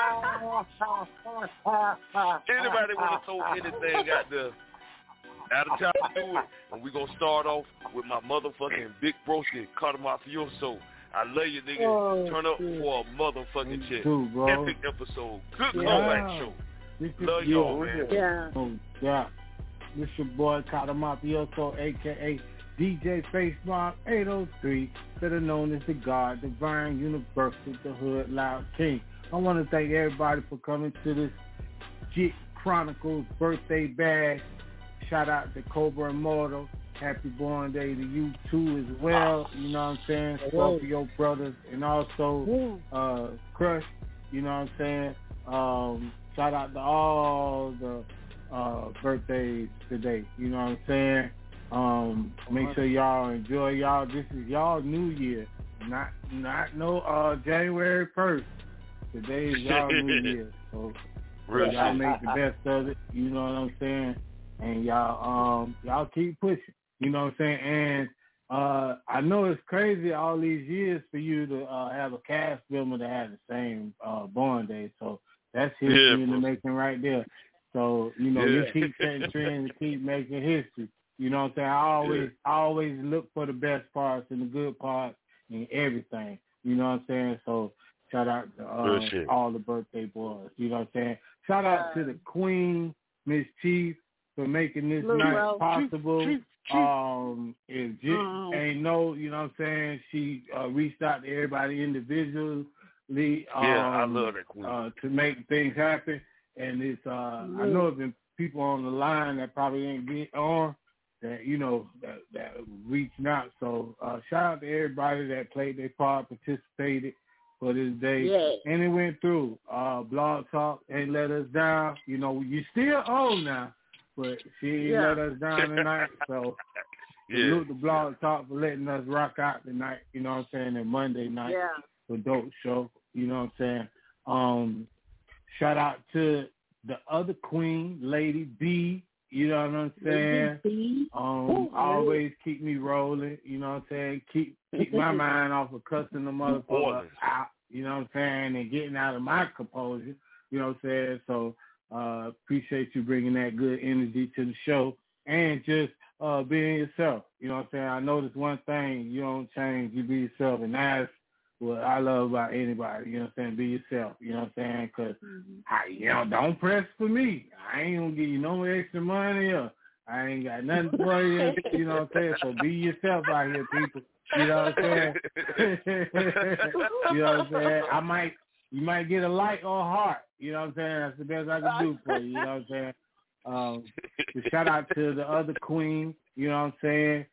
note, anybody want to throw anything out of time to do it. And we're going to start off with my motherfucking big broski, Carter Mafioso. I love you, nigga. Turn up for a motherfucking check. Epic episode. Good comeback show. Love y'all, man. Yeah. Oh, yeah. This your boy, Carter Mafioso, a.k.a. DJ Face Mob 803, better known as the God, Divine Universal, the Hood Loud King. I want to thank everybody for coming to this Jit Chronicles birthday bash. Shout out to Cobra Immortal. Happy born day to you too as well. You know what I'm saying? Scorpio Brothers and also Crush. You know what I'm saying? Shout out to all the birthdays today. You know what I'm saying? Make sure y'all enjoy y'all. This is y'all New Year. Not no January 1st. Today is y'all New Year. So y'all make the best of it. You know what I'm saying? And y'all keep pushing. You know what I'm saying? And I know it's crazy all these years for you to have a cast member that had the same born day. So that's history in the making right there. So, you know, you keep setting trends and keep making history. You know what I'm saying? I always look for the best parts and the good parts in everything. You know what I'm saying? So shout out to all the birthday boys. You know what I'm saying? Shout out to the Queen, Miss Chief, for making this night possible. If Jit ain't know, you know what I'm saying, she reached out to everybody individually. I love that Queen. To make things happen. And it's I know there's been people on the line that probably ain't get on that, you know, that reaching out. So shout out to everybody that played their part, participated for this day. And it went through. Blog Talk ain't let us down. You know, you still on now, but she ain't let us down tonight. So salute the Blog Talk for letting us rock out tonight, you know what I'm saying, and Monday night for Dope Show, you know what I'm saying. Shout out to the other queen, Lady B, you know what I'm saying. Always keep me rolling, you know what I'm saying. Keep my mind off of cussing the motherfucker out, you know what I'm saying, and getting out of my composure, you know what I'm saying. So appreciate you bringing that good energy to the show and just being yourself, you know what I'm saying. I noticed one thing, you don't change, you be yourself, and that's what I love about anybody, you know what I'm saying. Be yourself, you know what I'm saying, because you know, don't press for me. I ain't gonna give you no extra money, or I ain't got nothing for you, you know what I'm saying. So be yourself out here, people, you know what I'm saying. You know what I'm saying. You might get a like or a heart, you know what I'm saying. That's the best I can do for you, you know what I'm saying. Shout out to the other queen, you know what I'm saying.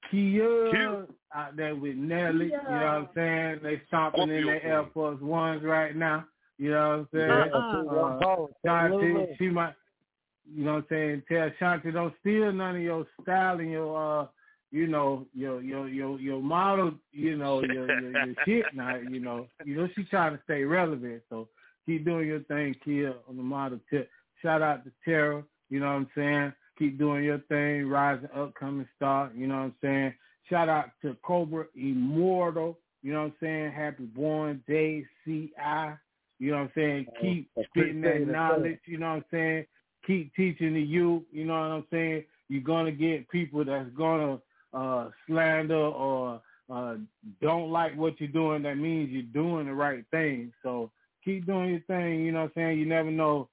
Kia out there with Nelly, you know what I'm saying? They stomping in their Air Force Ones right now, you know what I'm saying? Shanti, she might, you know what I'm saying, tell Shanti don't steal none of your style and your, you know, your model, you know, your shit now, you know she trying to stay relevant, so keep doing your thing, Kia, on the model tip. Shout out to Tara, you know what I'm saying? Keep doing your thing, rising, upcoming star, you know what I'm saying? Shout out to Cobra Immortal, you know what I'm saying? Happy born day, CI, you know what I'm saying? Keep spitting that knowledge, you know what I'm saying? Keep teaching the youth, you know what I'm saying? You're going to get people that's going to slander or don't like what you're doing. That means you're doing the right thing. So keep doing your thing, you know what I'm saying? You never know.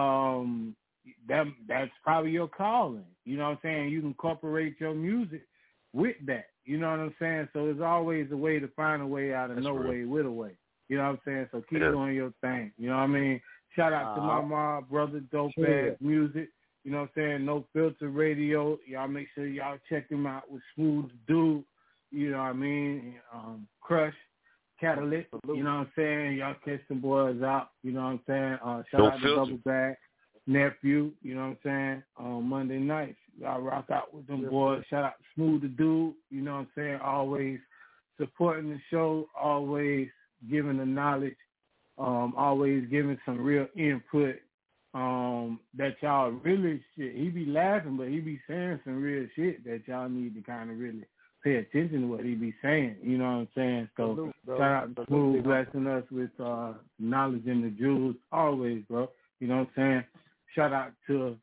That's probably your calling. You know what I'm saying? You can incorporate your music with that. You know what I'm saying? So there's always a way to find a way out of no way with a way. You know what I'm saying? So keep doing your thing. You know what I mean? Shout out to my mom, brother, Dope Ass Music. You know what I'm saying? No Filter Radio. Y'all make sure y'all check him out with Smooth Dude. You know what I mean? Crush, Catalyst. You know what I'm saying? Y'all catch some boys out. You know what I'm saying? Shout out to Double Bag. Nephew, you know what I'm saying, on Monday nights. Y'all rock out with them boys. Shout out to Smooth the Dude, you know what I'm saying, always supporting the show, always giving the knowledge, always giving some real input that y'all really shit. He be laughing, but he be saying some real shit that y'all need to kind of really pay attention to what he be saying, you know what I'm saying? So shout out to Smooth blessing us with knowledge and the jewels always, bro. You know what I'm saying? Shout out to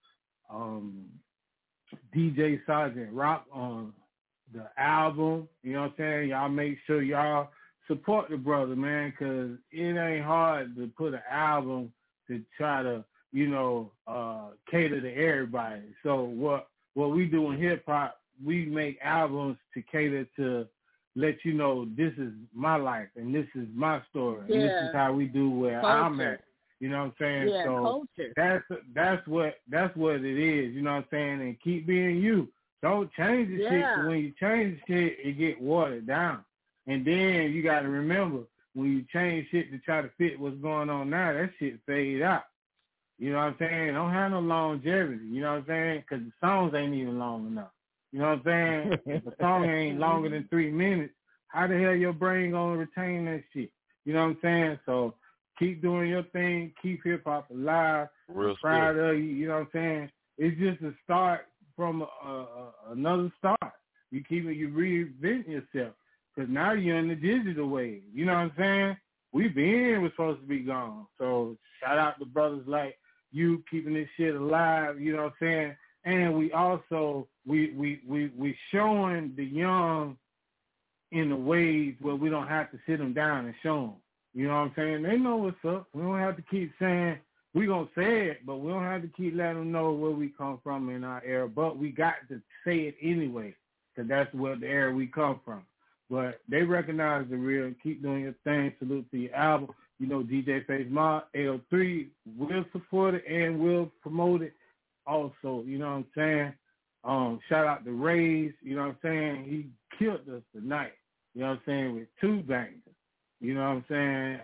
DJ Sergeant Rock on the album. You know what I'm saying? Y'all make sure y'all support the brother, man, because it ain't hard to put an album to try to, you know, cater to everybody. So what we do in hip-hop, we make albums to cater to let you know this is my life and this is my story. And this is how we do where I'm at. You know what I'm saying? Yeah, so that's what it is, you know what I'm saying? And keep being you. Don't change the shit. When you change the shit, it get watered down. And then you got to remember, when you change shit to try to fit what's going on now, that shit fade out. You know what I'm saying? Don't have no longevity. You know what I'm saying? Because the songs ain't even long enough. You know what I'm saying? If a song ain't longer than 3 minutes, how the hell your brain gonna retain that shit? You know what I'm saying? So keep doing your thing. Keep hip-hop alive. Real proud of you. You know what I'm saying? It's just a start from another start. You reinvent yourself. Because now you're in the digital wave. You know what I'm saying? We're supposed to be gone. So shout out to brothers like you keeping this shit alive. You know what I'm saying? And we also, we showing the young in the ways where we don't have to sit them down and show them. You know what I'm saying? They know what's up. We don't have to keep saying, we're going to say it, but we don't have to keep letting them know where we come from in our era. But we got to say it anyway, because that's where the era we come from. But they recognize the real. Keep doing your thing. Salute to your album. You know, DJ Face Mob, AO3 will support it and will promote it also. You know what I'm saying? Shout out to Rays. You know what I'm saying? He killed us tonight. You know what I'm saying? With 2 bangers. You know what I'm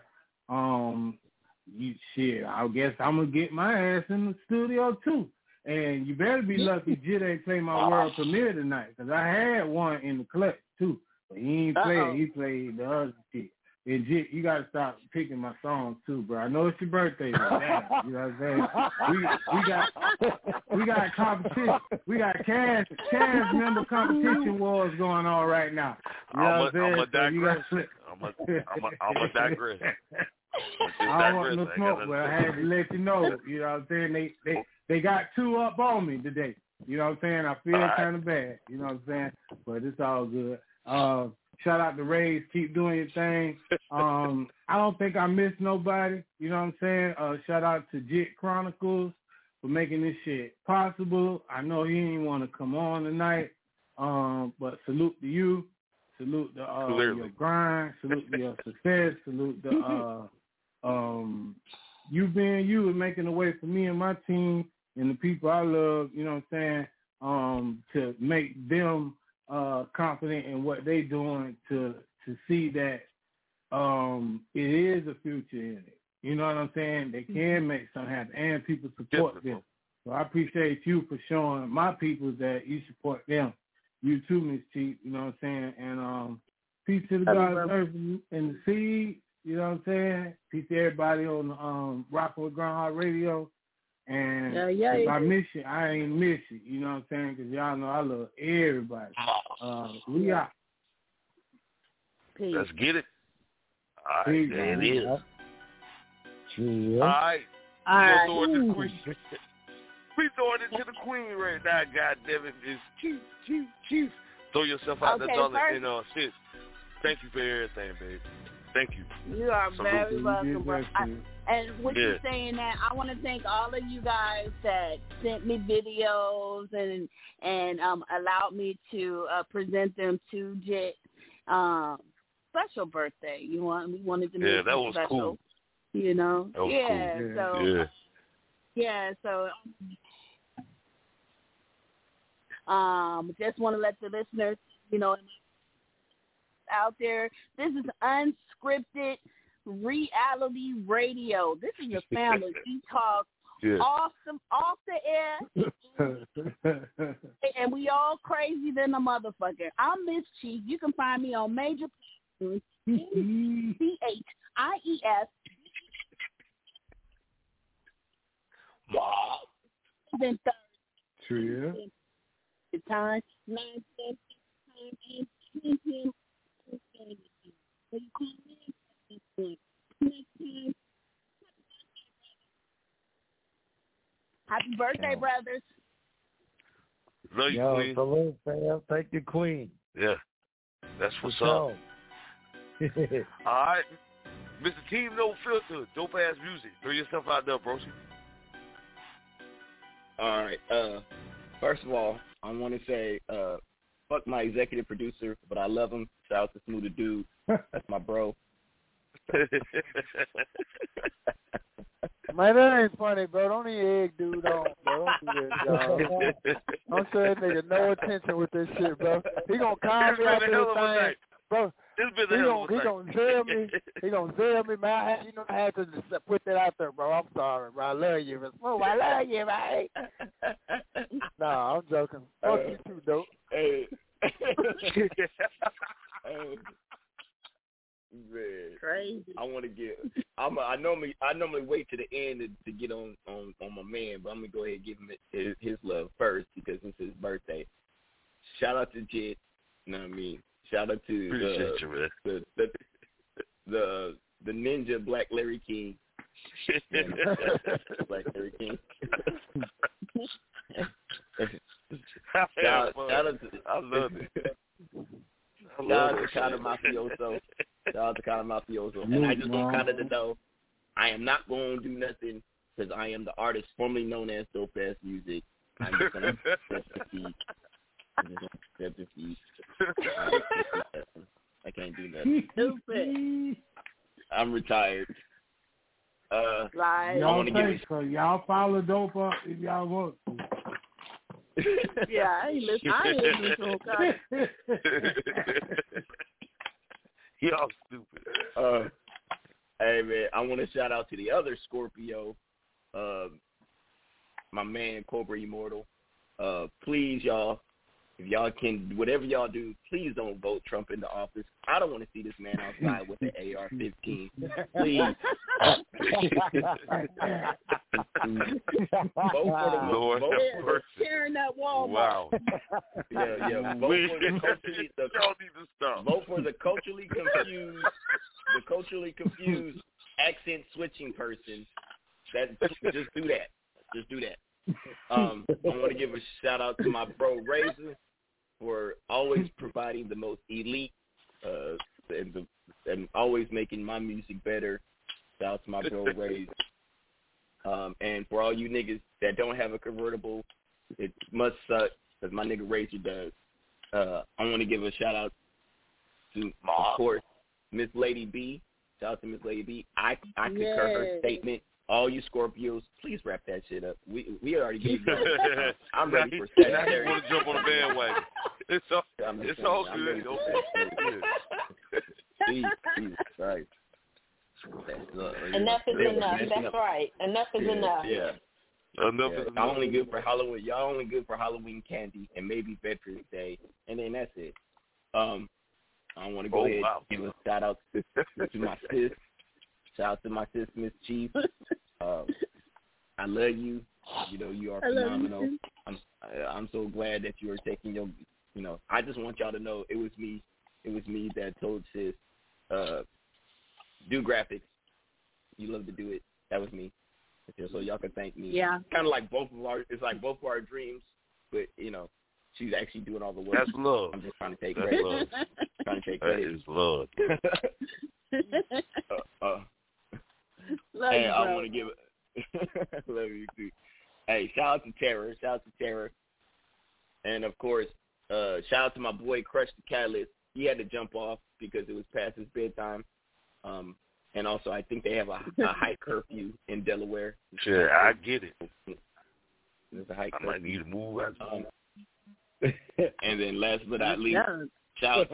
saying? I guess I'm going to get my ass in the studio too. And you better be lucky Jit ain't play my world premiere tonight, because I had one in the clutch too. But he ain't play it. He played the other shit. And Jit, you got to stop picking my songs too, bro. I know it's your birthday. But damn, you know what I'm saying? We got competition. We got cash member competition wars going on right now. You know what I'm saying? I'm a digress. I don't want no smoke, but I had to let you know. You know what I'm saying? They got 2 up on me today. You know what I'm saying? I feel kind of bad. You know what I'm saying? But it's all good. Shout out to Rays. Keep doing your thing. I don't think I missed nobody. You know what I'm saying? Shout out to Jit Chronicles for making this shit possible. I know he didn't want to come on tonight, but salute to you. Salute to your grind. Salute to your success. Salute to you being you and making a way for me and my team and the people I love, you know what I'm saying, to make them confident in what they doing to see that it is a future in it. You know what I'm saying? They can make something happen and people support them. So I appreciate you for showing my people that you support them. You too, Miss Chief, you know what I'm saying? And peace to the God's earth and the seed, you know what I'm saying? Peace to everybody on Rockin' with Groundhog Radio. And if I miss you, I ain't miss you, you know what I'm saying? Because y'all know I love everybody. We out. Peace. Let's get it. All right, there it is. Yeah. All right. We're throwing it to the queen. We throwing it to the queen right now, goddammit. It's Chief. Throw yourself out there, darling. And sis, thank you for everything, baby. Thank you. You are very welcome, bro. And with you saying that, I want to thank all of you guys that sent me videos and allowed me to present them to Jit. Special birthday. We wanted to make it that was special. Cool. You know? That was cool. Just want to let the listeners, out there, this is unscripted reality radio. This is your family. We talk awesome off the air, and we all crazy than a motherfucker. I'm Miss Chief. You can find me on major platforms, CHIES. Then True. The time 9 p.m. Happy birthday, brothers. Love you, Queen. Salute, fam. Thank you, Queen. Yeah. That's what's up. All right. Mr. Team No Filter, dope ass music. Throw yourself out there, bro. All right. First of all, I want to say Fuck my executive producer, but I love him. Shout out to Smoother Dude. That's my bro. Man, that ain't funny, bro. Don't even egg dude on, bro. Don't do this, dog. Don't show that nigga no attention with this shit, bro. He gonna call me after this thing, bro. He gonna zero me. He gonna zero me, man. I had to just put that out there, bro. I'm sorry, bro. I love you, but Smooth, I love you, man. Nah, I'm joking. Fuck you too, dope. Hey. Man, crazy. I want to get. I normally wait to the end to get on my man, but I'm gonna go ahead and give him his love first because it's his birthday. Shout out to Jit. You know what I mean? Shout out to the ninja Black Larry King. Black Larry King. Shout out to, I love it. Shout out to Connor Mafioso. Shout out to Connor Mafioso. And I just want Connor to know I am not going to do nothing because I am the artist formerly known as Dope Ass Music. I'm just going to accept defeat. I can't do nothing. Stupid. I'm retired. Y'all follow Dope Up if y'all want to. Yeah, I ain't listening to him. Y'all stupid. Hey, man, I want to shout out to the other Scorpio, my man, Cobra Immortal. Please, y'all, if y'all can, whatever y'all do, please don't vote Trump into office. I don't want to see this man outside with an AR-15. Please. Vote for the Lord. Tearing that wall. Wow. Yeah. Vote for the culturally confused accent switching person. Just do that. I want to give a shout out to my bro Razor for always providing the most elite and always making my music better. Shout out to my bro Razor. And for all you niggas that don't have a convertible, it must suck because my nigga Razor does. I want to give a shout out to, of course, Miss Lady B. Shout out to Miss Lady B. I concur her statement. All you Scorpios, please wrap that shit up. We already gave you. I'm ready for Sagittarius. I want to jump on the bandwagon. It's all good. Jesus Christ. Enough is enough. That's right. Enough is enough. Yeah. Enough is enough. Y'all only good for Halloween. Y'all only good for Halloween candy and maybe Veterans Day, and then that's it. I want to go ahead and give a shout out to my sis. Shout out to my sis, Miss Chief. I love you. You know, you are phenomenal. I'm so glad that you are taking your, I just want y'all to know it was me that told sis, do graphics. You love to do it. That was me. So y'all can thank me. Yeah. Kind of like both of our dreams, but she's actually doing all the work. That's love. I'm just trying to take credit. That is love. Love hey, you, I want to give it. Love you too. Hey, shout out to Terror. And of course, shout out to my boy Crush the Catalyst. He had to jump off because it was past his bedtime. And also, I think they have a high curfew in Delaware. Sure, I get it. There's a high curfew. I might need to move out. And then last but not least, shout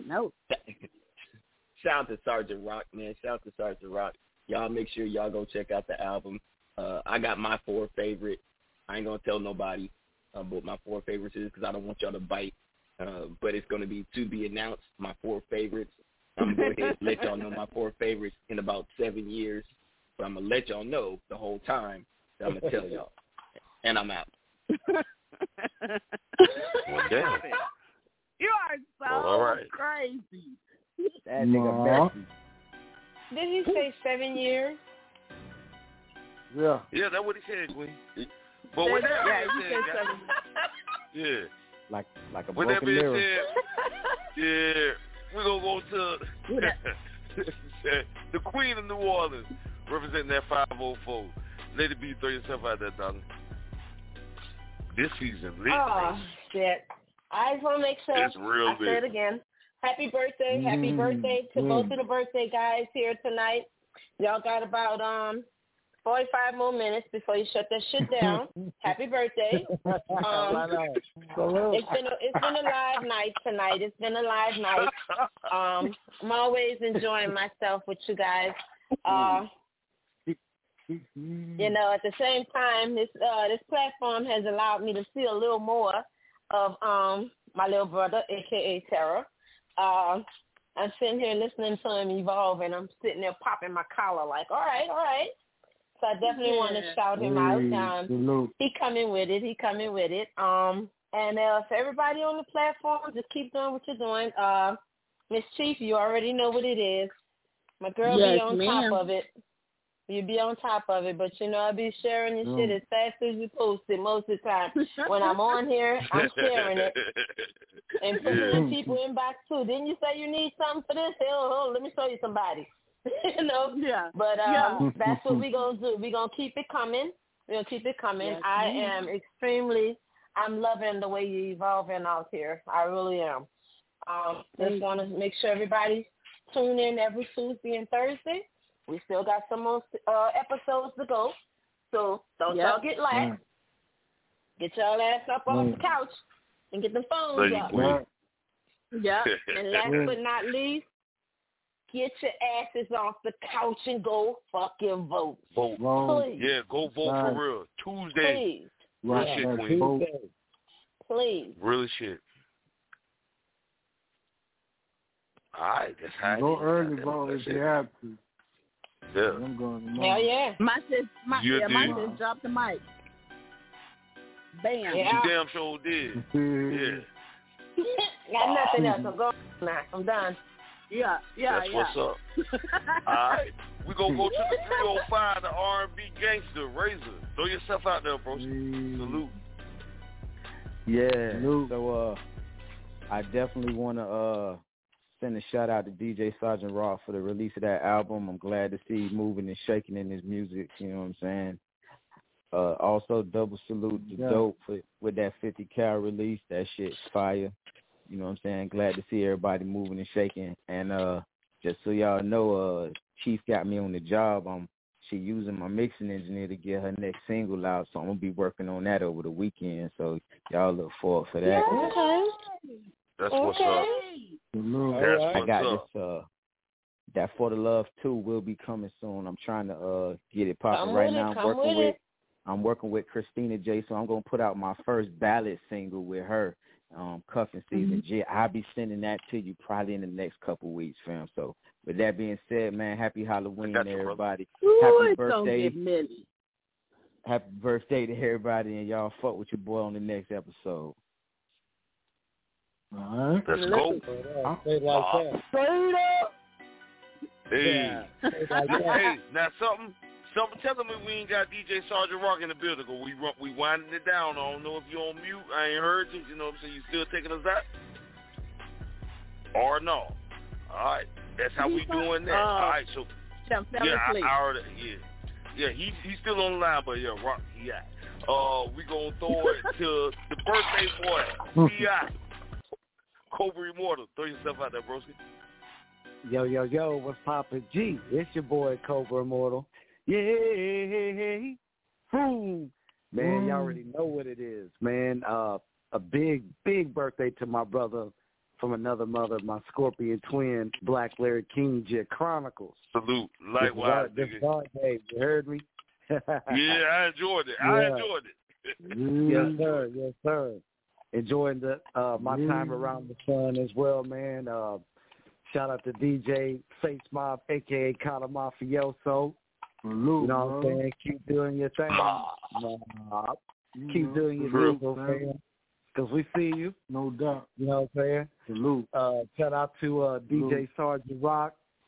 out to Sergeant Rock, man. Shout out to Sergeant Rock. Y'all make sure y'all go check out the album. I got my 4 favorites. I ain't going to tell nobody what my 4 favorites is because I don't want y'all to bite. But it's going to be to be announced, my 4 favorites. I'm going to go ahead and let y'all know my 4 favorites in about 7 years. But I'm going to let y'all know the whole time that I'm going to tell y'all. And I'm out. Well, damn. You are so crazy. That nigga Bessie. Did he say 7 years? Yeah. Yeah, that's what he said, Gwen. But with that being said, like a with that broken being mirror. said, we're going to go to the Queen of New Orleans, representing that 504. Lady B, throw yourself out there, darling. This season, lit. Oh, shit. I just want to make sure It's real I say it again. Happy birthday to both of the birthday guys here tonight. Y'all got about 45 more minutes before you shut that shit down. Happy birthday. It's been a live night tonight. It's been a live night. I'm always enjoying myself with you guys. You know, at the same time, this platform has allowed me to see a little more of my little brother, a.k.a. Terror. I'm sitting here listening to him evolve, and I'm sitting there popping my collar like, all right. So I definitely want to shout him out. He coming with it. And for everybody on the platform, just keep doing what you're doing. Miss Chief, you already know what it is. My girl be on top of it. You be on top of it, but you know I be sharing your shit as fast as you post it most of the time. When I'm on here, I'm sharing it and putting it in people inbox too. Didn't you say you need something for this? Hell, let me show you somebody. You know? Yeah. But that's what we gonna do. We gonna keep it coming. Yes, I'm loving the way you're evolving out here. I really am. Just want to make sure everybody tune in every Tuesday and Thursday. We still got some more episodes to go. So don't y'all get lax. Get y'all ass up off the couch and get the phones up. Yeah. And last but not least, get your asses off the couch and go fucking vote. Vote. Please. Yeah, go vote for real. Tuesday. Please. Real shit, Queen. Please. Real shit. All right, that's how go early vote if you have to. Yeah. I'm going to Hell yeah. My sis dropped the mic. Bam. Yeah. You damn sure did. Yeah. Got nothing else. I'm going now. I'm done. Yeah. That's what's up. All right. We gonna go to the 305, the R&B gangster, Razor. Throw yourself out there, bro. Salute. Yeah. So I definitely want to send a shout out to DJ Sergeant Rock for the release of that album. I'm glad to see moving and shaking in his music. You know what I'm saying? Also, double salute to Dope with that 50 cal release. That shit's fire. You know what I'm saying? Glad to see everybody moving and shaking. And just so y'all know, Chief got me on the job. She using my mixing engineer to get her next single out, so I'm gonna be working on that over the weekend. So y'all look forward for that. Yeah, okay. That's what's up. I got this. That For the Love 2 will be coming soon. I'm trying to get it popping right now. I'm working with Christina J, so I'm gonna put out my first ballad single with her. Cuffing Season G. I'll be sending that to you probably in the next couple weeks, fam. So with that being said, man, happy Halloween, everybody. Happy birthday. Happy birthday to everybody, and y'all fuck with your boy on the next episode. All right. Let's go. Hey. Hey, now something telling me we ain't got DJ Sergeant Rock in the building. We winding it down. I don't know if you're on mute. I ain't heard you. You know what I'm saying? You still taking us out? Or no? All right. That's how we doing that. All right. So, I already, yeah, he's still on the line, but yeah, Rock, we gonna throw it to the birthday boy, T.I. Cobra Immortal. Throw yourself out there, broski. Yo, what's poppin'? G, it's your boy Cobra Immortal. Yeah, man, y'all already know what it is, man. A big birthday to my brother from another mother, my Scorpion twin, Black Larry King, Jet Chronicles. Salute, likewise. This God day, you heard me? Yeah, I enjoyed it. Yes, sir. Enjoying the my time around the sun as well, man. Shout out to DJ Face Mob, a.k.a. Kata Mafioso. You know what I'm saying? Keep doing your thing. Keep doing your thing, man. Because we see you. No doubt. You know what I'm saying? Salute. Shout out to DJ Sergeant Rock,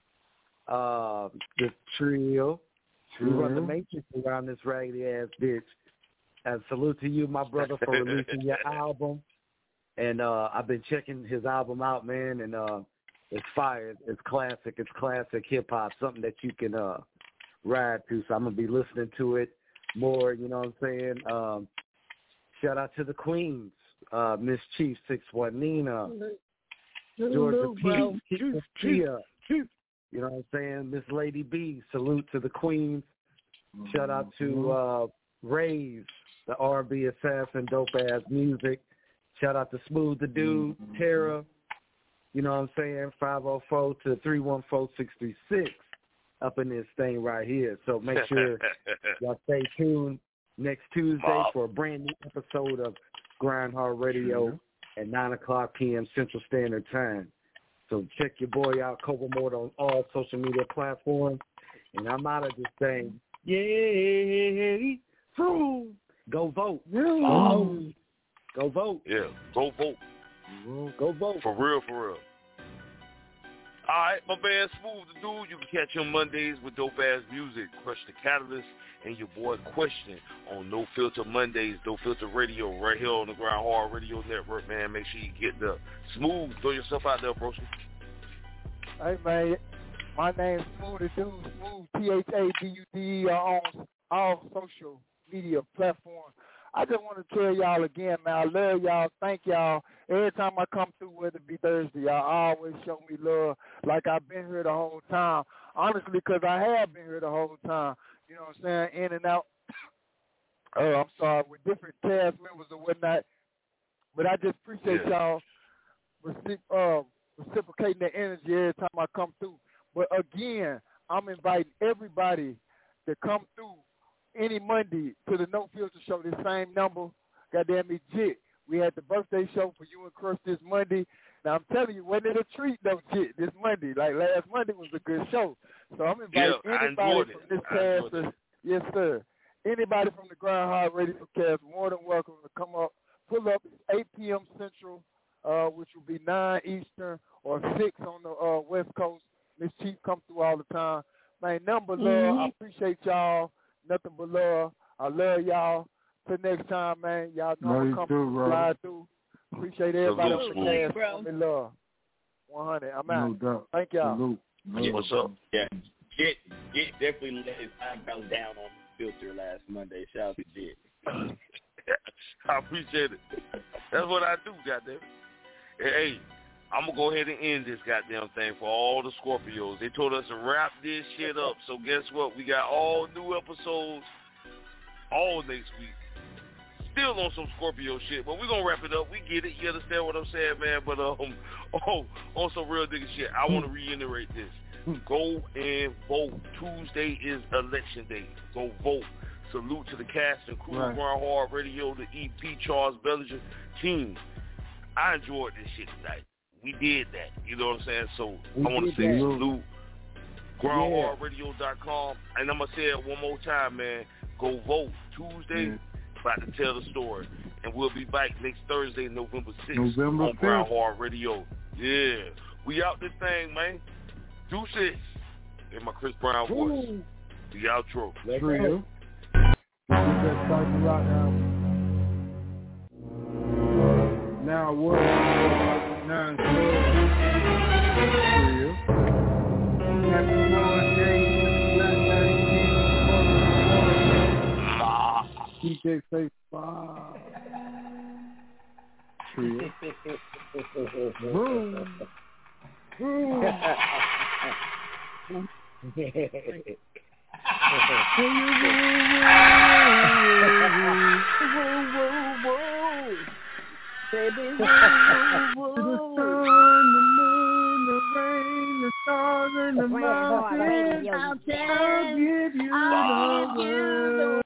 the trio. We run the matrix around this raggedy-ass bitch. And salute to you, my brother, for releasing your album. And I've been checking his album out, man, and it's fire. It's classic. It's classic hip-hop, something that you can ride to. So I'm going to be listening to it more, you know what I'm saying? Shout out to the Queens. Miss Chief 61 Nina, Georgia P. Tia. You know what I'm saying? Miss Lady B. Salute to the Queens. Shout out to Rays, the R&B assassin, dope ass music. Shout out to Smooth the Dude, Tara. You know what I'm saying? 504 to 314-636 up in this thing right here. So make sure y'all stay tuned next Tuesday for a brand new episode of Grind Hard Radio at 9 o'clock p.m. Central Standard Time. So check your boy out, Cobra Mort, on all social media platforms. And I'm out of this thing. Yay! Go vote. Go vote. Yeah, go vote. Go vote. For real, for real. All right, my man Smooth the Dude. You can catch him Mondays with dope-ass music, Crush the Catalyst, and your boy Question on No Filter Mondays, No Filter Radio, right here on the Grind Hard Radio Network, man. Make sure you get the Smooth. Throw yourself out there, bro. Hey, man. My name's Smooth the Dude, Smooth, T-H-A-D-U-D-E, on all social media platforms. I just want to tell y'all again, man, I love y'all. Thank y'all. Every time I come through, whether it be Thursday, y'all always show me love like I've been here the whole time. Honestly, because I have been here the whole time. You know what I'm saying? In and out. I'm sorry, with different cast members or whatnot. But I just appreciate y'all reciprocating the energy every time I come through. But again, I'm inviting everybody to come through any Monday to the No Filter Show, this same number. Goddamn it, Jit. We had the birthday show for you and Crush this Monday. Now, I'm telling you, wasn't it a treat, though, Jit, this Monday? Like, last Monday was a good show. So I'm inviting anybody from this cast. Yes, sir. Anybody from the Grind Hard Radio cast, more than welcome to come up. Pull up. It's 8 p.m. Central, which will be 9 Eastern or 6 on the West Coast. Miss Chief come through all the time. Man, nothing but love. I appreciate y'all. Nothing but love. I love y'all. Till next time, man. Y'all know I'm coming to slide through. Appreciate everybody on the cast. Me love. 100. I'm out. No doubt. Thank y'all. What's up? Yeah. Jit definitely let his eyebrows down on the filter last Monday. Shout out to Jit. I appreciate it. That's what I do, goddamn. Hey, I'm going to go ahead and end this goddamn thing for all the Scorpios. They told us to wrap this shit up. So guess what? We got all new episodes all next week. Still on some Scorpio shit, but we're going to wrap it up. We get it. You understand what I'm saying, man? But on some real nigga shit, I want to reiterate this. Go and vote. Tuesday is election day. Go vote. Salute to the cast and crew of Grind Hard Radio, the EP, Charles Bellinger team. I enjoyed this shit tonight. We did that. You know what I'm saying? So I want to say salute. GrindHardRadio.com. And I'm going to say it one more time, man. Go vote. Tuesday, about to tell the story. And we'll be back next Thursday, November 6th on Grind Hard Radio. Yeah. We out this thing, man. Deuces. In my Chris Brown voice. The outro. Trio. Now what? Now it's Trio. Happy Lord Day. DJ say 5. Trio. Boom. Boom. Baby, the sun, the moon, the rain, the stars, and the mountains. I'll give you the world.